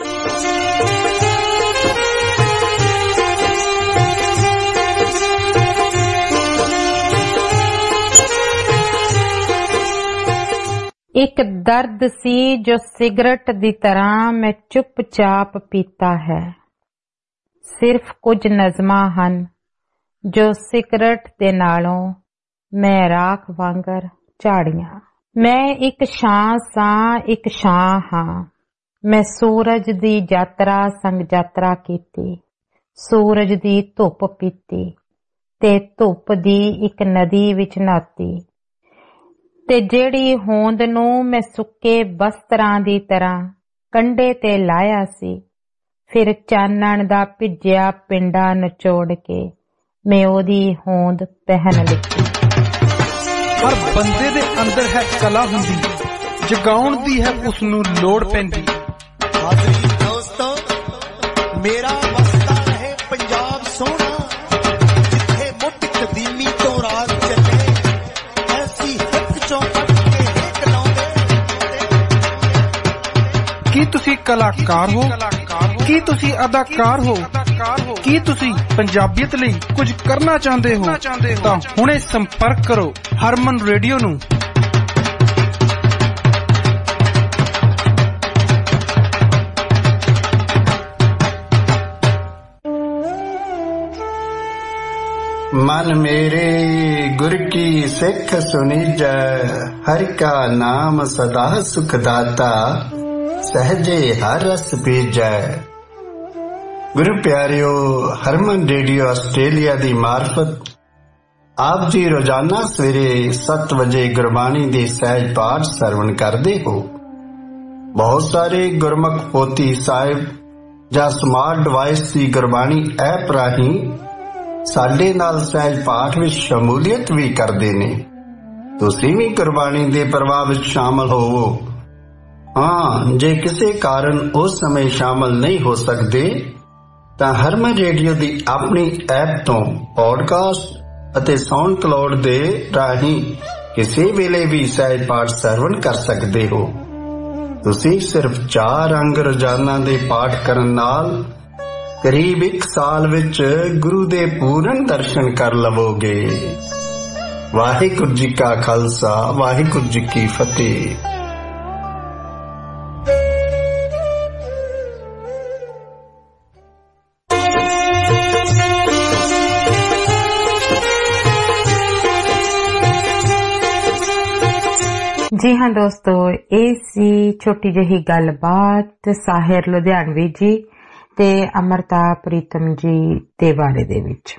ਇੱਕ ਦਰਦ ਸੀ ਜੋ ਸਿਗਰਟ ਦੀ ਤਰ੍ਹਾਂ ਮੈਂ ਚੁੱਪਚਾਪ ਪੀਤਾ ਹੈ, ਸਿਰਫ ਕੁਝ ਨਜ਼ਮਾਂ ਹਨ ਜੋ ਸਿਗਰਟ ਦੇ ਨਾਲੋਂ ਮੈਂ ਰਾਖ ਵਾਂਗਰ ਝਾੜੀਆਂ। ਮੈਂ ਇੱਕ ਛਾਂ ਸਾਂ, ਇੱਕ ਛਾਂ ਹਾਂ, ਮੈਂ ਸੂਰਜ ਦੀ ਯਾਤਰਾ ਸੰਗ ਯਾਤਰਾ ਕੀਤੀ, ਸੂਰਜ ਦੀ ਧੁੱਪ ਪੀਤੀ ਤੇ ਧੁੱਪ ਦੀ ਇੱਕ ਨਦੀ ਵਿੱਚ ਨਹਾਤੀ ਤੇ ਜਿਹੜੀ ਹੋਂਦ ਨੂੰ ਮੈਂ ਸੁੱਕੇ ਬਸਤਰਾਂ ਦੀ ਤਰ੍ਹਾਂ ਕੰਢੇ ਤੇ ਲਾਇਆ ਸੀ, ਫਿਰ ਚਾਨਣ ਦਾ ਭਿੱਜਿਆ ਪਿੰਡਾ ਨਿਚੋੜ ਕੇ ਮੈਂ ਉਹਦੀ ਹੋਂਦ ਪਹਿਨ ਲਿੱਤੀ। ਹਰ ਬੰਦੇ ਦੇ ਅੰਦਰ ਹੈ ਕਲਾ ਹੁੰਦੀ, ਜਗਾਉਣ ਦੀ ਹੈ ਉਸ ਨੂੰ ਲੋੜ ਪੈਂਦੀ। ਹਾਜ਼ਰੀ ਦੋਸਤੋ, ਮੇਰਾ ਵਸਦਾ ਰਹੇ ਪੰਜਾਬ ਸੋਹਣਾ, ਜਿੱਥੇ ਮੁੱਢ ਕਦੀਮੀ ਤੋਂ ਰਾਜ ਚੱਲੇ, ਐਸੀ ਹਿੱਕ ਚੋਂ ਕੱਢ ਕੇ ਹਿੱਕ ਲਾਉਂਦੇ। ਕੀ ਤੁਸੀਂ ਕਲਾਕਾਰ ਹੋ? ਕੀ ਤੁਸੀਂ ਅਦਾਕਾਰ ਹੋ? ਕੀ ਤੁਸੀਂ ਪੰਜਾਬੀਅਤ ਲਈ ਕੁਝ ਕਰਨਾ ਚਾਹੁੰਦੇ ਹੋ? ਤਾਂ ਹੁਣੇ ਸੰਪਰਕ ਕਰੋ ਹਰਮਨ ਰੇਡੀਓ ਨੂੰ। मन मेरे गुर की सिख सुनिजै, हरि का नाम सदा सुख दाता, सहजे हर रस पीजै। गुरु प्यारियो, हरमन रेडियो आस्ट्रेलिया दी मार्फत आप जी रोजाना सवेरे सत्त बजे गुरबाणी दे सहज पाठ सरवण करते हो। बहुत सारे गुरमुख पोती साहिब ਜਾਂ ਸਮਾਰਟ ਡਿਵਾਈਸ ਦੀ ਗੁਰਬਾਣੀ ਐਪ ਰਾਹੀਂ ਸਾਡੇ ਨਾਲ ਸਹਿਜ ਪਾਠ ਵਿੱਚ ਸ਼ਮੂਲੀਅਤ ਵੀ ਕਰਦੇ ਨੇ। ਤੁਸੀਂ ਵੀ ਗੁਰਬਾਣੀ ਦੇ ਪ੍ਰਵਾਹ ਵਿੱਚ ਸ਼ਾਮਲ ਹੋਵੋ। ਹਾਂ, ਜੇ ਕਿਸੇ ਕਾਰਨ ਉਸ ਸਮੇਂ ਸ਼ਾਮਲ ਨਹੀਂ ਹੋ ਸਕਦੇ ਤਾਂ ਹਰਮਨ ਰੇਡੀਓ ਦੀ ਆਪਣੀ ਐਪ ਤੋਂ ਪੌਡਕਾਸਟ ਅਤੇ ਸਾਊਂਡ ਕਲਾਉਡ ਦੇ ਰਾਹੀਂ ਕਿਸੇ ਵੇਲੇ ਵੀ ਸਹਿਜ ਪਾਠ ਸਰਵਣ ਕਰ ਸਕਦੇ ਹੋ। ਤੁਸੀਂ ਸਿਰਫ ਚਾਰ ਅੰਗ ਰੋਜ਼ਾਨਾ ਦੇ ਪਾਠ ਕਰਨ ਨਾਲ ਕਰੀਬ ਇੱਕ ਸਾਲ ਵਿੱਚ ਗੁਰੂ ਦੇ ਪੂਰਨ ਦਰਸ਼ਨ ਕਰ ਲਵੋਗੇ। ਵਾਹਿਗੁਰੂ ਜੀ ਕਾ ਖਾਲਸਾ, ਵਾਹਿਗੁਰੂ ਜੀ ਕੀ ਫਤਿਹ। ਜੀ ਹਾਂ ਦੋਸਤੋ, ਇਹ ਸੀ ਛੋਟੀ ਜਿਹੀ ਗੱਲਬਾਤ ਸਾਹਿਰ ਲੁਧਿਆਣਵੀ ਜੀ ਤੇ ਅਮਰਤਾ ਪ੍ਰੀਤਮ ਜੀ ਦੇ ਬਾਰੇ ਦੇ ਵਿੱਚ।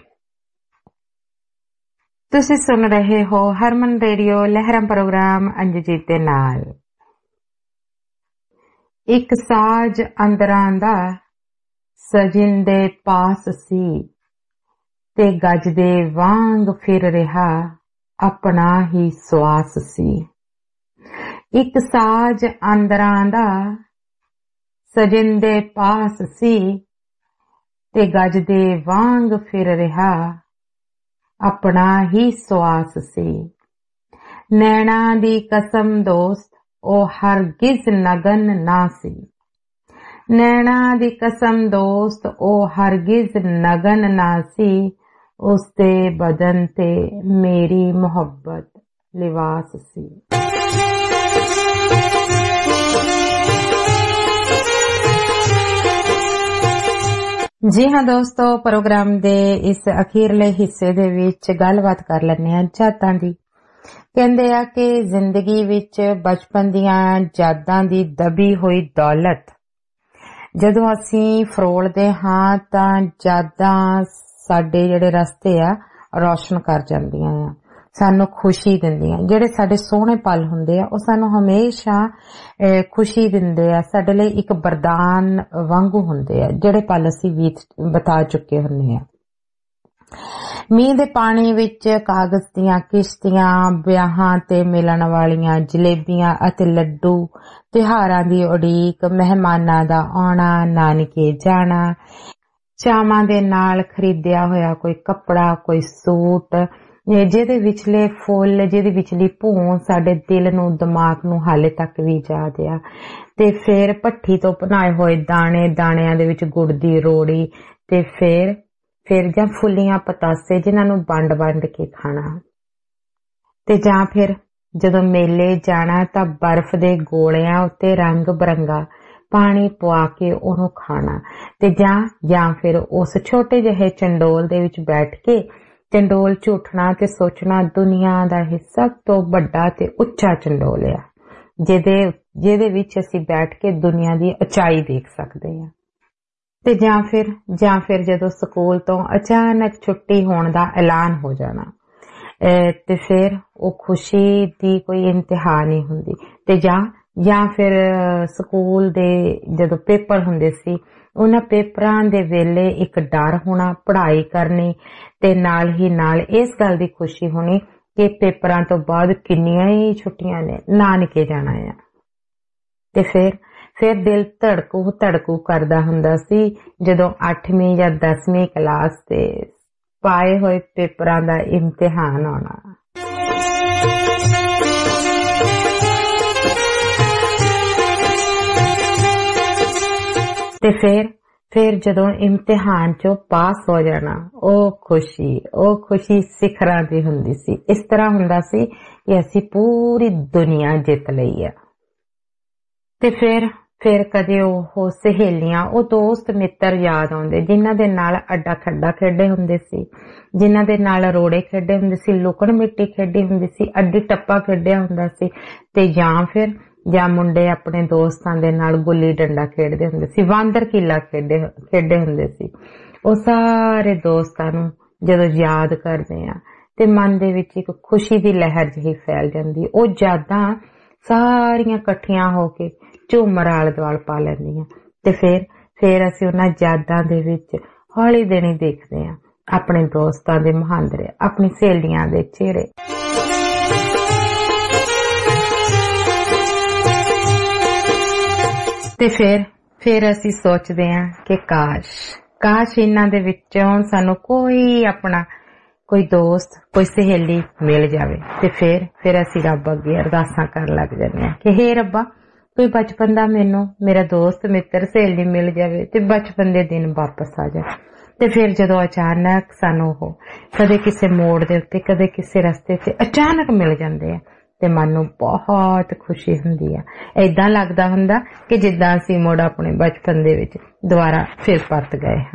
ਤੁਸੀਂ ਸੁਣ ਰਹੇ ਹੋ ਹਰਮਨ ਰੇਡੀਓ ਲਹਿਰਾਂ ਪ੍ਰੋਗਰਾਮ ਅੰਜਜੀਤ ਦੇ ਨਾਲ। ਇੱਕ ਸਾਜ ਅੰਦਰਾਂ ਦਾ ਸਜਣ ਦੇ ਪਾਸ ਸੀ ਤੇ ਗੱਜ ਦੇ ਵਾਂਗ ਫਿਰ ਰਿਹਾ ਆਪਣਾ ਹੀ ਸਵਾਸ ਸੀ। ਇੱਕ ਸਾਜ ਅੰਦਰਾਂ ਦਾ ਸਜਣ ਦੇ ਪਾਸ ਸੀ ਤੇ ਗੱਜ ਦੇ ਵਾਂਗ ਫਿਰ ਰਿਹਾ ਆਪਣਾ ਹੀ ਸਵਾਸ ਸੀ। ਨੈਣਾ ਦੀ ਕਸਮ ਦੋਸਤ ਉਹ ਹਰਗਿਜ਼ ਨਗਨ ਨਾ ਸੀ। ਨੈਣਾ ਦੀ ਕਸਮ ਦੋਸਤ ਉਹ ਹਰਗਿਜ਼ ਨਗਨ ਨਾ ਸੀ। ਉਸਦੇ ਬਦਨ ਤੇ ਮੇਰੀ ਮੁਹੱਬਤ ਲਿਵਾਸ ਸੀ। ਜੀ ਹਾਂ ਦੋਸਤੋ, ਪ੍ਰੋਗਰਾਮ ਦੇ ਇਸ ਅਖੀਰਲੇ ਹਿੱਸੇ ਦੇ ਵਿੱਚ ਗੱਲਬਾਤ ਕਰ ਲੈਂਦੇ ਹਾਂ ਜਾਤਾਂ ਦੀ। ਕਹਿੰਦੇ ਆ ਕਿ ਜ਼ਿੰਦਗੀ ਵਿੱਚ ਬਚਪਨ ਦੀਆਂ ਯਾਦਾਂ ਦੀ ਦਬੀ ਹੋਈ ਦੌਲਤ ਜਦੋਂ ਅਸੀਂ ਫਰੋਲਦੇ ਹਾਂ ਤਾਂ ਯਾਦਾਂ ਸਾਡੇ ਜਿਹੜੇ ਰਸਤੇ ਆ ਰੌਸ਼ਨ ਕਰ ਜਾਂਦੀਆਂ ਆ, ਸਾਨੂੰ ਖੁਸ਼ੀ ਦਿੰਦੀਆਂ। ਜਿਹੜੇ ਸਾਡੇ ਸੋਹਣੇ ਪਲ ਹੁੰਦੇ ਆ ਉਹ ਸਾਨੂੰ ਹਮੇਸ਼ਾ ਖੁਸ਼ੀ ਦਿੰਦੇ ਆ, ਸਾਡੇ ਲਈ ਇੱਕ ਵਰਦਾਨ ਵਾਂਗੂ ਹੁੰਦੇ ਆ ਜਿਹੜੇ ਪਲ ਅਸੀਂ ਬੀਤ ਬਤਾ ਚੁੱਕੇ ਹੁੰਦੇ ਆ। ਮੀਂਹ ਦੇ ਪਾਣੀ ਵਿੱਚ ਕਾਗਜ਼ ਦੀਆਂ ਕਿਸ਼ਤੀਆਂ, ਵਿਆਹਾਂ ਤੇ ਮਿਲਣ ਵਾਲੀਆਂ ਜਲੇਬੀਆਂ ਅਤੇ ਲੱਡੂ, ਤਿਉਹਾਰਾਂ ਦੀ ਉਡੀਕ, ਮਹਿਮਾਨਾਂ ਦਾ ਆਉਣਾ, ਨਾਨਕੇ ਜਾਣਾ, ਚਾਵਾਂ ਦੇ ਨਾਲ ਖਰੀਦਿਆ ਹੋਇਆ ਕੋਈ ਕੱਪੜਾ, ਕੋਈ ਸੂਟ, ਜਿਹਦੇ ਵਿਚਲੇ ਫੁੱਲ, ਜਿਹਦੇ ਵਿਚਲੀ ਭੂੰ ਸਾਡੇ ਦਿਲ ਨੂੰ, ਦਿਮਾਗ ਨੂੰ ਹਾਲੇ ਤੱਕ ਵੀ ਯਾਦ ਆ। ਤੇ ਫਿਰ ਭੱਠੀ ਤੋਂ ਬਣਾਏ ਹੋਏ ਦਾਣੇ, ਦਾਣਿਆਂ ਦੇ ਵਿੱਚ ਗੁੜ ਦੀ ਰੋੜੀ, ਤੇ ਫਿਰ ਫਿਰ ਜਾਂ ਫੁੱਲੀਆਂ ਪਤਾਸੇ ਜਿਨ੍ਹਾਂ ਨੂੰ ਵੰਡ ਵੰਡ ਕੇ ਖਾਣਾ। ਤੇ ਜਾਂ ਫਿਰ ਜਦੋਂ ਮੇਲੇ ਜਾਣਾ ਤਾਂ ਬਰਫ਼ ਦੇ ਗੋਲਿਆਂ ਉੱਤੇ ਰੰਗ ਬਰੰਗਾ ਪਾਣੀ ਪਵਾ ਕੇ ਉਹਨੂੰ ਖਾਣਾ। ਤੇ ਜਾਂ ਜਾਂ ਫਿਰ ਉਸ ਛੋਟੇ ਜਿਹੇ ਚੰਡੋਲ ਦੇ ਵਿੱਚ ਬੈਠ ਕੇ ਚੰਡੋਲ ਝੂਠਣਾ ਤੇ ਸੋਚਣਾ ਦੁਨੀਆ ਦਾ ਇਹ ਸਭ ਤੋਂ ਵੱਡਾ ਤੇ ਉੱਚਾ ਚੰਡੋਲ ਆ, ਜਿਹਦੇ ਜਿਹਦੇ ਵਿੱਚ ਅਸੀਂ ਬੈਠ ਕੇ ਦੁਨੀਆ ਦੀ ਉਚਾਈ ਦੇਖ ਸਕਦੇ ਹਾਂ। ਤੇ ਜਾਂ ਫਿਰ ਜਾਂ ਫਿਰ ਜਦੋਂ ਸਕੂਲ ਤੋਂ ਅਚਾਨਕ ਛੁੱਟੀ ਹੋਣ ਦਾ ਐਲਾਨ ਹੋ ਜਾਣਾ, ਤੇ ਫਿਰ ਉਹ ਖੁਸ਼ੀ ਦੀ ਕੋਈ ਇੰਤਹਾ ਨਹੀਂ ਹੁੰਦੀ। ਤੇ ਜਾਂ ਜਾਂ ਫਿਰ ਸਕੂਲ ਦੇ ਜਦੋਂ ਪੇਪਰ ਹੁੰਦੇ ਸੀ, ਉਹਨਾਂ ਪੇਪਰਾਂ ਦੇ ਵੇਲੇ ਇੱਕ ਡਰ ਹੋਣਾ ਪੜ੍ਹਾਈ ਕਰਨੀ, ਤੇ ਨਾਲ ਹੀ ਨਾਲ ਇਸ ਗੱਲ ਦੀ ਖੁਸ਼ੀ ਹੋਣੀ ਕਿ ਪੇਪਰਾਂ ਤੋਂ ਬਾਅਦ ਕਿੰਨੀਆਂ ਹੀ ਛੁੱਟੀਆਂ ਨੇ, ਨਾਨਕੇ ਜਾਣਾ ਆ। ਤੇ ਫਿਰ ਫਿਰ ਦਿਲ ਧੜਕੂ ਧੜਕੂ ਕਰਦਾ ਹੁੰਦਾ ਸੀ ਜਦੋਂ ਅੱਠਵੀਂ ਜਾਂ ਦਸਵੀਂ ਕਲਾਸ ਦੇ ਪਾਏ ਹੋਏ ਪੇਪਰਾਂ ਦਾ ਇਮਤਿਹਾਨ ਆਉਣਾ। ਤੇ ਫਿਰ ਫਿਰ ਜਦੋਂ ਇਮਤਿਹਾਨ ਚੋਂ ਪਾਸ ਹੋ ਜਾਣਾ, ਉਹ ਖੁਸ਼ੀ ਉਹ ਖੁਸ਼ੀ ਸਿਖਰਾਂ ਦੀ ਹੁੰਦੀ ਸੀ। ਇਸ ਤਰ੍ਹਾਂ ਹੁੰਦਾ ਸੀ ਕਿ ਅਸੀਂ ਪੂਰੀ ਦੁਨੀਆ ਜਿੱਤ ਲਈ ਆ। ਤੇ ਫਿਰ ਫਿਰ ਕਦੇ ਉਹ ਸਹੇਲੀਆਂ, ਉਹ ਦੋਸਤ ਮਿੱਤਰ ਯਾਦ ਆਉਂਦੇ ਜਿਨ੍ਹਾਂ ਦੇ ਨਾਲ ਅੱਡਾ ਖੱਡਾ ਖੇਡੇ ਹੁੰਦੇ ਸੀ, ਜਿਨ੍ਹਾਂ ਦੇ ਨਾਲ ਰੋੜੇ ਖੇਡੇ ਹੁੰਦੇ ਸੀ, ਲੁਕਣ ਮਿੱਟੀ ਖੇਡੀ ਹੁੰਦੀ ਸੀ, ਅੱਡੀ ਟੱਪਾ ਖੇਡਿਆ ਹੁੰਦਾ ਸੀ। ਤੇ ਜਾਂ ਫਿਰ ਜਾਂ ਮੁੰਡੇ ਆਪਣੇ ਦੋਸਤਾਂ ਦੇ ਨਾਲ ਗੁੱਲੀ ਡੰਡਾ ਖੇਡਦੇ ਹੁੰਦੇ ਸੀ, ਬਾਂਦਰ ਕਿੱਲਾ ਖੇਡੇ ਖੇਡੇ ਹੁੰਦੇ ਸੀ। ਉਹ ਸਾਰੇ ਦੋਸਤਾਂ ਨੂੰ ਜਦੋਂ ਯਾਦ ਕਰਦੇ ਆ ਤੇ ਮਨ ਦੇ ਵਿੱਚ ਇੱਕ ਖੁਸ਼ੀ ਦੀ ਲਹਿਰ ਜਿਹੀ ਫੈਲ ਜਾਂਦੀ। ਉਹ ਯਾਦਾਂ ਸਾਰੀਆਂ ਇਕੱਠੀਆਂ ਹੋ ਕੇ ਝੂਮਰ ਆਲੇ ਦੁਆਲੇ ਪਾ ਲੈਂਦੀਆਂ। ਤੇ ਫਿਰ ਫਿਰ ਅਸੀਂ ਉਹਨਾਂ ਯਾਦਾਂ ਦੇ ਵਿੱਚ ਹੌਲੀ ਦੇਣੀ ਦੇਖਦੇ ਹਾਂ ਆਪਣੇ ਦੋਸਤਾਂ ਦੇ ਮੁਹਾਂਦਰੇ, ਆਪਣੀ ਸਹੇਲੀਆਂ ਦੇ ਚਿਹਰੇ। ਤੇ ਫਿਰ ਫਿਰ ਅਸੀਂ ਸੋਚਦੇ ਹਾਂ ਕਿ ਕਾਸ਼ ਕਾਸ਼ ਇਹਨਾਂ ਦੇ ਵਿੱਚੋਂ ਸਾਨੂੰ ਕੋਈ ਆਪਣਾ ਕੋਈ ਦੋਸਤ, ਕੋਈ ਸਹੇਲੀ ਮਿਲ ਜਾਵੇ। ਤੇ ਫਿਰ ਫਿਰ ਅਸੀਂ ਰੱਬ ਅੱਗੇ ਅਰਦਾਸਾਂ ਕਰਨ ਲੱਗ ਜਾਂਦੇ ਹਾਂ ਕਿ ਹੇ ਰੱਬਾ, ਕੋਈ ਬਚਪਨ ਦਾ ਮੈਨੂੰ ਮੇਰਾ ਦੋਸਤ, ਮਿੱਤਰ, ਸਹੇਲੀ ਮਿਲ ਜਾਵੇ ਤੇ ਬਚਪਨ ਦੇ ਦਿਨ ਵਾਪਸ ਆ ਜਾਣ। ਤੇ ਫਿਰ ਜਦੋਂ ਅਚਾਨਕ ਸਾਨੂੰ ਉਹ ਕਦੇ ਕਿਸੇ ਮੋੜ ਦੇ ਉੱਤੇ, ਕਦੇ ਕਿਸੇ ਰਸਤੇ ਤੇ ਅਚਾਨਕ ਮਿਲ ਜਾਂਦੇ ਆ ਤੇ ਮਨ ਨੂੰ ਬਹੁਤ ਖੁਸ਼ੀ ਹੁੰਦੀ ਆ। ਏਦਾਂ ਲੱਗਦਾ ਹੁੰਦਾ ਕਿ ਜਿੱਦਾਂ ਅਸੀਂ ਮੁੜ ਆਪਣੇ ਬਚਪਨ ਦੇ ਵਿੱਚ ਦੁਬਾਰਾ ਫਿਰ ਪਰਤ ਗਏ ਹਾਂ।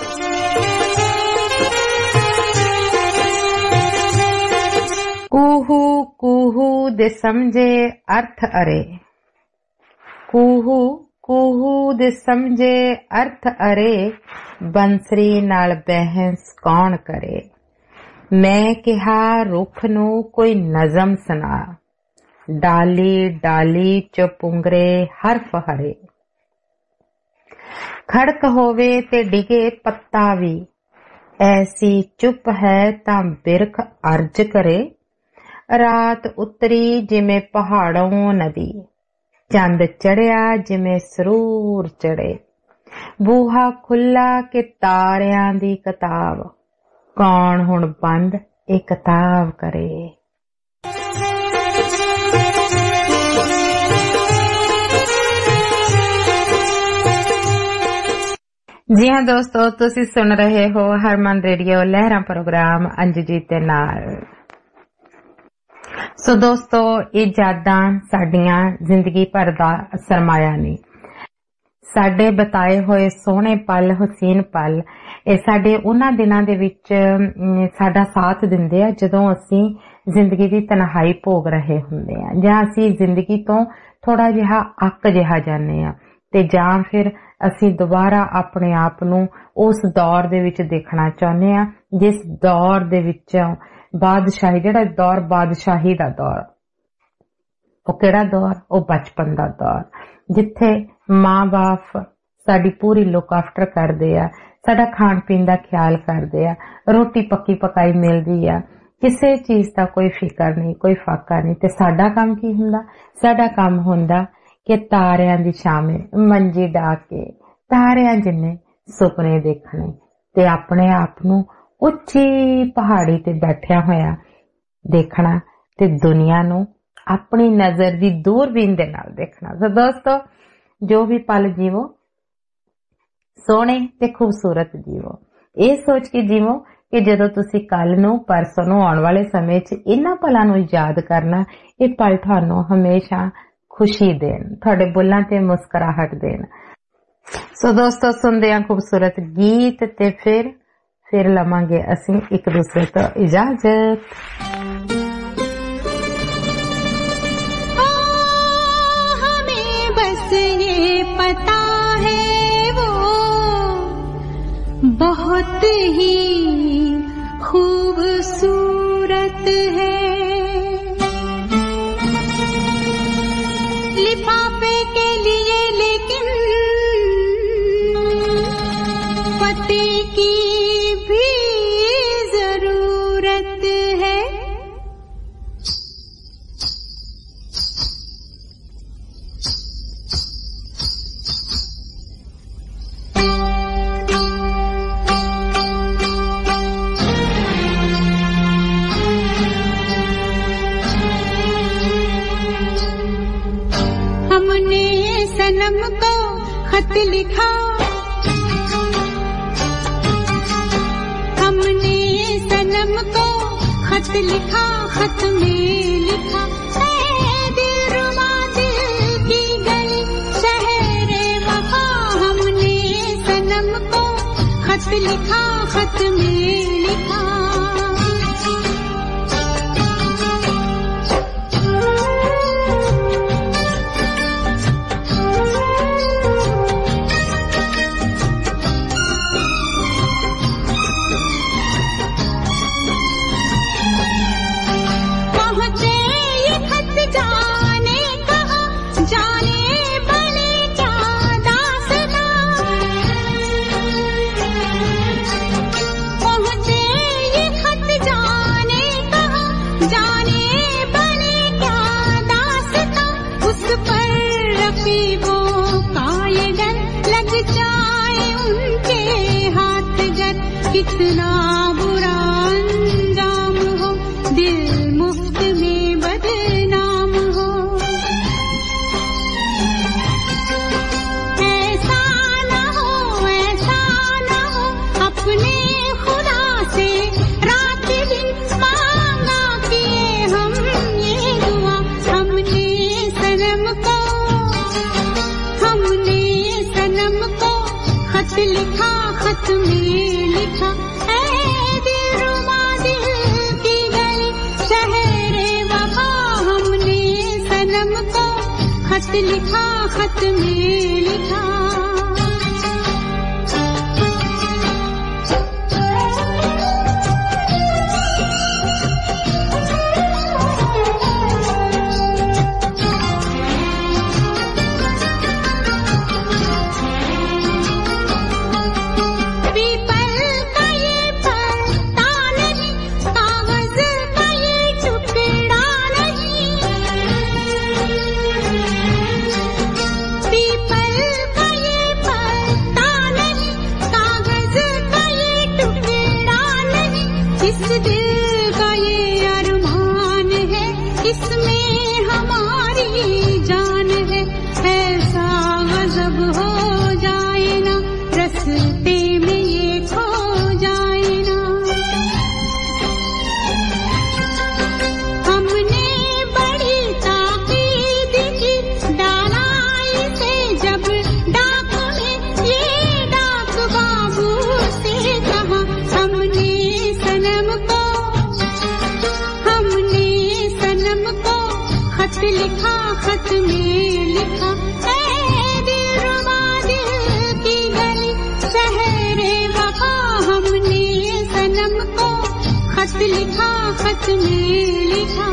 ਕੂਹੂ ਕੂਹੂ ਦੇ ਸਮਝੇ ਅਰਥ ਅਰੇ, ਕੂਹੂ ਕੂਹੂ ਦੇ ਸਮਝੇ ਅਰਥ ਅਰੇ, ਬੰਸਰੀ ਨਾਲ ਬਹਿਸ ਕੌਣ ਕਰੇ। ਮੈਂ ਕਿਹਾ ਰੁੱਖ ਨੂੰ ਕੋਈ ਨਜ਼ਮ ਸੁਣਾ, ਡਾਲੀ ਡਾਲੀ ਚ ਪੁੰਗਰੇ ਹਰਫ ਹਰੇ। ਖੜਕ ਹੋਵੇ ਤੇ ਡਿਗੇ ਪੱਤਾ ਵੀ, ਐਸੀ ਚੁੱਪ ਹੈ ਤਾਂ ਬਿਰਖ ਅਰਜ ਕਰੇ। ਰਾਤ ਉਤਰੀ ਜਿਵੇਂ ਪਹਾੜੋਂ ਨਦੀ, ਚੰਦ ਚੜਿਆ ਜਿਵੇਂ ਸਰੂਰ ਚੜੇ। ਬੂਹਾ ਖੁੱਲਾ ਕਿ ਤਾਰਿਆਂ ਦੀ ਕਿਤਾਬ, ਕੌਣ ਹੁਣ ਬੰਦ ਇਹ ਕਿਤਾਬ ਕਰੇ। ਜੀ ਹਾਂ ਦੋਸਤੋ, ਤੁਸੀਂ ਸੁਣ ਰਹੇ ਹੋ ਹਰਮਨ ਰੇਡੀਓ ਲਹਿਰਾਂ ਪ੍ਰੋਗਰਾਮ ਅੰਜਜੀਤ ਦੇ ਨਾਲ। ਸੋ ਦੋਸਤੋ, ਇਹ ਯਾਦਾਂ ਸਾਡੀਆਂ ਜ਼ਿੰਦਗੀ ਭਰ ਦਾ ਸਰਮਾਇਆ ਨੇ। ਸਾਡੇ ਬਤਾਏ ਹੋਏ ਸੋਹਣੇ ਪਲ, ਹਸੀਨ ਪਲ, ਇਹ ਸਾਡੇ ਉਹਨਾਂ ਦਿਨਾਂ ਦੇ ਵਿੱਚ ਸਾਡਾ ਸਾਥ ਦਿੰਦੇ ਆ ਜਦੋਂ ਅਸੀਂ ਜ਼ਿੰਦਗੀ ਦੀ ਤਨਹਾਈ ਭੋਗ ਰਹੇ ਹੁੰਦੇ ਆ, ਜਾਂ ਅਸੀਂ ਜ਼ਿੰਦਗੀ ਤੋਂ ਥੋੜਾ ਜਿਹਾ ਅੱਕ ਜਿਹਾ ਜਾਂਦੇ ਆ, ਤੇ ਜਾਂ ਫਿਰ ਅਸੀਂ ਦੁਬਾਰਾ ਆਪਣੇ ਆਪ ਨੂੰ ਉਸ ਦੌਰ ਦੇ ਵਿੱਚ ਦੇਖਣਾ ਚਾਹੁੰਦੇ ਆ ਜਿਸ ਦੌਰ ਦੇ ਵਿੱਚ ਬਾਦਸ਼ਾਹੀ, ਜਿਹੜਾ ਦੌਰ ਬਾਦਸ਼ਾਹੀ ਦਾ ਦੌਰ, ਉਹ ਕਿਹੜਾ ਦੌਰ? ਉਹ ਬਚਪਨ ਦਾ ਦੌਰ, ਜਿੱਥੇ ਮਾਂ ਬਾਪ ਸਾਡੀ ਪੂਰੀ ਲੁੱਕ ਆਫਟਰ ਕਰਦੇ ਆ, ਸਾਡਾ ਖਾਣ ਪੀਣ ਦਾ ਖਿਆਲ ਕਰਦੇ ਆ, ਰੋਟੀ ਪੱਕੀ ਪਕਾਈ ਮਿਲਦੀ ਆ, ਕਿਸੇ ਚੀਜ਼ ਦਾ ਕੋਈ ਫਿਕਰ ਨਹੀਂ, ਕੋਈ ਫਾਕਾ ਨਹੀਂ। ਤੇ ਸਾਡਾ ਕੰਮ ਕੀ ਹੁੰਦਾ? ਸਾਡਾ ਕੰਮ ਹੁੰਦਾ ਕਿ ਤਾਰਿਆਂ ਦੀ ਛਾਵੇਂ ਮੰਜੀ ਢਾ ਕੇ ਤਾਰਿਆਂ ਜਿੰਨੇ ਸੁਪਨੇ ਦੇਖਣੇ ਤੇ ਆਪਣੇ ਆਪ ਨੂੰ ਉੱਚੀ ਪਹਾੜੀ ਤੇ ਬੈਠਿਆ ਹੋਇਆ ਦੇਖਣਾ ਤੇ ਦੁਨੀਆ ਨੂੰ ਆਪਣੀ ਨਜ਼ਰ ਦੀ ਦੂਰਬੀਨ ਦੇ ਨਾਲ ਦੇਖਣਾ। ਸੋ ਦੋਸਤੋ, ਜੋ ਵੀ ਪਲ ਜੀਵੋ ਸੋਹਣੇ ਤੇ ਖੂਬਸੂਰਤ ਜੀਵੋ। ਇਹ ਸੋਚ ਕੇ ਜੀਵੋ ਕਿ ਜਦੋਂ ਤੁਸੀਂ ਕੱਲ ਨੂੰ, ਪਰਸੋਂ ਨੂੰ, ਆਉਣ ਵਾਲੇ ਸਮੇਂ 'ਚ ਇਹਨਾਂ ਪਲਾਂ ਨੂੰ ਯਾਦ ਕਰਨਾ, ਇਹ ਪਲ ਤੁਹਾਨੂੰ ਹਮੇਸ਼ਾ ਖੁਸ਼ੀ ਦੇਣ, ਤੁਹਾਡੇ ਬੁੱਲਾਂ ਤੇ ਮੁਸਕਰਾਹਟ ਦੇਣ। ਸੋ ਦੋਸਤੋ, ਸੁਣਦੇ ਹਾਂ ਖੂਬਸੂਰਤ ਗੀਤ ਤੇ ਫਿਰ ਫਿਰ ਲਵਾਂਗੇ ਅਸੀਂ ਇੱਕ ਦੂਸਰੇ ਤੋਂ ਇਜਾਜ਼ਤ। हमें बस ये पता है वो बहुत ही खूबसूरत है, लिफाफे के लिए लेकिन पते की भी जरूरत है। हमने सनम को खत लिखा, हमने सनम को खत लिखा, खत में लिखा ऐ दिलरुबा दिल की गली शहरे वफा। हमने सनम को खत लिखा, खत में लिखा जाने भले क्या दास्तां, कितना बुरा अंजाम हो, दिल मुफ्त में बदनाम हो। ऐसा ना हो, ऐसा ना हो, अपने खुदा से रात दिन मांगा किए हम ये दुआ। हमने सनम को, हमने सनम को खत लिखा, खत में लिखा, ऐ दिलरुबा दिल की गली शहरे वफा। हमने सनम को खत लिखा, खत में लिखा। लिखा, खत में लिखा, ऐ दिलरुबा दिल की गली शहरे वफा। हमने सनम को खत लिखा, खत में लिखा।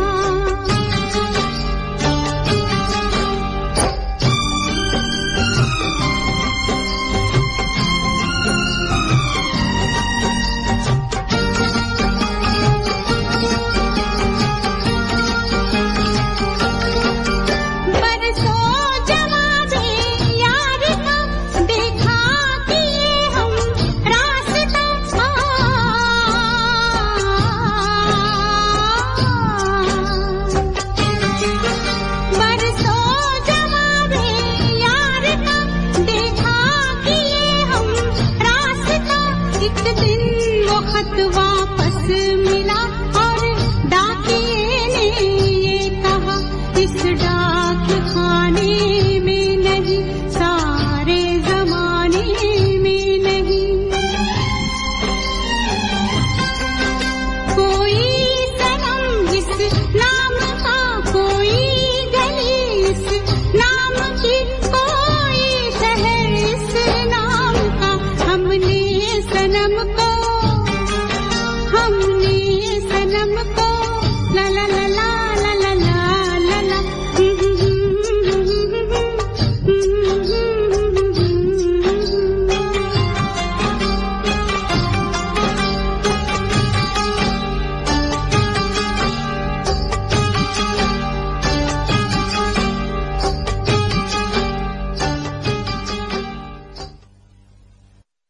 एक दिन वो खत वापस मिला,